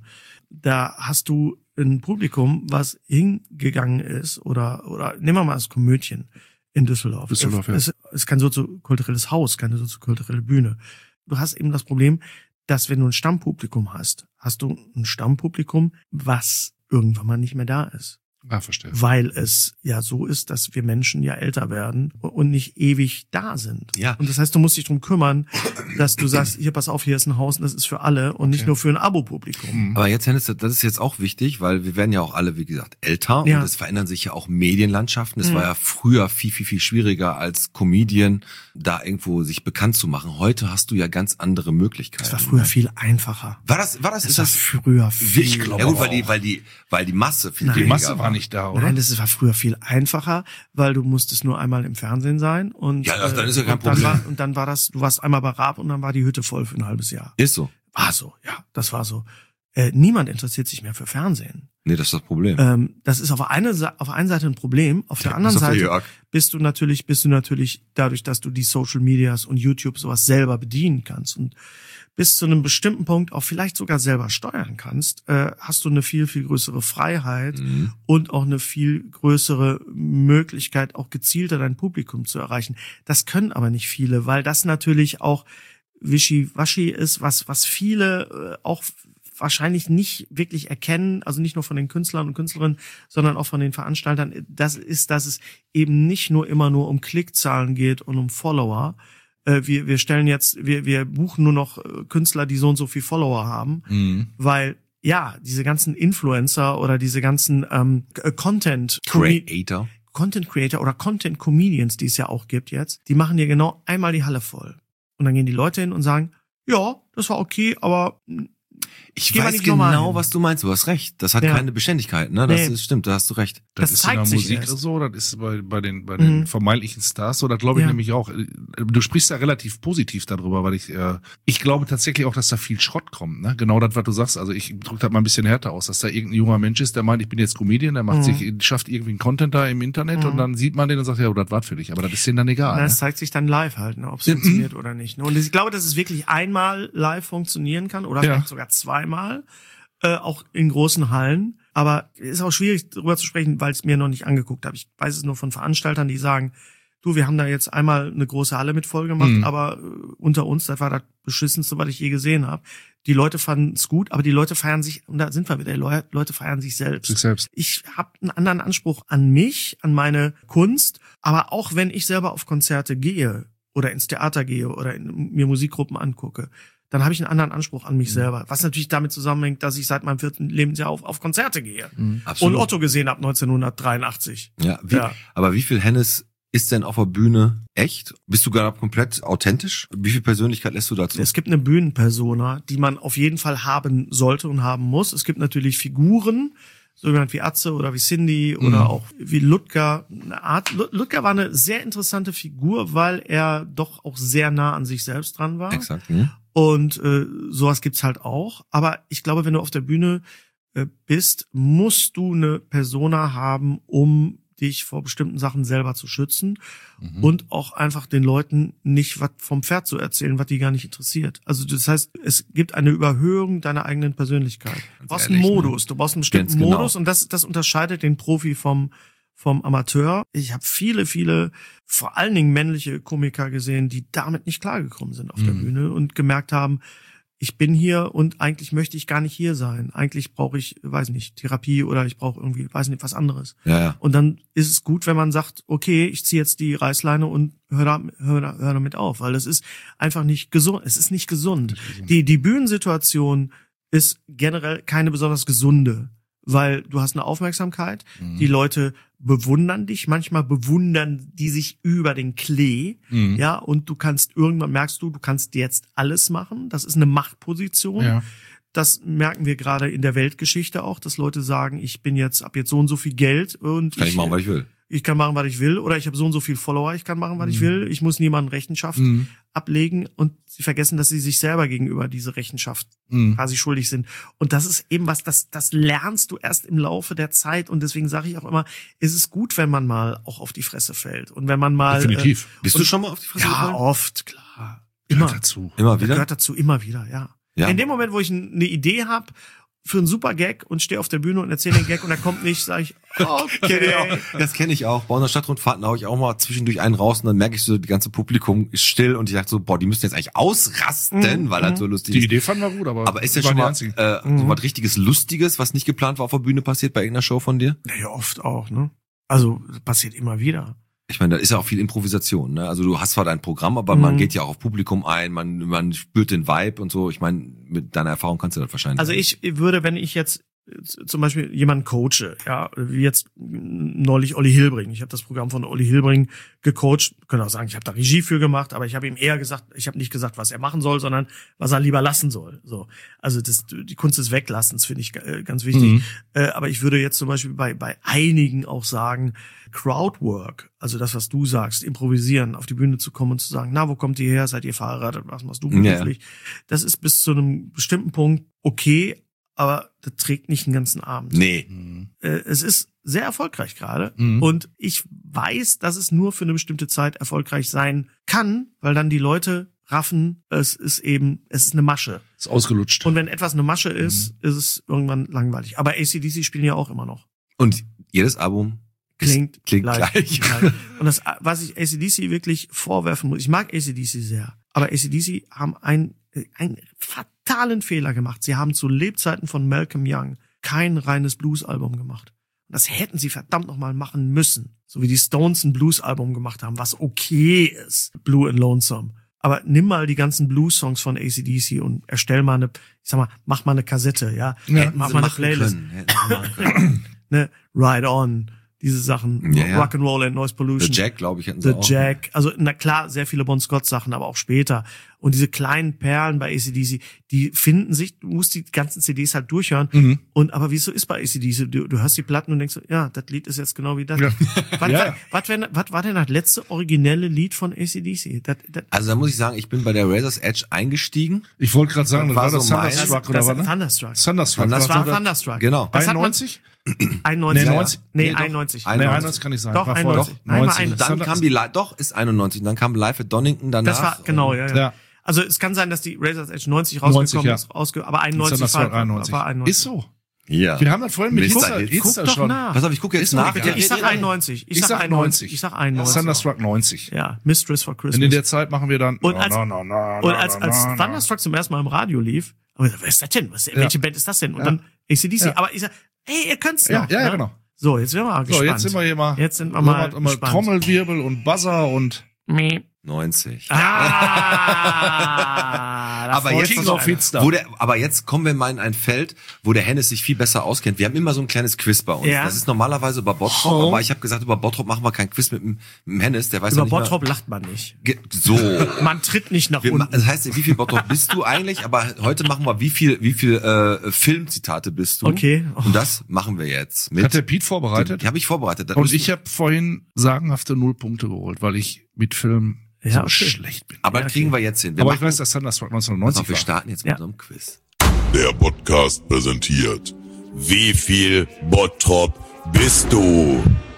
Da hast du ein Publikum, was hingegangen ist oder nehmen wir mal das Komödien in Düsseldorf. Es ist kein soziokulturelles Haus, keine soziokulturelle Bühne. Du hast eben das Problem, dass wenn du ein Stammpublikum hast, hast du ein Stammpublikum, was irgendwann mal nicht mehr da ist. Ah, verstehe. Weil es ja so ist, dass wir Menschen ja älter werden und nicht ewig da sind. Ja. Und das heißt, du musst dich drum kümmern, dass du sagst, hier, pass auf, hier ist ein Haus und das ist für alle und nicht nur für ein Abo-Publikum. Aber jetzt, Hennes, das ist jetzt auch wichtig, weil wir werden ja auch alle, wie gesagt, älter und es verändern sich ja auch Medienlandschaften. Es war ja früher viel, viel, viel schwieriger als Comedian, da irgendwo sich bekannt zu machen. Heute hast du ja ganz andere Möglichkeiten. Das war früher viel einfacher. War das früher viel. Ich glaube, weil die Masse viel weniger Die Masse war nicht da, oder? Nein, das war früher viel einfacher, weil du musstest nur einmal im Fernsehen sein und dann ist ja kein Problem. Und dann war das, du warst einmal bei Raab und dann war die Hütte voll für ein halbes Jahr. Ist so. War so, ja, das war so. Niemand interessiert sich mehr für Fernsehen. Nee, das ist das Problem. Das ist auf der einen Seite ein Problem, auf der anderen Seite bist du natürlich dadurch, dass du die Social Medias und YouTube sowas selber bedienen kannst und bis zu einem bestimmten Punkt auch vielleicht sogar selber steuern kannst, hast du eine viel, viel größere Freiheit und auch eine viel größere Möglichkeit, auch gezielter dein Publikum zu erreichen. Das können aber nicht viele, weil das natürlich auch wischiwaschi ist, was viele auch wahrscheinlich nicht wirklich erkennen, also nicht nur von den Künstlern und Künstlerinnen, sondern auch von den Veranstaltern, dass es eben nicht nur immer nur um Klickzahlen geht und um Follower. Wir buchen nur noch Künstler, die so und so viel Follower haben, weil diese ganzen Influencer oder diese ganzen Content Creator oder Content Comedians, die es ja auch gibt jetzt, die machen dir genau einmal die Halle voll. Und dann gehen die Leute hin und sagen, ja, das war okay, aber ich weiß genau, was du meinst. Du hast recht. Das hat keine Beständigkeit, ne? Das stimmt, da hast du recht. Das ist in der Musik so, das ist bei den vermeintlichen Stars so, das glaube ich nämlich auch. Du sprichst ja relativ positiv darüber, weil ich glaube tatsächlich auch, dass da viel Schrott kommt, ne? Genau das, was du sagst. Also ich drücke das mal ein bisschen härter aus, dass da irgendein junger Mensch ist, der meint, ich bin jetzt Comedian, der schafft irgendwie einen Content da im Internet und dann sieht man den und sagt, ja, das war für dich. Aber das ist denen dann egal. Das zeigt sich dann live halt, ne? Ob es funktioniert oder nicht. Ne? Und ich glaube, dass es wirklich einmal live funktionieren kann oder vielleicht sogar zweimal, auch in großen Hallen. Aber es ist auch schwierig, darüber zu sprechen, weil ich es mir noch nicht angeguckt habe. Ich weiß es nur von Veranstaltern, die sagen, du, wir haben da jetzt einmal eine große Halle mit voll gemacht, aber unter uns, das war das Beschissenste, was ich je gesehen habe. Die Leute fanden es gut, aber die Leute feiern sich, und da sind wir wieder, Leute feiern sich selbst. Ich habe einen anderen Anspruch an mich, an meine Kunst, aber auch wenn ich selber auf Konzerte gehe oder ins Theater gehe oder mir Musikgruppen angucke, dann habe ich einen anderen Anspruch an mich selber. Was natürlich damit zusammenhängt, dass ich seit meinem 4. Lebensjahr auf Konzerte gehe. Und Otto gesehen habe 1983. Aber wie viel Hennes ist denn auf der Bühne echt? Bist du gerade komplett authentisch? Wie viel Persönlichkeit lässt du dazu? Es gibt eine Bühnenpersona, die man auf jeden Fall haben sollte und haben muss. Es gibt natürlich Figuren, so jemand wie Atze oder wie Cindy oder auch wie Ludger. Ludger war eine sehr interessante Figur, weil er doch auch sehr nah an sich selbst dran war. Exakt. Und sowas gibt's halt auch. Aber ich glaube, wenn du auf der Bühne bist, musst du eine Persona haben, um dich vor bestimmten Sachen selber zu schützen und auch einfach den Leuten nicht was vom Pferd zu erzählen, was die gar nicht interessiert. Also das heißt, es gibt eine Überhöhung deiner eigenen Persönlichkeit. Du brauchst einen Modus, du brauchst einen bestimmten Modus und das unterscheidet den Profi vom Amateur. Ich habe viele, vor allen Dingen männliche Komiker gesehen, die damit nicht klargekommen sind auf der Bühne und gemerkt haben, ich bin hier und eigentlich möchte ich gar nicht hier sein. Eigentlich brauche ich, weiß nicht, Therapie oder ich brauche irgendwie, weiß nicht, was anderes. Ja. Und dann ist es gut, wenn man sagt, okay, ich ziehe jetzt die Reißleine und hör damit auf, weil das ist einfach nicht gesund. Es ist nicht gesund. Die Bühnensituation ist generell keine besonders gesunde, weil du hast eine Aufmerksamkeit, die Leute bewundern dich, manchmal bewundern die sich über den Klee, ja, und irgendwann merkst du kannst jetzt alles machen, das ist eine Machtposition. Ja. Das merken wir gerade in der Weltgeschichte auch, dass Leute sagen, ich hab jetzt so und so viel Geld und kann ich machen, was ich will. Ich kann machen, was ich will, oder ich habe so und so viel Follower, ich kann machen, was ich will, ich muss niemandem Rechenschaft ablegen und sie vergessen, dass sie sich selber gegenüber diese Rechenschaft quasi schuldig sind. Und das ist eben das lernst du erst im Laufe der Zeit und deswegen sage ich auch immer, ist es gut, wenn man mal auch auf die Fresse fällt und wenn man mal... Definitiv. Bist du schon mal auf die Fresse gefallen? Ja, oft, klar. Immer dazu. Immer wieder? Gehört dazu, immer wieder, ja. In dem Moment, wo ich eine Idee habe für einen super Gag und stehe auf der Bühne und erzähle den Gag und er kommt nicht, sage ich, okay. Das kenne ich auch. Bei unseren Stadtrundfahrten haue ich auch mal zwischendurch einen raus und dann merke ich so, die ganze Publikum ist still und ich dachte so, die müssen jetzt eigentlich ausrasten, weil das so lustig ist. Die Idee fanden wir gut, aber ist ja schon mal so was richtiges Lustiges, was nicht geplant war auf der Bühne passiert bei irgendeiner Show von dir? Ja, oft auch, ne? Also, passiert immer wieder. Ich meine, da ist ja auch viel Improvisation, ne? Also du hast zwar dein Programm, aber man geht ja auch auf Publikum ein, man spürt den Vibe und so. Ich meine, mit deiner Erfahrung kannst du das wahrscheinlich. Also ich würde, wenn ich jetzt zum Beispiel jemanden coache, ja, wie jetzt neulich Olli Hilbring. Ich habe das Programm von Olli Hilbring gecoacht. Ich könnte auch sagen, ich habe da Regie für gemacht, aber ich habe ihm eher gesagt, ich habe nicht gesagt, was er machen soll, sondern was er lieber lassen soll. So, also die Kunst des Weglassens finde ich ganz wichtig. Aber ich würde jetzt zum Beispiel bei einigen auch sagen, Crowdwork, also das, was du sagst, improvisieren, auf die Bühne zu kommen und zu sagen, na, wo kommt ihr her? Seid ihr verheiratet? Was machst du beruflich? Ja. Das ist bis zu einem bestimmten Punkt okay, aber das trägt nicht den ganzen Abend. Nee. Es ist sehr erfolgreich gerade und ich weiß, dass es nur für eine bestimmte Zeit erfolgreich sein kann, weil dann die Leute raffen, es ist eine Masche. Ist ausgelutscht. Und wenn etwas eine Masche ist, ist es irgendwann langweilig. Aber AC/DC spielen ja auch immer noch. Und jedes Album klingt gleich. Und das, was ich AC/DC wirklich vorwerfen muss, ich mag AC/DC sehr, aber AC/DC haben einen fatalen Fehler gemacht. Sie haben zu Lebzeiten von Malcolm Young kein reines Blues-Album gemacht. Das hätten sie verdammt nochmal machen müssen. So wie die Stones ein Blues-Album gemacht haben, was okay ist. Blue and Lonesome. Aber nimm mal die ganzen Blues-Songs von AC/DC und erstell mal mach mal eine Kassette, ja. Mach mal eine Playlist. Ne, Ride On. Diese Sachen, Rock'n'Roll and Noise Pollution. The Jack, glaube ich, hätten sie auch. The Jack, also na klar, sehr viele Bon Scott Sachen, aber auch später. Und diese kleinen Perlen bei AC/DC, die finden sich, du musst die ganzen CDs halt durchhören. Aber wie es so ist bei AC/DC, du hörst die Platten und denkst so, ja, das Lied ist jetzt genau wie das. Ja. Was war denn das letzte originelle Lied von AC/DC? Also da muss ich sagen, ich bin bei der Razor's Edge eingestiegen. Ich wollte gerade sagen, das war das Thunderstruck oder was? Thunderstruck. Das war Thunderstruck. Genau. 91? 91. Nee, 91. 91 kann ich sagen. Doch, 91. Nein, dann kam ist 91. Dann kam Live at Donington danach. Das war, genau, ja. Also es kann sein, dass die Razor's Edge 90 rausgekommen ist, aber 91 war 91. Ist so. Ja. Wir haben das vorhin mit Hitster schon. Pass auf, ich gucke jetzt nach. Ich sag 91. Ich sag 91. Thunderstruck 90. Ja, Mistress for Christmas. Und in der Zeit machen wir dann... Und als Thunderstruck zum ersten Mal im Radio lief, was ist das denn? Welche Band ist das denn? Und dann AC/DC. Aber ich sag, hey, ihr könnt's noch. Ja, genau. So, jetzt sind wir mal gespannt. So, jetzt sind wir mal gespannt. Trommelwirbel und Buzzer und... 90. Aber jetzt kommen wir mal in ein Feld, wo der Hennes sich viel besser auskennt. Wir haben immer so ein kleines Quiz bei uns. Ja. Das ist normalerweise über Bottrop, aber ich habe gesagt, über Bottrop machen wir kein Quiz mit dem Hennes. Der weiß über ja nicht Bottrop mehr. lacht man nicht. So. Man tritt nicht nach unten. Das heißt, wie viel Bottrop bist du eigentlich? Aber heute machen wir, wie viel Filmzitate bist du? Okay. Und das machen wir jetzt. Hat der Pete vorbereitet? Die habe ich vorbereitet. Und ich habe vorhin sagenhafte 0 Punkte geholt, weil ich mit Film so schlecht bin. Aber kriegen wir jetzt hin. Aber ich weiß, dass Thunderstruck 1990 war. Wir starten jetzt mit so einem Quiz. Der Podcast präsentiert: Wie viel Bottrop bist du?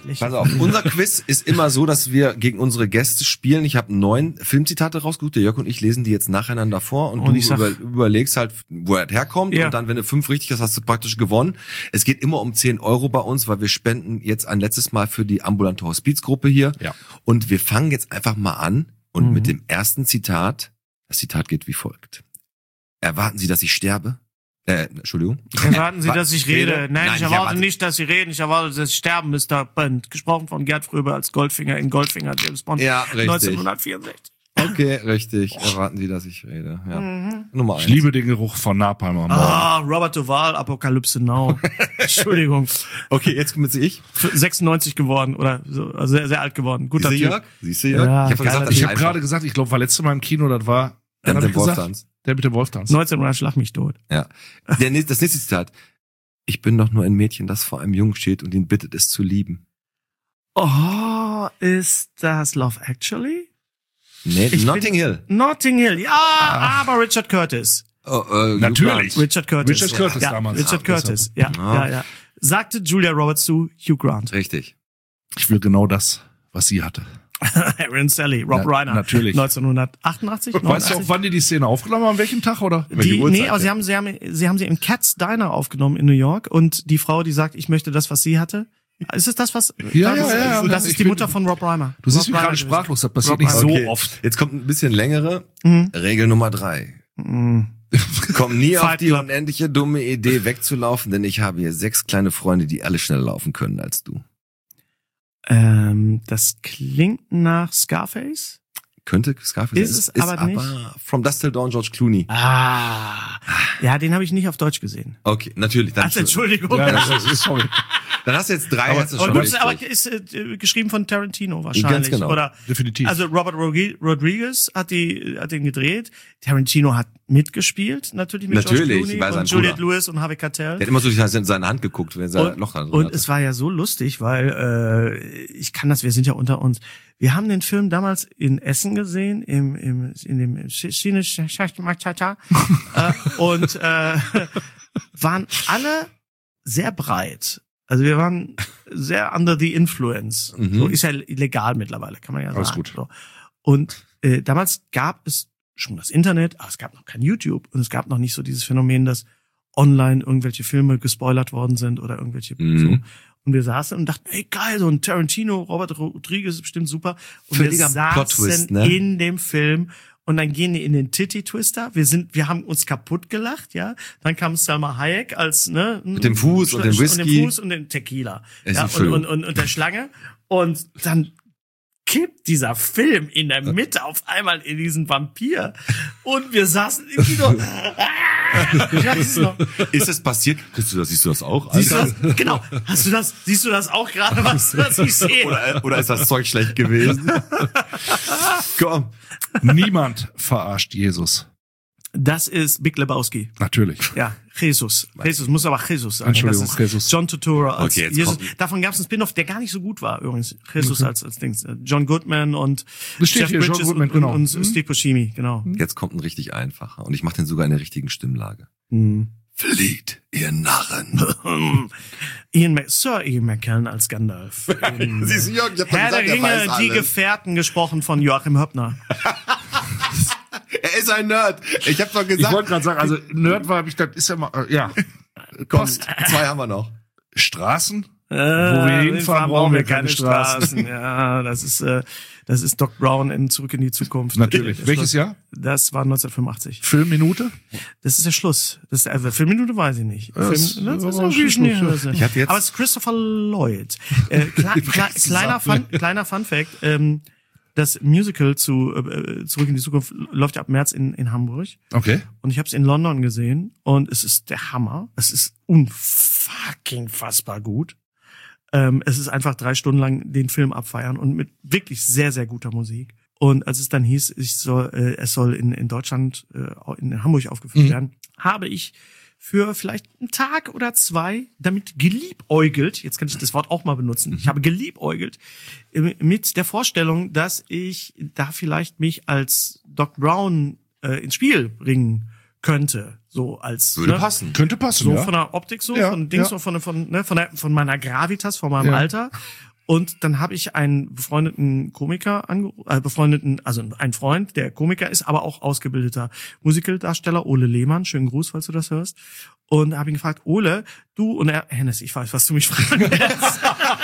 Pass auf, unser Quiz ist immer so, dass wir gegen unsere Gäste spielen. Ich habe 9 Filmzitate rausgesucht. Der Jörg und ich lesen die jetzt nacheinander vor und du überlegst halt, wo er herkommt. Ja. Und dann, wenn du 5 richtig hast, hast du praktisch gewonnen. Es geht immer um 10 € bei uns, weil wir spenden jetzt ein letztes Mal für die ambulante Hospizgruppe hier. Ja. Und wir fangen jetzt einfach mal an und mit dem ersten Zitat. Das Zitat geht wie folgt. Erwarten Sie, dass ich sterbe? Entschuldigung. Erwarten Sie, dass ich rede? Nein, ich erwarte nicht, dass Sie reden. Ich erwarte, dass Sie sterben, Mr. Bond. Gesprochen von Gerd Fröbe als Goldfinger in Goldfinger, James Bond. Ja, richtig. 1964. Okay, richtig. Erwarten Sie, dass ich rede. Ja. Nummer 1. Ich liebe den Geruch von Napalm am Morgen. Robert Duvall, Apokalypse Now. Entschuldigung. Okay, jetzt komme ich. 96 geworden oder so, also sehr, sehr alt geworden. Guter Typ. Siehst du, Jörg? Ja, ich habe gerade gesagt, ich glaube, war letztes Mal im Kino, das war der mit dem Wolftanz. Der mit dem Wolftanz. 1900 Schlag mich tot. Ja. Das nächste Zitat. Ich bin doch nur ein Mädchen, das vor einem Jungen steht und ihn bittet, es zu lieben. Oh, ist das Love Actually? Nee, Notting Hill. Notting Hill, ja, aber Richard Curtis. Natürlich. Richard Curtis. Richard Curtis damals. Richard Curtis, ja. Sagte Julia Roberts zu Hugh Grant. Richtig. Ich will genau das, was sie hatte. Aaron Sally, Rob Reiner. Natürlich. 1988. Weißt du auch, wann die Szene aufgenommen haben? An welchem Tag, oder? Nee, aber sie haben sie in Cat's Diner aufgenommen in New York und die Frau, die sagt, ich möchte das, was sie hatte. Ist es das, was? Ja. Das ist die Mutter von Rob Reimer. Du siehst mich gerade sprachlos, das passiert nicht so oft. Jetzt kommt ein bisschen längere. Regel Nummer 3. Komm nie auf die unendliche dumme Idee wegzulaufen, denn ich habe hier 6 kleine Freunde, die alle schneller laufen können als du. Das klingt nach Scarface. Könnte Scarface ist aber nicht. From Dusk Till Dawn, George Clooney. Ja, den habe ich nicht auf Deutsch gesehen. Okay, natürlich. Dann Entschuldigung. Ja, sorry. Dann hast du jetzt 3. Aber ist geschrieben von Tarantino wahrscheinlich. Ganz genau. Oder, definitiv. Also Robert Rodriguez hat den gedreht. Tarantino hat mitgespielt, natürlich mit George Clooney und Juliette Lewis und Harvey Keitel. Der hat immer so in seine Hand geguckt, wenn er Loch dran hatte. Und es war ja so lustig, weil wir sind ja unter uns. Wir haben den Film damals in Essen gesehen, in dem Cine und waren alle sehr breit. Also wir waren sehr under the influence. So ist ja illegal mittlerweile, kann man ja sagen. Alles gut. So. Und damals gab es schon das Internet, aber es gab noch kein YouTube und es gab noch nicht so dieses Phänomen, dass online irgendwelche Filme gespoilert worden sind oder irgendwelche so. Und wir saßen und dachten, ey geil, so ein Tarantino, Robert Rodriguez ist bestimmt super. Und wir saßen in dem Film und dann gehen die in den Titty-Twister. Wir haben uns kaputt gelacht, ja. Dann kam Salma Hayek als, mit dem Fuß und dem Whisky. Und dem Fuß und dem Tequila. Ja, und der Schlange. Und dann kippt dieser Film in der Mitte auf einmal in diesen Vampir. Und wir saßen im Kino. Ist das passiert? Siehst du das auch? Siehst du das? Genau. Siehst du das auch gerade, was ich sehe? Oder ist das Zeug schlecht gewesen? Komm. Niemand verarscht Jesus. Das ist Big Lebowski. Natürlich. Ja, Jesus. Jesus muss aber Jesus sagen. Entschuldigung, das ist Jesus. John Turturro als Jesus. Kommt. Davon gab es einen Spin-off, der gar nicht so gut war übrigens. Jesus als Dings. John Goodman und Jeff Bridges John Goodman, genau. und Steve Buscemi, genau. Jetzt kommt ein richtig einfacher und ich mache den sogar in der richtigen Stimmlage. Flieht, ihr Narren. Sir Ian McKellen als Gandalf. Siehst du, Jörg, ich hab Herr gesagt, der Ringe, die Gefährten, gesprochen von Joachim Höppner. Er ist ein Nerd. Ich hab doch gesagt. Ich wollte gerade sagen, also Nerd war ich, das ist ja mal, ja. Kost. 2 haben wir noch. Straßen? Wo wir hinfahren, brauchen wir keine Straßen. Ja, das ist Doc Brown in Zurück in die Zukunft. Natürlich. Welches Jahr? Das war 1985. Filmminute? Das ist der Schluss. Filmminute weiß ich nicht. Aber es ist Christopher Lloyd. Kleiner Fun Fact. Das Musical Zurück in die Zukunft läuft ja ab März in Hamburg. Okay. Und ich habe es in London gesehen und es ist der Hammer. Es ist unfucking fassbar gut. Es ist einfach 3 Stunden lang den Film abfeiern und mit wirklich sehr, sehr guter Musik. Und als es dann hieß, es soll in Deutschland, in Hamburg aufgeführt werden, habe ich für vielleicht einen Tag oder 2 damit geliebäugelt, jetzt kann ich das Wort auch mal benutzen, ich habe geliebäugelt mit der Vorstellung, dass ich da vielleicht mich als Doc Brown ins Spiel bringen könnte, so als würde passen, könnte passen, so ja. von der Optik so, ja, von Dings, so von meiner Gravitas, von meinem Alter Und dann habe ich einen befreundeten Komiker also einen Freund, der Komiker ist, aber auch ausgebildeter Musicaldarsteller, Ole Lehmann. Schönen Gruß, falls du das hörst. Und habe ihn gefragt, Ole, du und er, Hennes, ich weiß, was du mich fragen willst.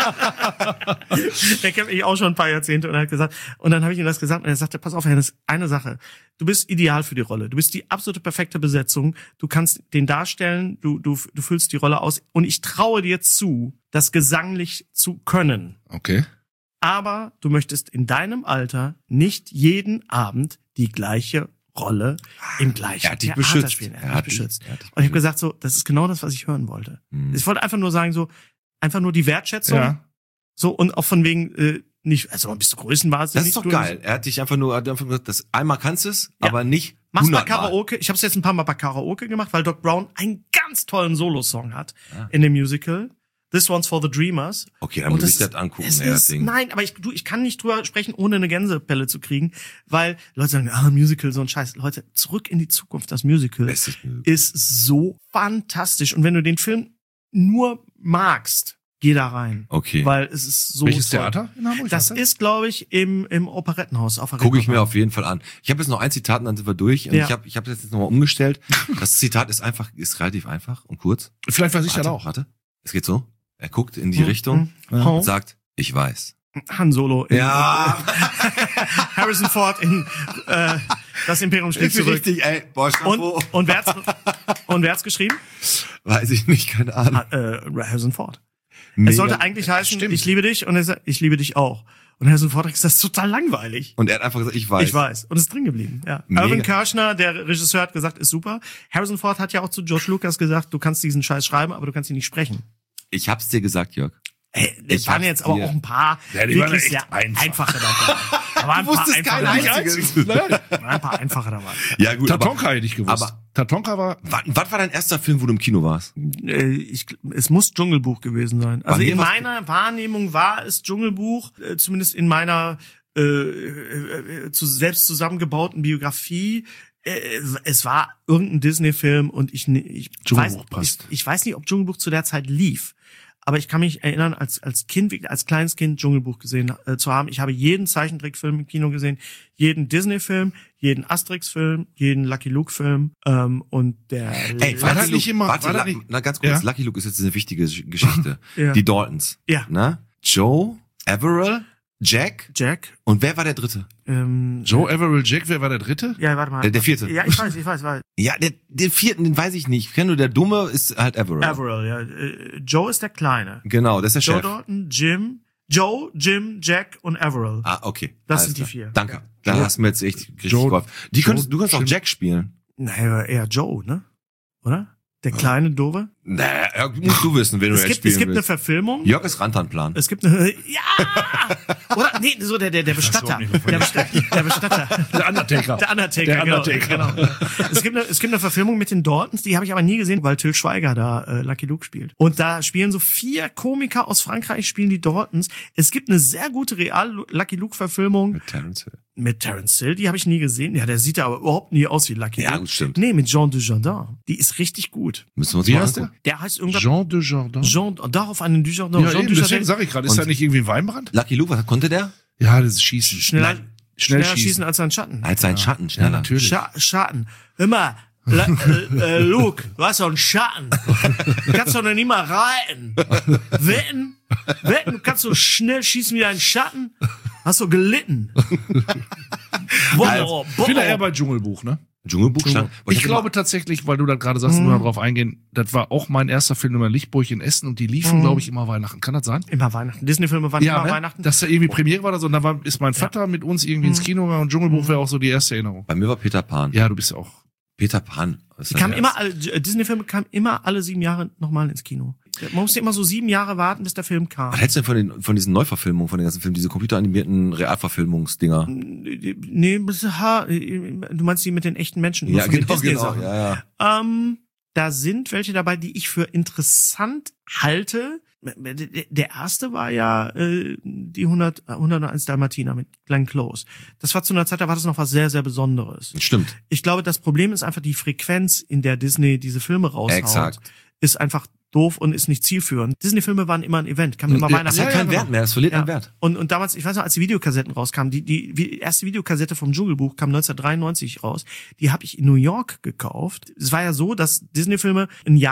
Der kennt mich auch schon ein paar Jahrzehnte und er hat gesagt, und dann habe ich ihm das gesagt und er sagte, pass auf, Hennes, eine Sache. Du bist ideal für die Rolle. Du bist die absolute perfekte Besetzung. Du kannst den darstellen, du füllst die Rolle aus und ich traue dir zu, das gesanglich zu können. Okay. Aber du möchtest in deinem Alter nicht jeden Abend die gleiche Rolle im gleichen Er hat dich Theater beschützt. spielen. Er Er hat hat mich beschützt. dich- er hat dich Und ich habe beschützt. gesagt, so, das ist genau das, was ich hören wollte. Ich wollte einfach nur sagen, so, einfach nur die Wertschätzung. Ja. So, und auch von wegen, nicht, also bist du Größenwahnsinnig. Das ist doch du geil. Er hat dich einfach nur gesagt, das einmal kannst du es, Ja. aber nicht Machst mal 100 Mal. Karaoke. Ich habe es jetzt ein paar Mal bei Karaoke gemacht, weil Doc Brown einen ganz tollen Solo-Song hat in dem Musical. This One's for the Dreamers. Okay, dann Und muss ich das angucken, es das ist, Ding. nein, aber ich kann nicht drüber sprechen, ohne eine Gänsepelle zu kriegen, weil Leute sagen, Musical, so ein Scheiß. Leute, Zurück in die Zukunft, das Musical Bestes Musical. ist so fantastisch. Und wenn du den Film nur magst, geh da rein. Okay. Weil es ist so Welches toll. Theater in Hamburg? Das ist, glaube ich, im Operettenhaus auf der Gucke ich mir Reeperbahn. auf jeden Fall an. Ich habe jetzt noch ein Zitat und dann sind wir durch. Und Ja. ich habe das jetzt nochmal umgestellt. Das Zitat ist relativ einfach und kurz. Vielleicht weiß ich das auch. Warte. Es geht so. Er guckt in die Richtung Oh. und sagt, ich weiß. Han Solo. Ja. Harrison Ford in Das Imperium schlägt zurück. Richtig, ey. Boah, Chapeau. Und wer hat's geschrieben? Weiß ich nicht, keine Ahnung. Harrison Ford. Mega. Es sollte eigentlich heißen, ich liebe dich, und er sagt, ich liebe dich auch. Und Harrison Ford hat gesagt, das ist total langweilig. Und er hat einfach gesagt, ich weiß. Ich weiß. Und ist drin geblieben. Ja. Mega. Irvin Kershner, der Regisseur, hat gesagt, ist super. Harrison Ford hat ja auch zu George Lucas gesagt, du kannst diesen Scheiß schreiben, aber du kannst ihn nicht sprechen. Ich hab's dir gesagt, Jörg. Es waren jetzt aber auch ein paar Ja, die waren wirklich echt sehr einfach. einfache dabei. Da waren ein paar wusstest einfache kein dabei. einziges. Da waren ein paar einfache dabei. Ja, gut. Tatonka hätte ich gewusst. aber- Tatonka war... Was war dein erster Film, wo du im Kino warst? Es muss Dschungelbuch gewesen sein. Also mir in war's- meiner Wahrnehmung war es Dschungelbuch, zumindest in meiner selbst zusammengebauten Biografie. Es war irgendein Disney-Film und ich Dschungelbuch passt. Ich weiß nicht, ob Dschungelbuch zu der Zeit lief. Aber ich kann mich erinnern, als kleines Kind Dschungelbuch gesehen zu haben. Ich habe jeden Zeichentrickfilm im Kino gesehen, jeden Disney-Film, jeden Asterix-Film, jeden Lucky Luke-Film und der Ey, War das Luke, nicht immer- warte, war das nicht- na ganz kurz, Ja? Lucky Luke ist jetzt eine wichtige Geschichte. Ja. Die Daltons. Ja. Na? Joe, Averill, Jack Jack. und wer war der dritte? Joe Averill Jack, wer war der dritte? Ja, warte mal. Der vierte. Ja, ich weiß. Ja, den vierten, den weiß ich nicht. Ich kenne nur, der Dumme ist halt Averill. Averill, ja. Joe ist der Kleine. Genau, das ist der Joe Chef. Dalton, Jim, Jack und Averill. Ah, okay. Das Alles sind die klar. 4. Danke. Ja. Da hast du mir jetzt echt richtig Joe- geholfen. Du kannst auch Jim. Jack spielen. Naja, eher Joe, ne? Oder? Der kleine Dove. Naja, musst du wissen, wen du Es jetzt gibt spielen eine willst. Verfilmung. Jörg ist Rantanplan. Es gibt eine, ja! Oder, nee, so der Bestatter. Der Bestatter. Der Undertaker. Der Undertaker, Der Undertaker. Genau. Es gibt eine Verfilmung mit den Daltons, die habe ich aber nie gesehen, weil Till Schweiger da Lucky Luke spielt. Und da spielen so 4 Komiker aus Frankreich, spielen die Daltons. Es gibt eine sehr gute Lucky Luke-Verfilmung Mit Terence Hill. mit Terence Hill, die habe ich nie gesehen. Ja, der sieht ja aber überhaupt nie aus wie Lucky Ja, Luke. gut, stimmt. Nee, mit Jean Dujardin. Die ist richtig gut. Müssen wir uns Wie mal heißt angucken. Der heißt irgendwas Jean de Jardin. Jean, darauf einen Dujardin. Ja, Jean eben, deswegen Dujardin. sage ich gerade, ist Und- da nicht irgendwie ein Weinbrand? Lucky Luke, was konnte der? Ja, das ist Schießen. Schneller Schnell schießen schießen. als sein Schatten. Als sein Schatten, Ja, schneller. natürlich. Schatten. Hör mal, Luke, du hast doch einen Schatten. Du kannst doch noch nie mal reiten. Wetten, du kannst so schnell schießen wie dein Schatten. Hast du gelitten. Boah, Ich bin da eher bei Dschungelbuch, ne? Dschungelbuch stand. Ich glaube tatsächlich, weil du da gerade sagst, nur darauf eingehen, das war auch mein erster Film über Lichtburg in Essen und die liefen, glaube ich, immer Weihnachten. Kann das sein? Immer Weihnachten. Disney-Filme waren immer ne? Weihnachten. Dass da irgendwie Premiere war oder so. Und da ist mein Vater mit uns irgendwie ins Kino gegangen und Dschungelbuch wäre auch so die erste Erinnerung. Bei mir war Peter Pan. Ja, du bist ja auch. Peter Pan. Die kamen immer, Disney-Filme kamen immer alle 7 Jahre nochmal ins Kino. Man musste immer so 7 Jahre warten, bis der Film kam. Was hältst du denn von diesen Neuverfilmungen, von den ganzen Filmen, diese computeranimierten Realverfilmungsdinger? Nee, du meinst die mit den echten Menschen? nur Ja, von den genau, Disney-Sachen. ja. Da sind welche dabei, die ich für interessant halte. Der erste war ja die 101 Dalmatiner mit Glenn Close. Das war zu einer Zeit, da war das noch was sehr, sehr Besonderes. Stimmt. Ich glaube, das Problem ist einfach die Frequenz, in der Disney diese Filme raushaut. Exakt. Ist einfach doof und ist nicht zielführend. Disney-Filme waren immer ein Event, kamen immer Weihnachten. Das hat keinen Wert mehr, das verliert an Wert. Und damals, ich weiß noch, als die Videokassetten rauskamen, die erste Videokassette vom Dschungelbuch kam 1993 raus, die habe ich in New York gekauft. Es war ja so, dass Disney-Filme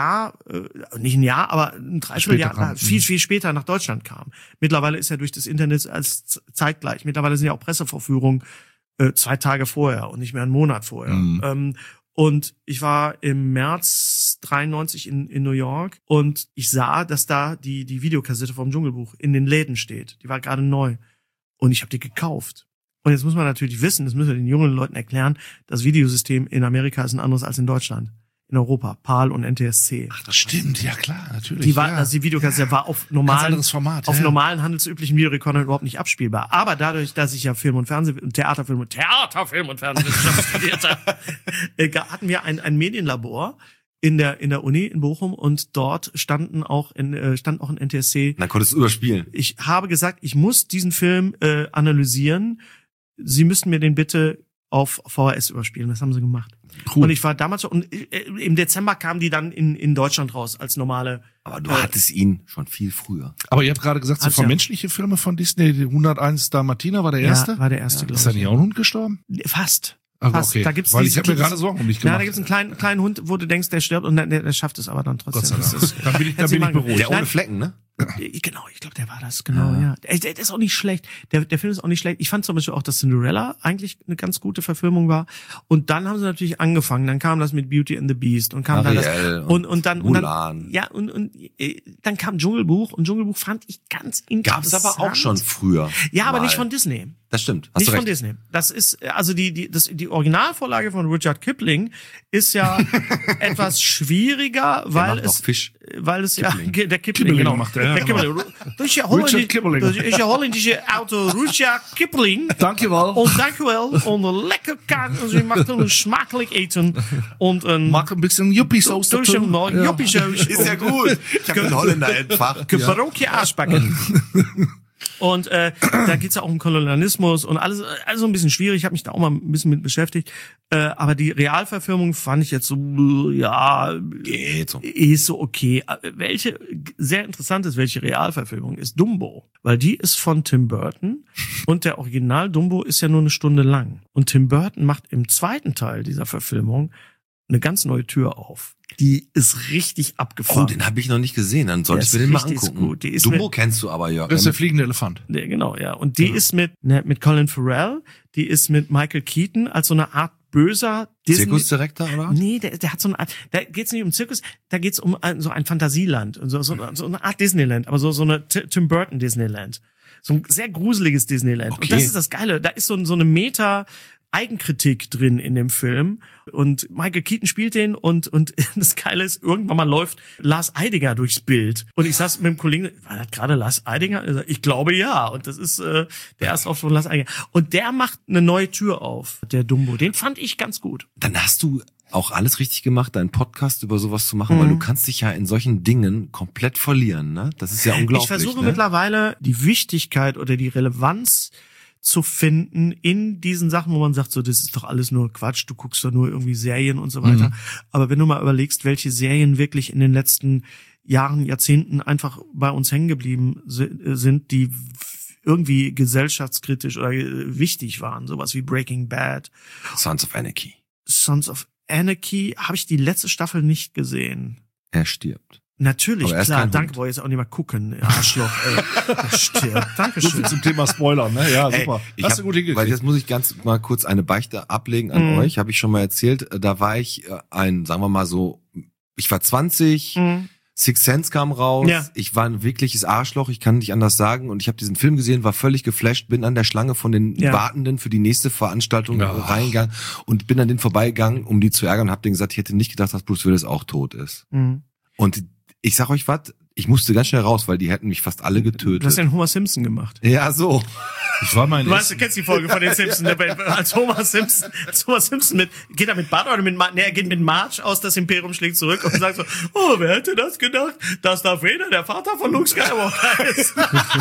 aber ein Dreivierteljahr, viel später nach Deutschland kamen. Mittlerweile ist ja durch das Internet als zeitgleich. Mittlerweile sind ja auch Pressevorführungen 2 Tage vorher und nicht mehr einen Monat vorher. Und ich war im März 93 in New York und ich sah, dass da die Videokassette vom Dschungelbuch in den Läden steht. Die war gerade neu. Und ich habe die gekauft. Und jetzt muss man natürlich wissen, das müssen wir den jungen Leuten erklären, das Videosystem in Amerika ist ein anderes als in Deutschland. In Europa, PAL und NTSC. Ach, das stimmt, ja klar, natürlich. Die Videokassette war auf normalen handelsüblichen Videorekordern überhaupt nicht abspielbar. Aber dadurch, dass ich ja Film und Theaterfilm und Fernsehwissenschaft studierte, hatten wir ein Medienlabor in der Uni in Bochum und dort stand auch ein NTSC. Dann konntest du überspielen. Ich habe gesagt, ich muss diesen Film analysieren. Sie müssten mir den bitte auf VHS überspielen. Das haben sie gemacht. Cool. Und ich war damals und im Dezember kamen die dann in Deutschland raus als normale. Aber du hattest ihn schon viel früher. Aber ihr habt gerade gesagt, so vermenschliche Filme von Disney, 101 Dalmatiner war der erste? Ja, war der erste, glaube ich. Ist da nicht auch ein Hund gestorben? Fast. Aber okay, da gibt's weil ich habe mir gerade Sorgen um dich gemacht. Ja, da gibt's einen kleinen Hund, wo du denkst, der stirbt und der schafft es aber dann trotzdem. Gott sei Dank. Dann bin ich beruhigt. Der ohne Flecken, ne? Genau, ich glaube, der war das, genau, ja. Der ist auch nicht schlecht. Der Film ist auch nicht schlecht. Ich fand zum Beispiel auch, dass Cinderella eigentlich eine ganz gute Verfilmung war. Und dann haben sie natürlich angefangen. Dann kam das mit Beauty and the Beast und kam Ariel dann Mulan. Dann kam Dschungelbuch und Dschungelbuch fand ich ganz interessant. Gab's aber auch schon früher. Ja, aber nicht von Disney. Das stimmt. Nicht von Disney. Das ist, also die Originalvorlage von Rudyard Kipling ist ja etwas schwieriger, weil es der Kipling genau macht. Der Kipling. Das ist ja holländische Autor Rudyard Kipling. Dankjewel. Und dankjewel. Und lekker kaart. Und sie macht een smakelijk eten. Und mag ein bisschen Yuppie-Sauce dazu. Yuppie-Sauce. Ist ja gut. Ich habe den Holländer entfacht. Gebrochen Aasbacken. Und da geht's ja auch um Kolonialismus und alles also ein bisschen schwierig. Ich habe mich da auch mal ein bisschen mit beschäftigt. Aber die Realverfilmung fand ich jetzt so, geht so. Ist so okay. Welche sehr interessant ist, welche Realverfilmung ist Dumbo, weil die ist von Tim Burton und der Original Dumbo ist ja nur 1 Stunde lang. Und Tim Burton macht im zweiten Teil dieser Verfilmung eine ganz neue Tür auf. Die ist richtig abgefahren. Oh, den habe ich noch nicht gesehen. Dann solltest du den mal angucken. Gut. Dumbo kennst du aber, Jörg. Das ist der fliegende Elefant. Ja, genau, ja. Und die ist mit Colin Farrell, die ist mit Michael Keaton als so eine Art böser Disney. Zirkusdirektor, oder? Nee, der hat so eine Art, da geht's nicht um Zirkus, da geht's um so ein Fantasieland. So eine Art Disneyland, aber so eine Tim Burton Disneyland. So ein sehr gruseliges Disneyland. Okay. Und das ist das Geile. Da ist so eine Eigenkritik drin in dem Film und Michael Keaton spielt den und das Geile ist, irgendwann mal läuft Lars Eidinger durchs Bild und ich saß mit dem Kollegen, war das gerade Lars Eidinger? Ich glaube ja und das ist der erste Auftritt von Lars Eidinger und der macht eine neue Tür auf, der Dumbo, den fand ich ganz gut. Dann hast du auch alles richtig gemacht, deinen Podcast über sowas zu machen, weil du kannst dich ja in solchen Dingen komplett verlieren, ne? Das ist ja unglaublich. Ich versuche mittlerweile die Wichtigkeit oder die Relevanz zu finden in diesen Sachen, wo man sagt, so, das ist doch alles nur Quatsch, du guckst doch nur irgendwie Serien und so weiter. Aber wenn du mal überlegst, welche Serien wirklich in den letzten Jahren, Jahrzehnten einfach bei uns hängen geblieben sind, die irgendwie gesellschaftskritisch oder wichtig waren, sowas wie Breaking Bad. Sons of Anarchy. Sons of Anarchy habe ich die letzte Staffel nicht gesehen. Er stirbt. Natürlich, klar, danke, wollte jetzt auch nicht mal gucken, Arschloch, ey. Das stirbt. Dankeschön. Zum Thema Spoiler, ne? Ja, super. Hast du gut hingekriegt. Weil jetzt muss ich ganz mal kurz eine Beichte ablegen an euch, habe ich schon mal erzählt. Da war ich sagen wir mal so, ich war 20, Sixth Sense kam raus, ich war ein wirkliches Arschloch, ich kann nicht anders sagen und ich habe diesen Film gesehen, war völlig geflasht, bin an der Schlange von den Wartenden für die nächste Veranstaltung reingegangen und bin an denen vorbeigegangen, um die zu ärgern und habe denen gesagt, ich hätte nicht gedacht, dass Bruce Willis auch tot ist. Und ich sag euch was, ich musste ganz schnell raus, weil die hätten mich fast alle getötet. Du hast ja einen Homer Simpson gemacht. Ja, so. Ich war mal Du weißt, du kennst die Folge von den Simpsons, als Homer Simpson geht er mit Bart oder er geht mit Marge aus, das Imperium schlägt zurück und sagt so, oh, wer hätte das gedacht, dass Darth Vader der Vater von Luke Skywalker ist?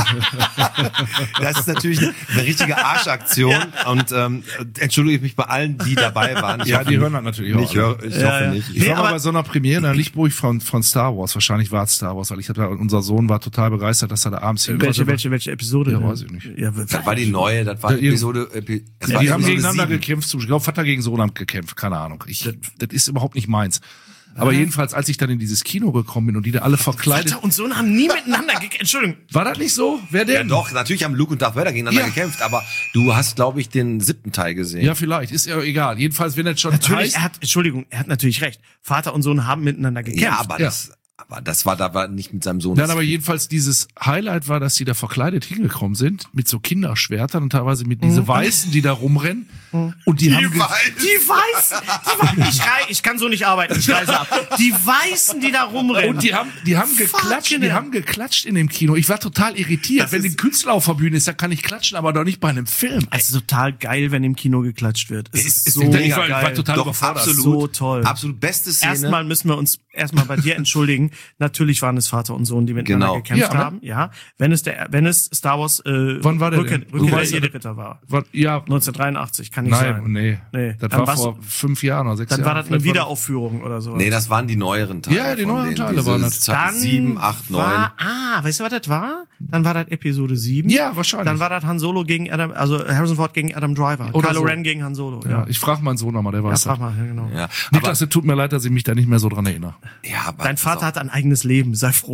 Das ist natürlich eine richtige Arschaktion und entschuldige ich mich bei allen, die dabei waren. Ja, die hören das natürlich auch. Ich hoffe nicht. Ich war mal bei so einer Premiere in der Lichtburg von Star Wars. Wahrscheinlich war es Star Wars, weil unser Sohn war total begeistert, dass er da abends hin konnte. Welche Episode? Ja, weiß ich nicht. Ja, das war die neue, das war Episode. Die haben gegeneinander gekämpft. Ich glaube, Vater gegen Sohn haben gekämpft. Keine Ahnung. Das ist überhaupt nicht meins. Aber jedenfalls, als ich dann in dieses Kino gekommen bin und die da alle verkleidet... Vater und Sohn haben nie miteinander gekämpft. Entschuldigung. War das nicht so? Wer denn? Ja doch, natürlich haben Luke und Darth Vader gegeneinander gekämpft, aber du hast, glaube ich, den 7. Teil gesehen. Ja, vielleicht. Ist ja egal. Jedenfalls, wenn das schon natürlich, heißt... er hat natürlich recht. Vater und Sohn haben miteinander gekämpft. Ja, aber das war nicht mit seinem Sohn. Nein, aber jedenfalls dieses Highlight war, dass die da verkleidet hingekommen sind, mit so Kinderschwertern und teilweise mit diese Weißen, die da rumrennen. Und die haben Weißen! Ich kann so nicht arbeiten, ich reise ab. Die Weißen, die da rumrennen. Und die haben geklatscht in dem Kino. Ich war total irritiert. Wenn ein Künstler auf der Bühne ist, dann kann ich klatschen, aber doch nicht bei einem Film. Es ist total geil, wenn im Kino geklatscht wird. Es ist so geil. Ich geil. war total überfordert. Absolut, so toll. Absolut beste Szene. Erstmal müssen wir uns bei dir entschuldigen. Natürlich waren es Vater und Sohn, die miteinander gekämpft haben. Ja, wenn es Star Wars wann war der Rückkehr der Jedi-Ritter war. Ja, 1983, kann nicht sein. Nee. Das war vor 5 Jahren oder 6 Jahren. Dann war das eine Wiederaufführung oder so. Nee, das waren die neueren Teile. Ja, die neueren Teile waren das. Dann 7, 8, 9. Weißt du, was das war? Dann war das Episode 7. Ja, wahrscheinlich. Dann war das Han Solo gegen Harrison Ford gegen Adam Driver. Oder Kylo so. Ren gegen Han Solo. Ja, ich frage meinen Sohn nochmal, der weiß frag mal, genau. Ja, Niklas, es tut mir leid, dass ich mich da nicht mehr so dran erinnere. Ja, aber Dein Vater hat ein eigenes Leben, sei froh.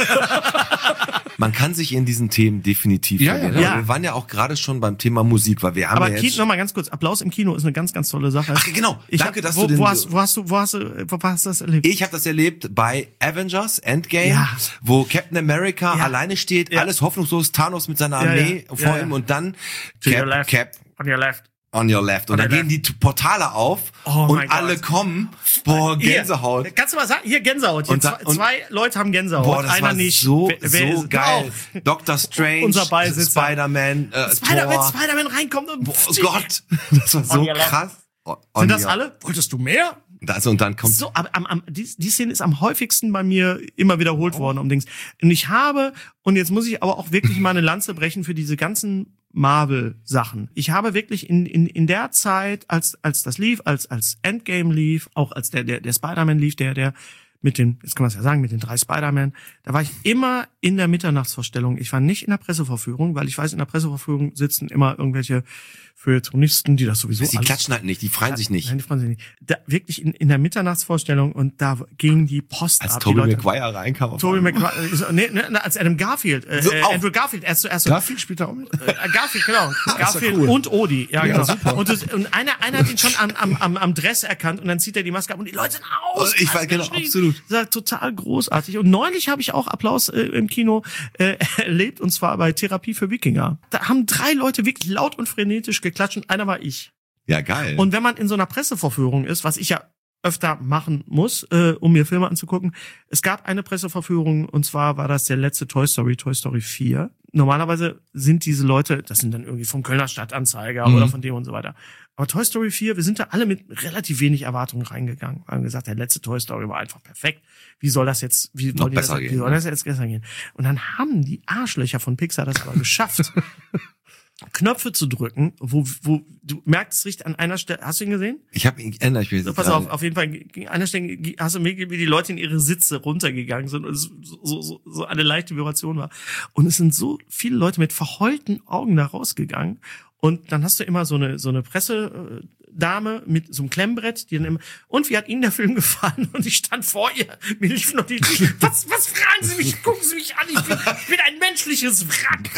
Man kann sich in diesen Themen definitiv verlieren. Ja. Aber wir waren ja auch gerade schon beim Thema Musik, weil wir haben Aber ja jetzt... noch mal ganz kurz, Applaus im Kino ist eine ganz, ganz tolle Sache. Ach genau, danke, dass wo, du den... wo hast du das erlebt? Ich habe das erlebt bei Avengers Endgame, Ja. wo Captain America alleine steht, alles hoffnungslos, Thanos mit seiner Armee vor ihm und dann Cap On your left. on your left. Und dann gehen die Portale auf und alle kommen. Boah, Gänsehaut. Hier, kannst du mal sagen? Hier, Gänsehaut. Hier, Und zwei Leute haben Gänsehaut. Boah, das einer war nicht. so ist geil. Doctor Strange, unser Beisitzer. Spider-Man, Thor. Spider-Man reinkommt und... Oh Gott, das war so krass. Sind das alle? Wolltest du mehr? Und dann kommt... So, aber die Szene ist am häufigsten bei mir immer wiederholt worden um Dings. Und jetzt muss ich aber auch wirklich mal eine Lanze brechen für diese ganzen Marvel-Sachen. Ich habe wirklich in der Zeit, als das lief, als Endgame lief, auch als der Spider-Man lief, der mit den, jetzt kann man es ja sagen, mit den 3 Spider-Man, da war ich immer in der Mitternachtsvorstellung. Ich war nicht in der Presseverführung, weil ich weiß, in der Presseverführung sitzen immer irgendwelche Feuilletonisten, die das sowieso Die klatschen halt nicht, die freien sich nicht. Nein, die freuen sich nicht. Da, wirklich in der Mitternachtsvorstellung und da ging die Post Als ab. Tobey die Leute, Maguire reinkam. Tobey Maguire, als Adam Garfield, Andrew Garfield, erst Garfield spielt da auch mit? Garfield, genau. Garfield cool. und Odie, ja, genau. Super. Und einer hat ihn schon am Dress erkannt und dann zieht er die Maske ab und die Leute sind aus. Ich weiß, genau, absolut. Das war total großartig. Und neulich habe ich auch Applaus im Kino erlebt und zwar bei Therapie für Wikinger. Da haben 3 Leute wirklich laut und frenetisch geklatscht und einer war ich. Ja, geil. Und wenn man in so einer Presseverführung ist, was ich ja öfter machen muss, um mir Filme anzugucken. Es gab eine Presseverführung und zwar war das der letzte Toy Story 4. Normalerweise sind diese Leute, das sind dann irgendwie vom Kölner Stadtanzeiger oder von dem und so weiter. Aber Toy Story 4, wir sind da alle mit relativ wenig Erwartungen reingegangen. Wir haben gesagt, der letzte Toy Story war einfach perfekt. Wie soll das jetzt gehen? Und dann haben die Arschlöcher von Pixar das aber geschafft, Knöpfe zu drücken, wo du merkst es richtig an einer Stelle. Hast du ihn gesehen? Ich habe ihn geändert. So, pass auf jeden Fall, an einer Stelle hast du mir, wie die Leute in ihre Sitze runtergegangen sind und es so eine leichte Vibration war. Und es sind so viele Leute mit verheulten Augen da rausgegangen. Und dann hast du immer so eine Pressedame mit so einem Klemmbrett, die dann immer, und wie hat Ihnen der Film gefallen? Und ich stand vor ihr, mir lief noch die, was fragen Sie mich, gucken Sie mich an, ich bin ein menschliches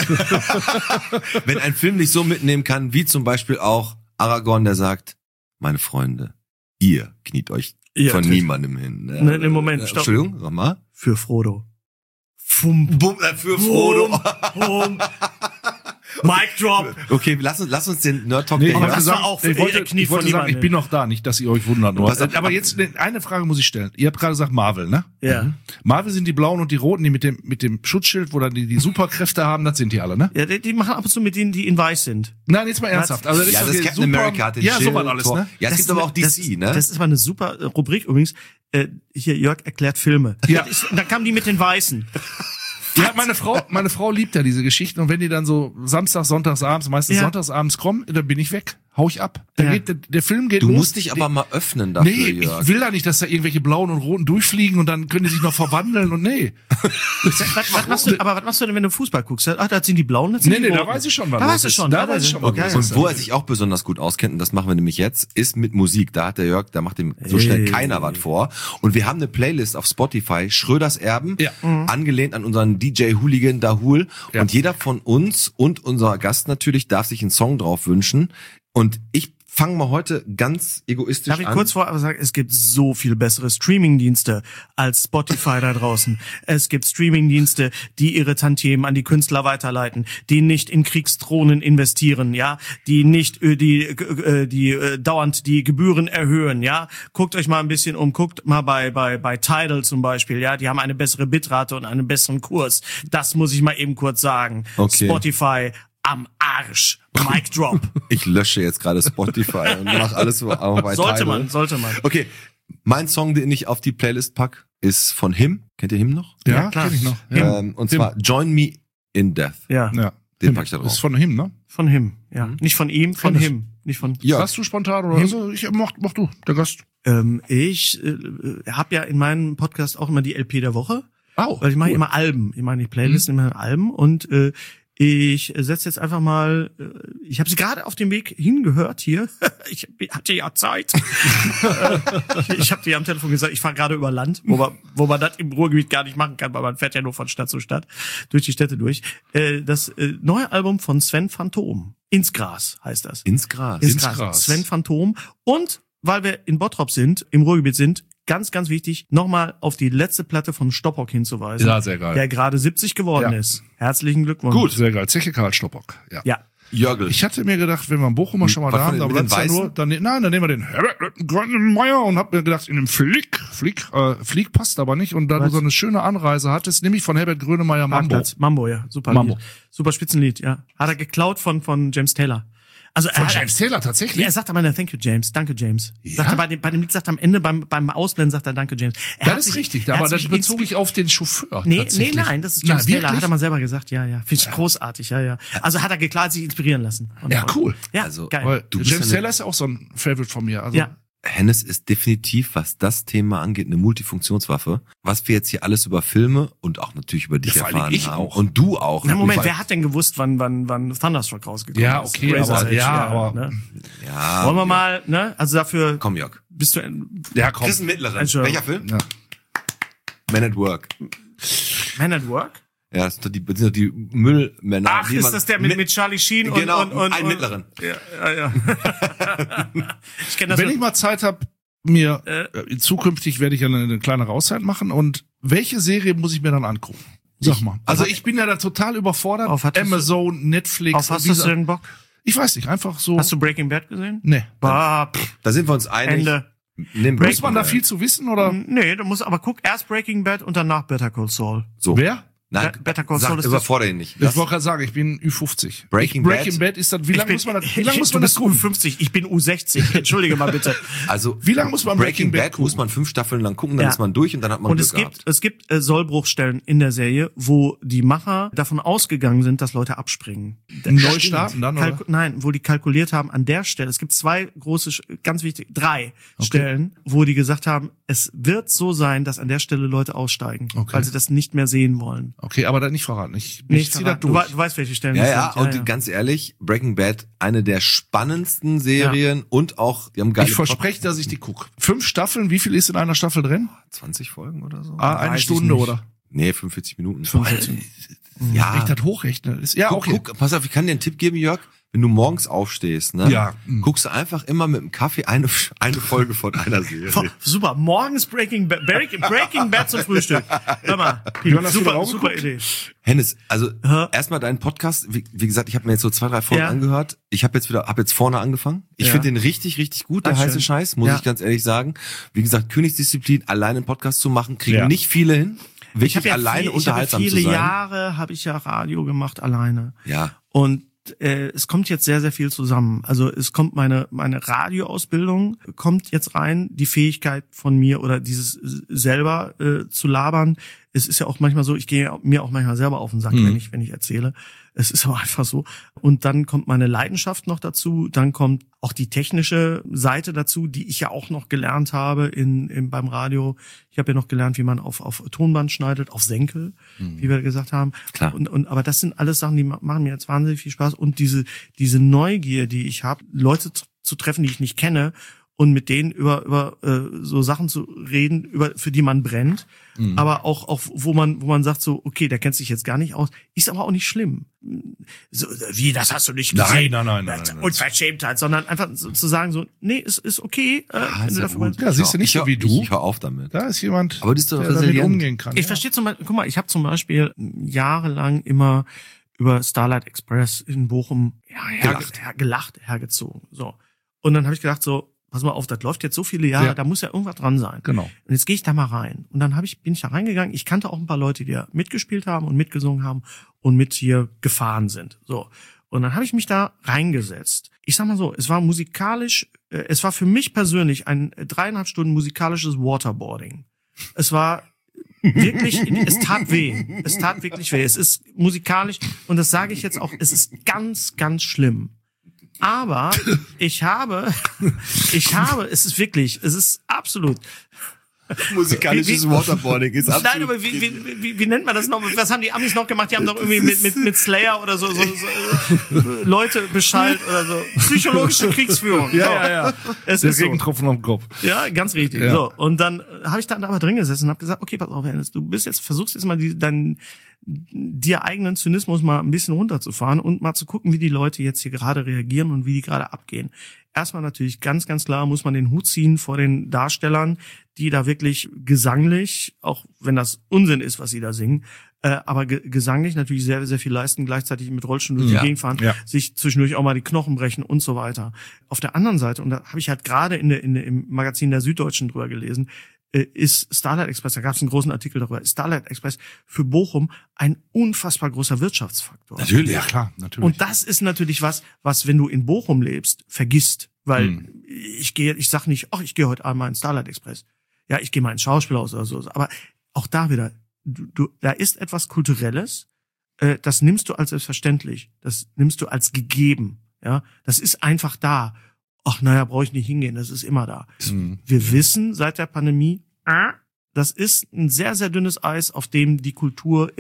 Wrack. Wenn ein Film dich so mitnehmen kann, wie zum Beispiel auch Aragorn, der sagt, meine Freunde, ihr kniet euch von niemandem hin. Ne, Moment, stopp. Entschuldigung, nochmal. Für Frodo. Für Frodo. Mic drop. Okay, lass uns den Nerd Talk Nee, der ich das wollte war sagen, auch ich wollte, Knie ich wollte von sagen, ich niemandem. bin noch da, nicht, dass ihr euch wundert. Nur. Pass auf, Aber jetzt eine Frage muss ich stellen. Ihr habt gerade gesagt Marvel, ne? Ja. Marvel sind die Blauen und die Roten, die mit dem Schutzschild, wo dann die Superkräfte haben, das sind die alle, ne? Ja, die machen ab und zu mit denen, die in weiß sind. Nein, jetzt mal ernsthaft. Also Ja, das okay, ist Captain America hat den Ja, Schild, so was alles, Thor. ne? Ja, es gibt aber auch DC, ne? Das ist aber eine super Rubrik übrigens. Hier, Jörg erklärt Filme. Ja. Da kamen die mit den Weißen. Ja, meine Frau liebt ja diese Geschichten und wenn die dann so Samstag, Sonntagsabends, meistens Ja. Sonntagsabends kommen, dann bin ich weg. Hau ich ab. Ja. Der Film geht Du los. musst dich aber mal öffnen dafür, Nee, Jörg. ich will da nicht, dass da irgendwelche Blauen und Roten durchfliegen und dann können die sich noch verwandeln und nee. Was machst du denn, wenn du Fußball guckst? Ach, da sind die Blauen, das sind Nee, die da Roten. weiß ich schon, was Da los weißt du ist. schon. Da weiß ich schon, was Okay. los Und ist. wo er sich auch besonders gut auskennt, und das machen wir nämlich jetzt, ist mit Musik. Da hat der Jörg, da macht ihm so schnell keiner was vor. Und wir haben eine Playlist auf Spotify, Schröders Erben, Ja. angelehnt an unseren DJ Hooligan Dahul. Ja. Und jeder von uns und unser Gast natürlich darf sich einen Song drauf wünschen. Und ich fange mal heute ganz egoistisch Darf ich an. kurz vorab sagen, es gibt so viel bessere Streamingdienste als Spotify da draußen. Es gibt Streamingdienste, die ihre Tantiemen an die Künstler weiterleiten, die nicht in Kriegsdrohnen investieren, ja, die nicht dauernd die Gebühren erhöhen, ja. Guckt euch mal ein bisschen um, guckt mal bei Tidal zum Beispiel, ja, die haben eine bessere Bitrate und einen besseren Kurs. Das muss ich mal eben kurz sagen. Okay. Spotify am Arsch. Mic drop. Ich lösche jetzt gerade Spotify und mache alles bei Sollte Tidal. man. Okay, mein Song, den ich auf die Playlist pack, ist von Him. Kennt ihr Him noch? Ja, klar. kenn ich noch. Ja. Und zwar Join Me in Death. Ja. Ja. Den pack ich da drauf. Ist von ihm, ne? Von him, ja. Nicht von ihm, von Von him. Nicht von. Ja. Hast du spontan oder so? Ich mach du, der Gast. Ich habe ja in meinem Podcast auch immer die LP der Woche. Oh, Weil ich mache cool. immer Alben. Ich mache nicht Playlisten, ich mache Alben. Und ich setze jetzt einfach mal, ich habe sie gerade auf dem Weg hingehört hier. Ich hatte ja Zeit. Ich habe dir am Telefon gesagt, ich fahre gerade über Land, wo man das im Ruhrgebiet gar nicht machen kann, weil man fährt ja nur von Stadt zu Stadt, durch die Städte durch. Das neue Album von Sven Phantom. Ins Gras heißt das. Ins Gras. Ins Gras. Sven Phantom. Und weil wir in Bottrop sind, im Ruhrgebiet sind, ganz, ganz wichtig, nochmal auf die letzte Platte von Stoppock hinzuweisen. Ja, sehr geil. Der gerade 70 geworden Ja. ist. Herzlichen Glückwunsch. Gut, sehr geil. Zeche Karl Stoppock. Ja. Ja. Jörgel. Ich hatte mir gedacht, wenn wir einen Bochumer schon mal Was da haben, von dann den- mit bleibt den ja nur, Weißen? dann nehmen wir den Herbert Grönemeyer und hab mir gedacht, in dem Flieg passt aber nicht. Und da du Was? so eine schöne Anreise hattest, nämlich von Herbert Grönemeyer Mambo. Parkplatz. Mambo, ja. Super Mambo. Lied. Super Spitzenlied, ja. Hat er geklaut von James Taylor. Also Von James Taylor tatsächlich? Ja, er sagt am Ende, thank you, James. Danke, James. Ja? Sagt er bei dem Lied sagt er am Ende, beim Ausblenden sagt er, danke, James. Er hat Das ist sich- richtig, er hat aber das sich bezog ich auf den Chauffeur. Nee, tatsächlich. nein, das ist James Na, Taylor, wirklich? hat er mal selber gesagt, ja. Finde ich großartig, ja. Also hat er geklaut, sich inspirieren lassen. Und- Ja, cool. Ja, Also, geil. Weil Du bist James ja eine- Taylor ist ja auch so ein Favorite von mir. Also, Ja. Hennes ist definitiv, was das Thema angeht, eine Multifunktionswaffe. Was wir jetzt hier alles über Filme und auch natürlich über dich Ja, vor allem erfahren ich haben. auch. Und du auch. Na Moment, Weil- wer hat denn gewusst, wann Thunderstruck rausgekommen Ja, ist? okay, Razor's aber- Edge, ja, aber- ne? Ja. Wollen wir mal, ne? Also dafür Komm, Jörg. bist du ja, komm. Chris Mittleren. Entschuldigung. Welcher Film? Ja. Man at Work. Man at Work? Ja, das sind doch die Müllmänner. Ach, die ist man- das der mit Charlie Sheen Genau, und einen mittleren. Ja. Ich kenne das. Wenn ich mal Zeit habe, zukünftig werde ich ja eine kleinere Auszeit machen. Und welche Serie muss ich mir dann angucken? Sag mal. Also ich bin ja da total überfordert. Auf hattest du- Amazon, Netflix. auf was und hast du denn Bock? Ich weiß nicht, einfach so. Hast du Breaking Bad gesehen? Nee. Bah, Da sind wir uns einig. Ende. Nimm Muss man da Bad. viel zu wissen oder? Nee, du musst aber guck erst Breaking Bad und danach Better Call Saul. So. Wer? Nein, Better Call Saul sag, ist überfordere ihn nicht. Ich wollte gerade sagen, ich bin Ü50. Breaking Bad ist das, wie lange muss man das, wie lange muss man das du gucken? bist U50, ich bin U60. Entschuldige mal bitte. Also, Wie lange muss man Breaking Bad gucken? muss man 5 Staffeln lang gucken, dann Ja. ist man durch und dann hat man Und Glück es gibt gehabt. Sollbruchstellen in der Serie, wo die Macher davon ausgegangen sind, dass Leute abspringen. Neu starten dann, oder? Nein, wo die kalkuliert haben an der Stelle. Es gibt 2 große, ganz wichtig, 3 Stellen, wo die gesagt haben, es wird so sein, dass an der Stelle Leute aussteigen, Okay. weil sie das nicht mehr sehen wollen. Okay, aber dann nicht verraten. Ich Nicht zieh das verraten. durch. Du weißt, welche Stellen Ja, das ja, sind. und ganz ehrlich, Breaking Bad, eine der spannendsten Serien und auch, die haben geile Ich verspreche, dass ich die gucke. 5 Staffeln, wie viel ist in einer Staffel drin? 20 Folgen oder so? Eine weiß ich Stunde nicht. oder? Nee, 45 Minuten. Wenn ich Ja, das hochrechne. Ist, ja, guck, okay. guck, pass auf, ich kann dir einen Tipp geben, Jörg. wenn du morgens aufstehst, ne? Ja. Guckst du einfach immer mit dem Kaffee eine Folge von einer Serie. Super, morgens Breaking Bad zum Frühstück. Hör mal, super Idee. Hennes, also erstmal deinen Podcast, wie gesagt, ich habe mir jetzt so 2-3 Folgen angehört. Ich habe jetzt vorne angefangen. Ich finde den richtig, richtig gut, der heiße Scheiß, muss ich ganz ehrlich sagen. Wie gesagt, Königsdisziplin, alleine einen Podcast zu machen, kriegen nicht viele hin. Wirklich unterhaltsam zu sein. Viele Jahre habe ich ja Radio gemacht alleine. Ja. Und es kommt jetzt sehr, sehr viel zusammen. Also es kommt meine Radioausbildung kommt jetzt rein, die Fähigkeit von mir oder dieses selber zu labern. Es ist ja auch manchmal so, ich gehe mir auch manchmal selber auf den Sack, wenn ich erzähle. Es ist aber einfach so. Und dann kommt meine Leidenschaft noch dazu. Dann kommt auch die technische Seite dazu, die ich ja auch noch gelernt habe beim Radio. Ich habe ja noch gelernt, wie man auf Tonband schneidet, auf Senkel, wie wir gesagt haben. Klar. Aber das sind alles Sachen, die machen mir jetzt wahnsinnig viel Spaß. Und diese Neugier, die ich habe, Leute zu treffen, die ich nicht kenne, und mit denen über so Sachen zu reden, für die man brennt, aber auch wo man sagt so, okay, der kennt sich jetzt gar nicht aus, ist aber auch nicht schlimm. So, wie, das hast du nicht gesehen? Nein. Unverschämtheit, sondern einfach so, zu sagen so, nee, es ist okay. Wenn du dafür Ja, siehst du nicht so wie du. Ich hör auf damit. Da ist jemand, aber das ist doch der damit umgehen kann. Ich verstehe zum Beispiel, guck mal, ich habe zum Beispiel jahrelang immer über Starlight Express in Bochum hergezogen. So. Und dann habe ich gedacht so, pass mal auf, das läuft jetzt so viele Jahre, da muss ja irgendwas dran sein. Genau. Und jetzt gehe ich da mal rein. Und dann bin ich da reingegangen. Ich kannte auch ein paar Leute, die da mitgespielt haben und mitgesungen haben und mit hier gefahren sind. So. Und dann habe ich mich da reingesetzt. Ich sag mal so, es war musikalisch, es war für mich persönlich ein 3,5 Stunden musikalisches Waterboarding. Es war wirklich, es tat weh. Es tat wirklich weh. Es ist musikalisch, und das sage ich jetzt auch, es ist ganz, ganz schlimm. Aber es ist absolut musikalisches Waterboarding ist absolut. Nein, aber wie nennt man das noch? Was haben die Amis noch gemacht? Die haben doch irgendwie mit Slayer oder so Leute beschallt oder so. Psychologische Kriegsführung. Ja. Es der ist Regentropfen auf dem Kopf. Ja, ganz richtig. Ja. So. Und dann habe ich da aber drin gesessen und habe gesagt, okay, pass auf, Hennes, versuchst jetzt mal deinen dir eigenen Zynismus mal ein bisschen runterzufahren und mal zu gucken, wie die Leute jetzt hier gerade reagieren und wie die gerade abgehen. Erstmal natürlich ganz, ganz klar muss man den Hut ziehen vor den Darstellern, die da wirklich gesanglich, auch wenn das Unsinn ist, was sie da singen, aber gesanglich natürlich sehr, sehr viel leisten, gleichzeitig mit Rollstuhl durch die Gegend fahren, sich zwischendurch auch mal die Knochen brechen und so weiter. Auf der anderen Seite, und da habe ich halt gerade im Magazin der Süddeutschen drüber gelesen, ist Starlight Express, da gab es einen großen Artikel darüber, ist Starlight Express für Bochum ein unfassbar großer Wirtschaftsfaktor. Natürlich. Ja, klar, natürlich. Und das ist natürlich was, wenn du in Bochum lebst, vergisst. Weil ich sag nicht, ich gehe heute einmal in Starlight Express. Ja, ich gehe mal ins Schauspielhaus oder so. Aber auch da wieder, da ist etwas Kulturelles, das nimmst du als selbstverständlich. Das nimmst du als gegeben. Ja, das ist einfach da. Ach, naja, brauche ich nicht hingehen, das ist immer da. Wir wissen seit der Pandemie, das ist ein sehr, sehr dünnes Eis, auf dem die Kultur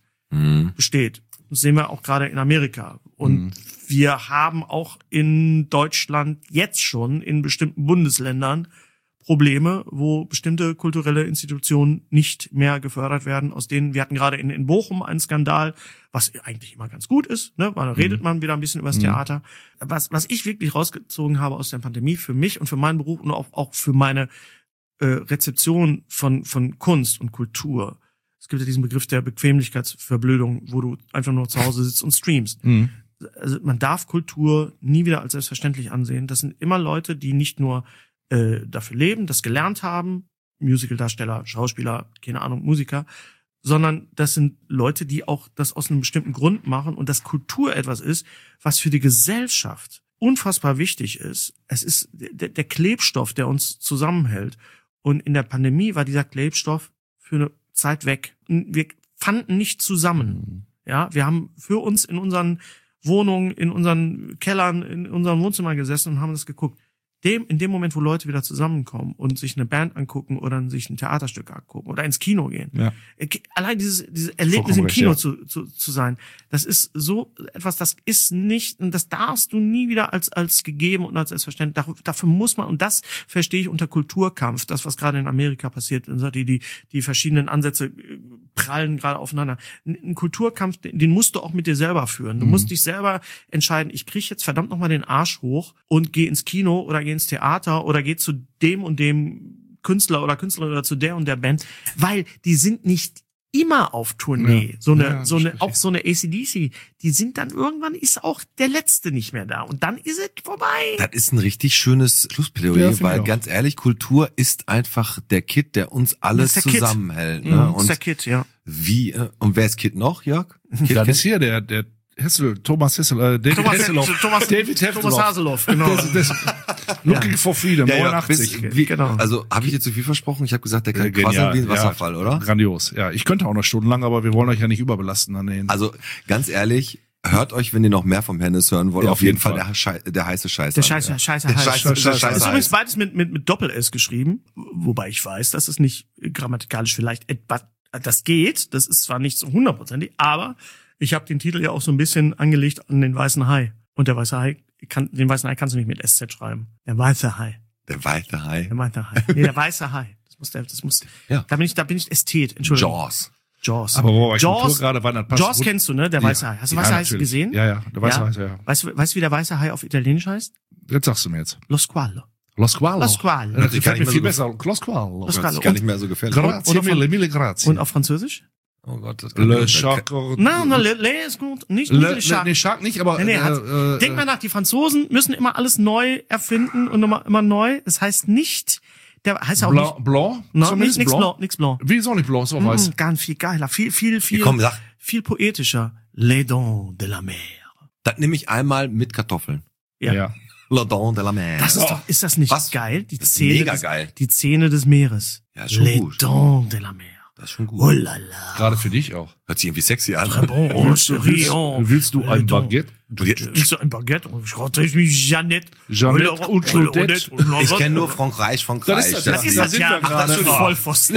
besteht. Das sehen wir auch gerade in Amerika. Und wir haben auch in Deutschland jetzt schon in bestimmten Bundesländern Probleme, wo bestimmte kulturelle Institutionen nicht mehr gefördert werden, aus denen wir hatten gerade in Bochum einen Skandal, was eigentlich immer ganz gut ist, ne, weil da redet man wieder ein bisschen über das Theater. Was ich wirklich rausgezogen habe aus der Pandemie für mich und für meinen Beruf und auch für meine Rezeption von Kunst und Kultur. Es gibt ja diesen Begriff der Bequemlichkeitsverblödung, wo du einfach nur zu Hause sitzt und streamst. Also man darf Kultur nie wieder als selbstverständlich ansehen. Das sind immer Leute, die nicht nur dafür leben, das gelernt haben, Musicaldarsteller, Schauspieler, keine Ahnung, Musiker, sondern das sind Leute, die auch das aus einem bestimmten Grund machen und dass Kultur etwas ist, was für die Gesellschaft unfassbar wichtig ist. Es ist der Klebstoff, der uns zusammenhält. Und in der Pandemie war dieser Klebstoff für eine Zeit weg. Wir fanden nicht zusammen. Ja, wir haben für uns in unseren Wohnungen, in unseren Kellern, in unserem Wohnzimmer gesessen und haben das geguckt. in dem Moment, wo Leute wieder zusammenkommen und sich eine Band angucken oder sich ein Theaterstück angucken oder ins Kino gehen. Ja. Allein dieses Erlebnis im Kino zu sein, das ist so etwas, das ist nicht, und das darfst du nie wieder als gegeben und als selbstverständlich. Dafür muss man, und das verstehe ich unter Kulturkampf, das, was gerade in Amerika passiert, die verschiedenen Ansätze prallen gerade aufeinander. Ein Kulturkampf, den musst du auch mit dir selber führen. Du musst dich selber entscheiden, ich kriege jetzt verdammt nochmal den Arsch hoch und gehe ins Kino oder gehe ins Theater oder gehe zu dem und dem Künstler oder Künstlerin oder zu der und der Band, weil die sind nicht immer auf Tournee. Ja. Auch so eine AC/DC, die sind dann irgendwann ist auch der Letzte nicht mehr da und dann ist es vorbei. Das ist ein richtig schönes Schlussplädoyer, weil ganz ehrlich, Kultur ist einfach der Kit, der uns alles zusammenhält. Ne? Und der Kit, ja. Und wer ist Kit noch, Jörg? Das ist hier der Hessel, Thomas Hessel, David Hasselhoff. David Thomas Hasselhoff, genau. Looking for Freedom, 89. Genau. Also, habe ich dir zu viel versprochen? Ich habe gesagt, der kann quasseln wie ein Wasserfall, oder? Grandios, ja. Ich könnte auch noch stundenlang, aber wir wollen euch ja nicht überbelasten an den. Also, ganz ehrlich, hört euch, wenn ihr noch mehr vom Hennes hören wollt, Ja, auf jeden Fall der heiße Scheiß. Der Scheiße Scheiß. Das ist übrigens beides mit Doppel-S geschrieben, wobei ich weiß, dass es nicht grammatikalisch vielleicht etwas, das geht, das ist zwar nicht so 100%, aber ich habe den Titel ja auch so ein bisschen angelegt an den Weißen Hai. Und der Weiße Hai, den Weißen Hai kannst du nicht mit SZ schreiben. Der Weiße Hai. Der Weiße Hai. Der Weiße Hai. Nee, der Weiße Hai. Das muss, ja. Da bin ich Ästhet, Entschuldigung. Jaws. Aber wo war ich gerade waren, das passt Jaws gut. kennst du, ne? Der Weiße Hai. Hast du Weiße Hai gesehen? Ja, der Weiße Hai, ja. Weißt du, wie der Weiße Hai auf Italienisch heißt? Jetzt sagst du mir jetzt. Lo Squalo. Lo Squalo. Lo Squalo. Das gefällt mir viel besser. Lo Squalo. Das ist gar nicht mehr so gefährlich. Grazie, mille grazie. Und auf Französisch? Oh Gott, das Le Shark. Nein, Le ist gut. Nicht Le Shark. Nee, Shark nicht, aber denk mal nach, die Franzosen müssen immer alles neu erfinden und immer neu. Das heißt nicht, der heißt ja auch nicht Blanc. No, nix Blanc. Wieso nicht Blanc? So weiß. Ganz viel geiler, viel poetischer. Les Dents de la Mer. Das nehme ich einmal mit Kartoffeln. Ja. Les Dents de la Mer. Das ist doch, ist das nicht geil? Die Zähne mega geil. Die Zähne des Meeres. Ja, ist schon Les gut. Dents de la Mer. Das ist schon gut. Oh la la. Gerade für dich auch. Hört sich irgendwie sexy an. Willst du ein Baguette? Nicht so ein Baguette. Ich rate mich Jeannette. Jeannette und Claudette. Ich kenne nur Frankreich. Das ist das ja. Das ist Vollpfosten.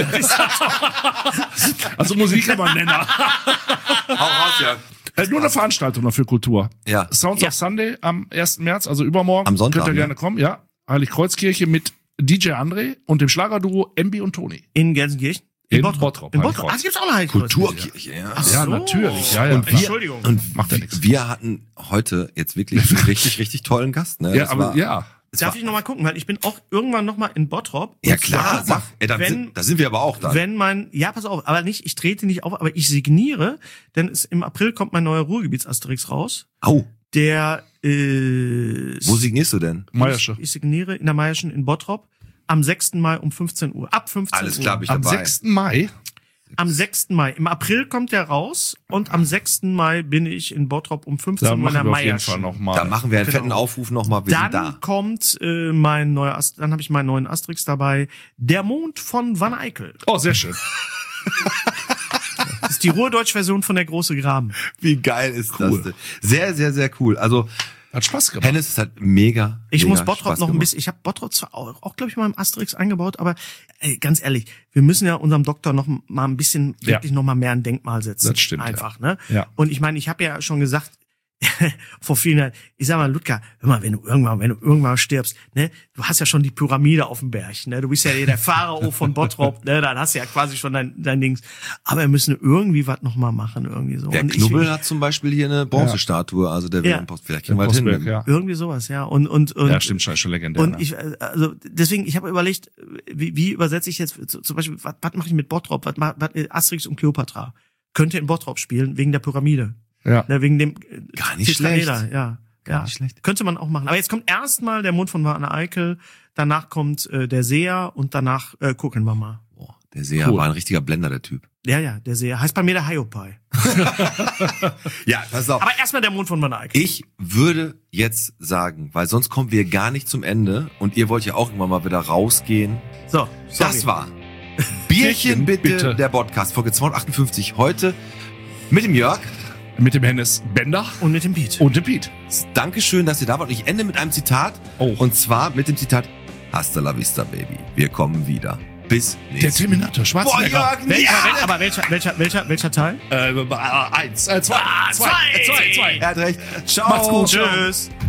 Also Musik aber Nenner. Hau raus, ja. Nur eine Veranstaltung noch für Kultur. Ja. Sounds of Sunday am 1. März, also übermorgen. Am Sonntag, könnt ihr gerne kommen, ja. Heiligkreuzkirche mit DJ André und dem Schlagerduo Embi und Toni. In Gelsenkirchen? In Bottrop. In Bottrop. Ah, gibt's auch eine Heiligkreuzkirche. Kulturkirche, ja. Ach Ja, so. natürlich. Ja. Entschuldigung. Und macht ja nichts. wir hatten heute jetzt wirklich einen richtig, richtig tollen Gast, ne? Ja, Das aber war- ja. Darf ich noch mal gucken, weil ich bin auch irgendwann noch mal in Bottrop. Ja Und klar, zwar, da sind wir aber auch da. ja, pass auf, aber nicht, ich trete nicht auf, aber ich signiere, denn im April kommt mein neuer Ruhrgebiets-Asterix raus. Au, Der ist... wo signierst du denn? Meiersche. Ich signiere in der Meierschen in Bottrop am 6. Mai um 15 Uhr. Ab 15 Alles Uhr. klar, bin ich Am dabei. 6. Mai. Am 6. Mai. Im April kommt der raus und am 6. Mai bin ich in Bottrop um 15 Da Uhr in machen der wir auf jeden Fall Meierschen. nochmal. Da machen wir einen Genau. fetten Aufruf nochmal, wir Dann sind da. kommt dann habe ich meinen neuen Asterix dabei. Der Mond von Van Eyckel. Oh, sehr schön. Das ist die Ruhrdeutsch-Version von Der große Graben. Wie geil ist Cool. das denn? Sehr, sehr, sehr cool. Also, Hat Spaß gemacht. Hennes ist halt mega. Ich mega muss Bottrop Spaß noch ein gemacht. bisschen, ich habe Bottrop zwar auch glaube ich mal im Asterix eingebaut, aber ganz ehrlich, wir müssen ja unserem Doktor noch mal ein bisschen, wirklich noch mal mehr ein Denkmal setzen. Das stimmt, einfach, ne? Ja. Und ich meine, ich habe ja schon gesagt, vor vielen Jahren, ich sag mal, Ludger, hör mal, wenn du irgendwann stirbst, ne, du hast ja schon die Pyramide auf dem Berg, ne, du bist ja der Pharao von Bottrop, ne, dann hast du ja quasi schon dein Dings. Aber wir müssen irgendwie was noch mal machen, irgendwie so. Der Und Knubbel hat zum Beispiel hier eine Bronzestatue, also der Wilhelm Post. Vielleicht kriegen wir das hin. Postberg, ja. irgendwie sowas, ja. Und Ja, stimmt, schon legendär. und ne? ich, also deswegen, ich habe überlegt, wie übersetze ich jetzt zum Beispiel, was mache ich mit Bottrop? Was Asterix und Kleopatra könnte in Bottrop spielen wegen der Pyramide, Ja. ne, wegen dem Gar nicht Tetraeder, schlecht. ja, Gar nicht schlecht. könnte man auch machen. Aber jetzt kommt erstmal der Mond von Van Eyckel, danach kommt der Seher und danach gucken wir mal. Boah, der Seher Cool. war ein richtiger Blender, der Typ. Ja, der Seher heißt bei mir der Hiopai. Ja, pass auf. Aber erstmal der Mond von Van Eyckel. Ich würde jetzt sagen, weil sonst kommen wir gar nicht zum Ende und ihr wollt ja auch immer mal wieder rausgehen. So, sorry. Das war Bierchen bitte, bitte. der Podcast, Folge 258. Heute mit dem Jörg. Mit dem Hennes Bender. Und mit dem Piet. Und dem Piet. Dankeschön, dass ihr da wart. Ich ende mit einem Zitat. Oh. Und zwar mit dem Zitat: Hasta la vista, Baby. Wir kommen wieder. Bis Der nächstes Mal. Terminator, Schwarzenegger. Aber welcher Teil? 1, 2. Er hat recht. Ciao. Macht's gut. Tschüss.